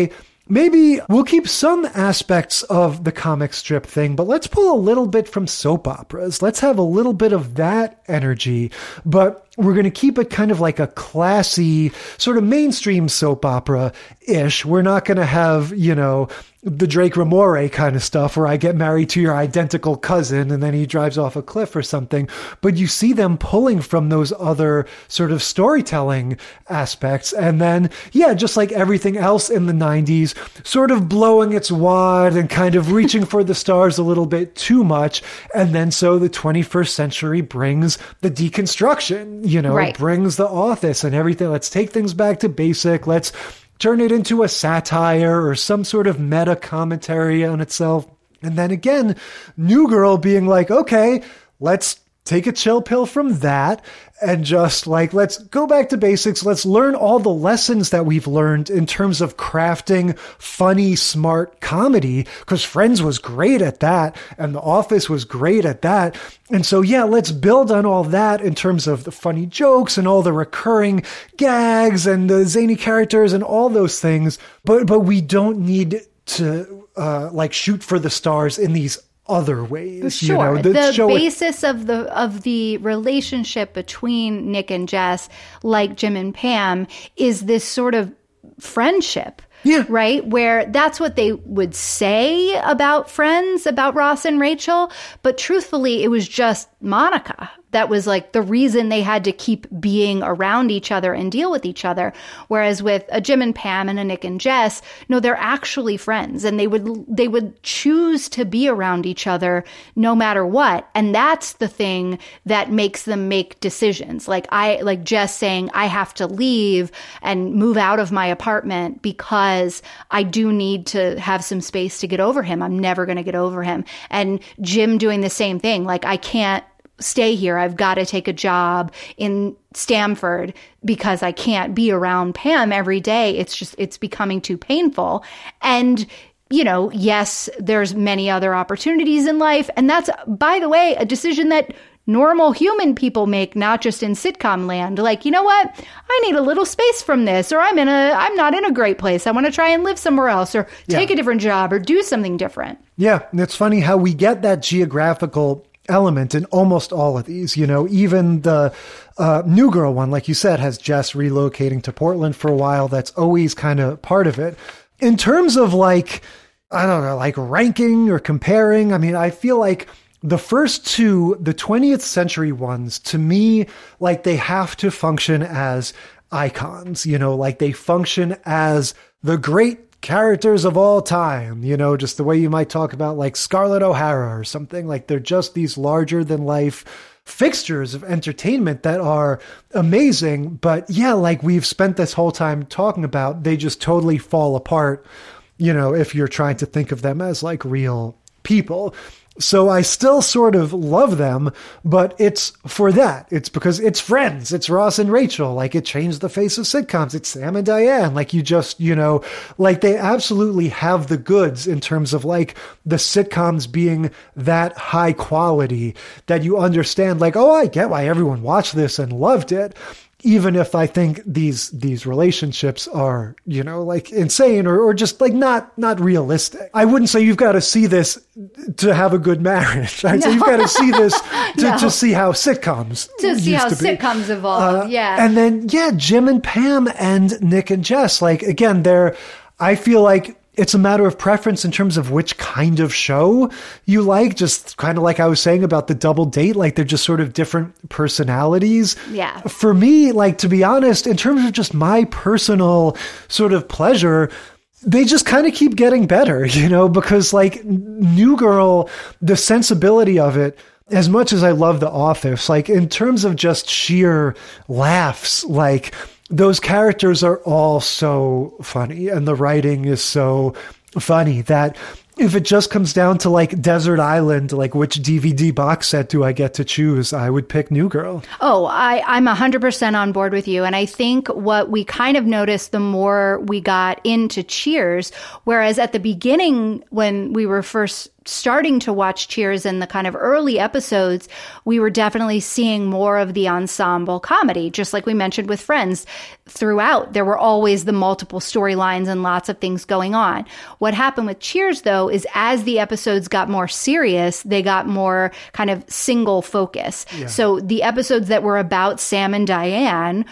maybe we'll keep some aspects of the comic strip thing, but let's pull a little bit from soap operas. Let's have a little bit of that energy, but we're going to keep it kind of like a classy, sort of mainstream soap opera-ish. We're not going to have, you know, the Drake Ramore kind of stuff where I get married to your identical cousin and then he drives off a cliff or something. But you see them pulling from those other sort of storytelling aspects. And then, yeah, just like everything else in the nineties, sort of blowing its wad and kind of reaching for the stars a little bit too much. And then so the twenty-first century brings the deconstruction, you know, right. brings the office and everything. Let's take things back to basic. Let's turn it into a satire or some sort of meta commentary on itself. And then again, New Girl being like, okay, let's take a chill pill from that and just like, let's go back to basics. Let's learn all the lessons that we've learned in terms of crafting funny, smart comedy, because Friends was great at that and The Office was great at that. And so, yeah, let's build on all that in terms of the funny jokes and all the recurring gags and the zany characters and all those things. But, but we don't need to uh, like shoot for the stars in these other ways. Sure. You know, the, the show basis of the of the relationship between Nick and Jess, like Jim and Pam, is this sort of friendship. Yeah. Right? Where that's what they would say about Friends, about Ross and Rachel. But truthfully, it was just Monica. That was like the reason they had to keep being around each other and deal with each other. Whereas with a Jim and Pam and a Nick and Jess, no, they're actually friends and they would, they would choose to be around each other no matter what. And that's the thing that makes them make decisions. Like I, like Jess saying, I have to leave and move out of my apartment because I do need to have some space to get over him. I'm never going to get over him. And Jim doing the same thing. Like I can't stay here. I've got to take a job in Stamford because I can't be around Pam every day. It's just, it's becoming too painful. And, you know, yes, there's many other opportunities in life. And that's, by the way, a decision that normal human people make, not just in sitcom land. Like, you know what? I need a little space from this, or I'm in a, I'm not in a great place. I want to try and live somewhere else or take yeah. a different job or do something different. Yeah. And it's funny how we get that geographical element in almost all of these, you know, even the uh, New Girl one, like you said, has Jess relocating to Portland for a while. That's always kind of part of it. In terms of like, I don't know, like ranking or comparing, I mean, I feel like the first two, the twentieth century ones, to me, like they have to function as icons, you know, like they function as the great characters of all time, you know, just the way you might talk about like Scarlett O'Hara or something. Like they're just these larger than life fixtures of entertainment that are amazing. But yeah, like we've spent this whole time talking about, they just totally fall apart, you know, if you're trying to think of them as like real people. So I still sort of love them, but it's for that. It's because it's Friends. It's Ross and Rachel. Like it changed the face of sitcoms. It's Sam and Diane. Like you just, you know, like they absolutely have the goods in terms of like the sitcoms being that high quality that you understand like, oh, I get why everyone watched this and loved it. Even if I think these these relationships are, you know, like insane or, or just like not not realistic. I wouldn't say you've got to see this to have a good marriage. I'd no. say you've got to see this to, no. to see how sitcoms To see how to sitcoms evolve, uh, yeah. And then, yeah, Jim and Pam and Nick and Jess, like, again, they're, I feel like it's a matter of preference in terms of which kind of show you like, just kind of like I was saying about the Double Date, like they're just sort of different personalities. Yeah. For me, like, to be honest, in terms of just my personal sort of pleasure, they just kind of keep getting better, you know, because like New Girl, the sensibility of it, as much as I love The Office, like in terms of just sheer laughs, like those characters are all so funny and the writing is so funny that if it just comes down to like Desert Island, like which D V D box set do I get to choose, I would pick New Girl. Oh, I, I'm one hundred percent on board with you. And I think what we kind of noticed the more we got into Cheers, whereas at the beginning when we were first starting to watch Cheers in the kind of early episodes, we were definitely seeing more of the ensemble comedy, just like we mentioned with Friends. Throughout, there were always the multiple storylines and lots of things going on. What happened with Cheers, though, is as the episodes got more serious, they got more kind of single focus. Yeah. So the episodes that were about Sam and Diane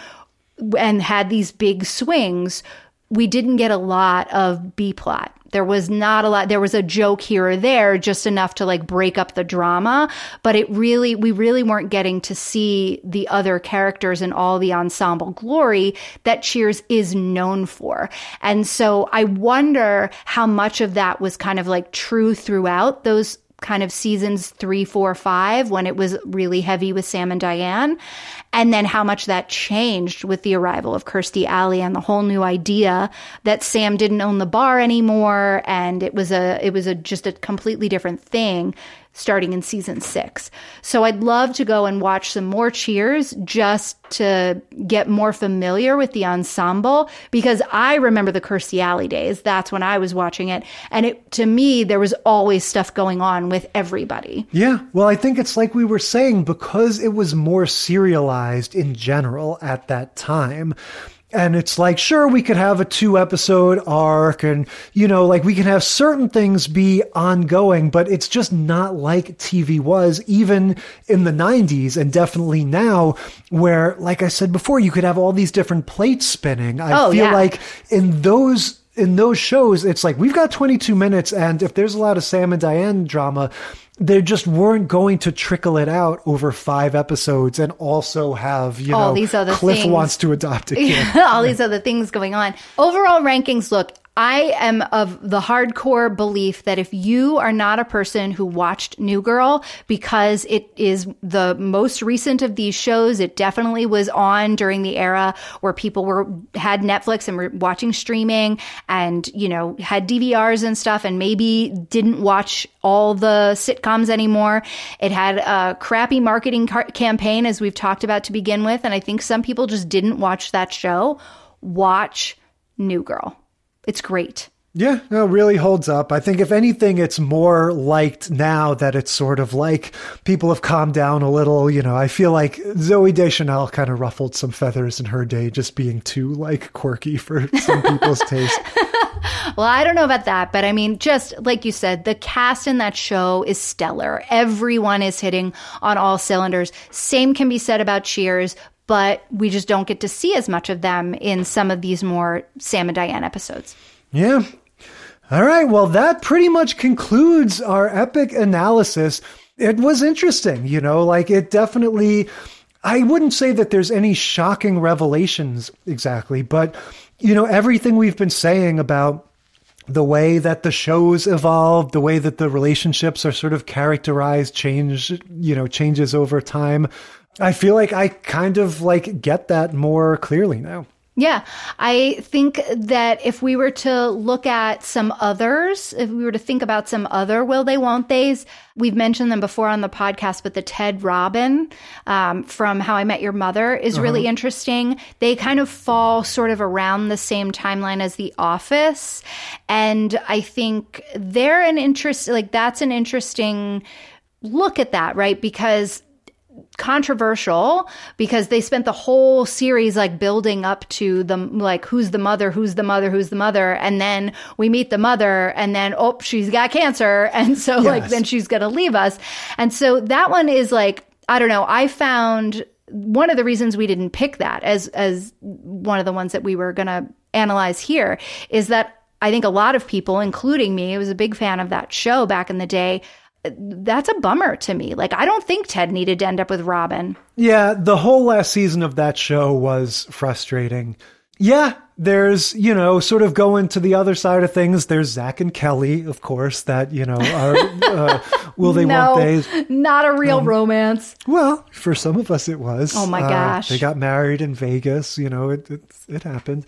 and had these big swings, we didn't get a lot of B-plot. There was not a lot. There was a joke here or there, just enough to like break up the drama. But it really, we really weren't getting to see the other characters and all the ensemble glory that Cheers is known for. And so I wonder how much of that was kind of like true throughout those kind of seasons three, four, five, when it was really heavy with Sam and Diane. And then how much that changed with the arrival of Kirstie Alley and the whole new idea that Sam didn't own the bar anymore. And it was a, it was a, just a completely different thing starting in season six. So I'd love to go and watch some more Cheers just to get more familiar with the ensemble, because I remember the Kirstie Alley days. That's when I was watching it. And it, to me, there was always stuff going on with everybody. Yeah. Well, I think it's like we were saying, because it was more serialized in general at that time. And it's like, sure, we could have a two episode arc and, you know, like we can have certain things be ongoing, but it's just not like T V was even in the nineties and definitely now, where, like I said before, you could have all these different plates spinning. I oh, feel yeah. like in those in those shows, it's like we've got twenty-two minutes, and if there's a lot of Sam and Diane drama, they just weren't going to trickle it out over five episodes and also have, you all know, these other Cliff things. wants to adopt a kid. all these other things going on. Overall rankings, look, I am of the hardcore belief that if you are not a person who watched New Girl, because it is the most recent of these shows, it definitely was on during the era where people were had Netflix and were watching streaming and, you know, had D V Rs and stuff and maybe didn't watch all the sitcoms anymore. It had a crappy marketing car- campaign, as we've talked about to begin with. And I think some people just didn't watch that show. Watch New Girl. It's great. Yeah, no, it really holds up. I think if anything, it's more liked now that it's sort of like people have calmed down a little. You know, I feel like Zooey Deschanel kind of ruffled some feathers in her day, just being too like quirky for some people's taste. Well, I don't know about that, but I mean, just like you said, the cast in that show is stellar. Everyone is hitting on all cylinders. Same can be said about Cheers, but we just don't get to see as much of them in some of these more Sam and Diane episodes. Yeah. All right. Well, that pretty much concludes our epic analysis. It was interesting, you know, like it definitely, I wouldn't say that there's any shocking revelations exactly, but, you know, everything we've been saying about the way that the shows evolved, the way that the relationships are sort of characterized, change, you know, changes over time. I feel like I kind of like get that more clearly now. Yeah, I think that if we were to look at some others, if we were to think about some other will they, won't they's, we've mentioned them before on the podcast, but the Ted Robin um, from How I Met Your Mother is uh-huh. really interesting. They kind of fall sort of around the same timeline as The Office. And I think they're an interest, like that's an interesting look at that, right? Because controversial, because they spent the whole series like building up to the like who's the mother, who's the mother, who's the mother, and then we meet the mother, and then oh, she's got cancer, and so yes. like then she's gonna leave us, and so that one is like I don't know. I found one of the reasons we didn't pick that as as one of the ones that we were gonna analyze here is that I think a lot of people, including me, I was a big fan of that show back in the day. That's a bummer to me. Like, I don't think Ted needed to end up with Robin. Yeah, the whole last season of that show was frustrating. Yeah, there's, you know, sort of going to the other side of things. There's Zach and Kelly, of course, that, you know, are, uh, will they, no, won't they? Not a real um, romance. Well, for some of us it was. Oh my gosh. Uh, they got married in Vegas, you know, it it, it happened.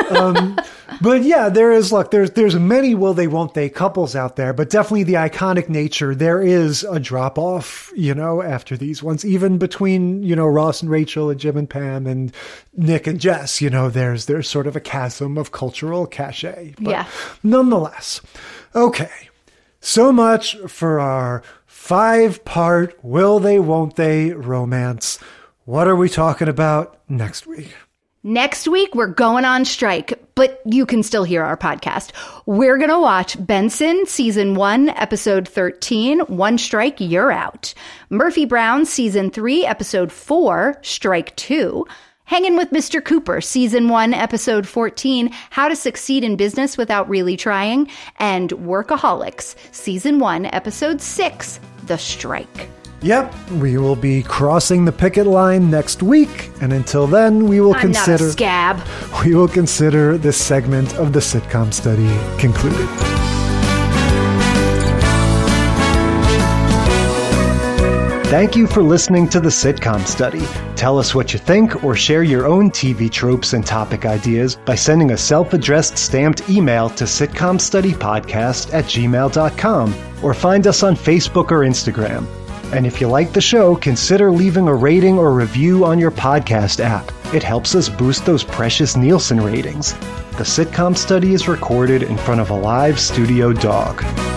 um, but yeah, there is, look, there's, there's many will they, won't they couples out there, but definitely the iconic nature, there is a drop off, you know, after these ones, even between, you know, Ross and Rachel and Jim and Pam and Nick and Jess, you know, there's, there's sort of a chasm of cultural cachet. But yeah. nonetheless. Okay. So much for our five-part will they, won't they romance. What are we talking about next week? Next week, we're going on strike, but you can still hear our podcast. We're going to watch Benson, Season one, Episode thirteen, One Strike, You're Out. Murphy Brown, Season three, Episode four, Strike two. Hanging with Mister Cooper, Season one, Episode fourteen, How to Succeed in Business Without Really Trying. And Workaholics, Season one, Episode six, The Strike. Yep, we will be crossing the picket line next week, and until then, we will I'm consider not a scab. We will consider this segment of the sitcom study concluded. Thank you for listening to the Sitcom Study. Tell us what you think or share your own T V tropes and topic ideas by sending a self-addressed stamped email to sitcomstudypodcast at gmail dot com or find us on Facebook or Instagram. And if you like the show, consider leaving a rating or review on your podcast app. It helps us boost those precious Nielsen ratings. The Sitcom Study is recorded in front of a live studio dog.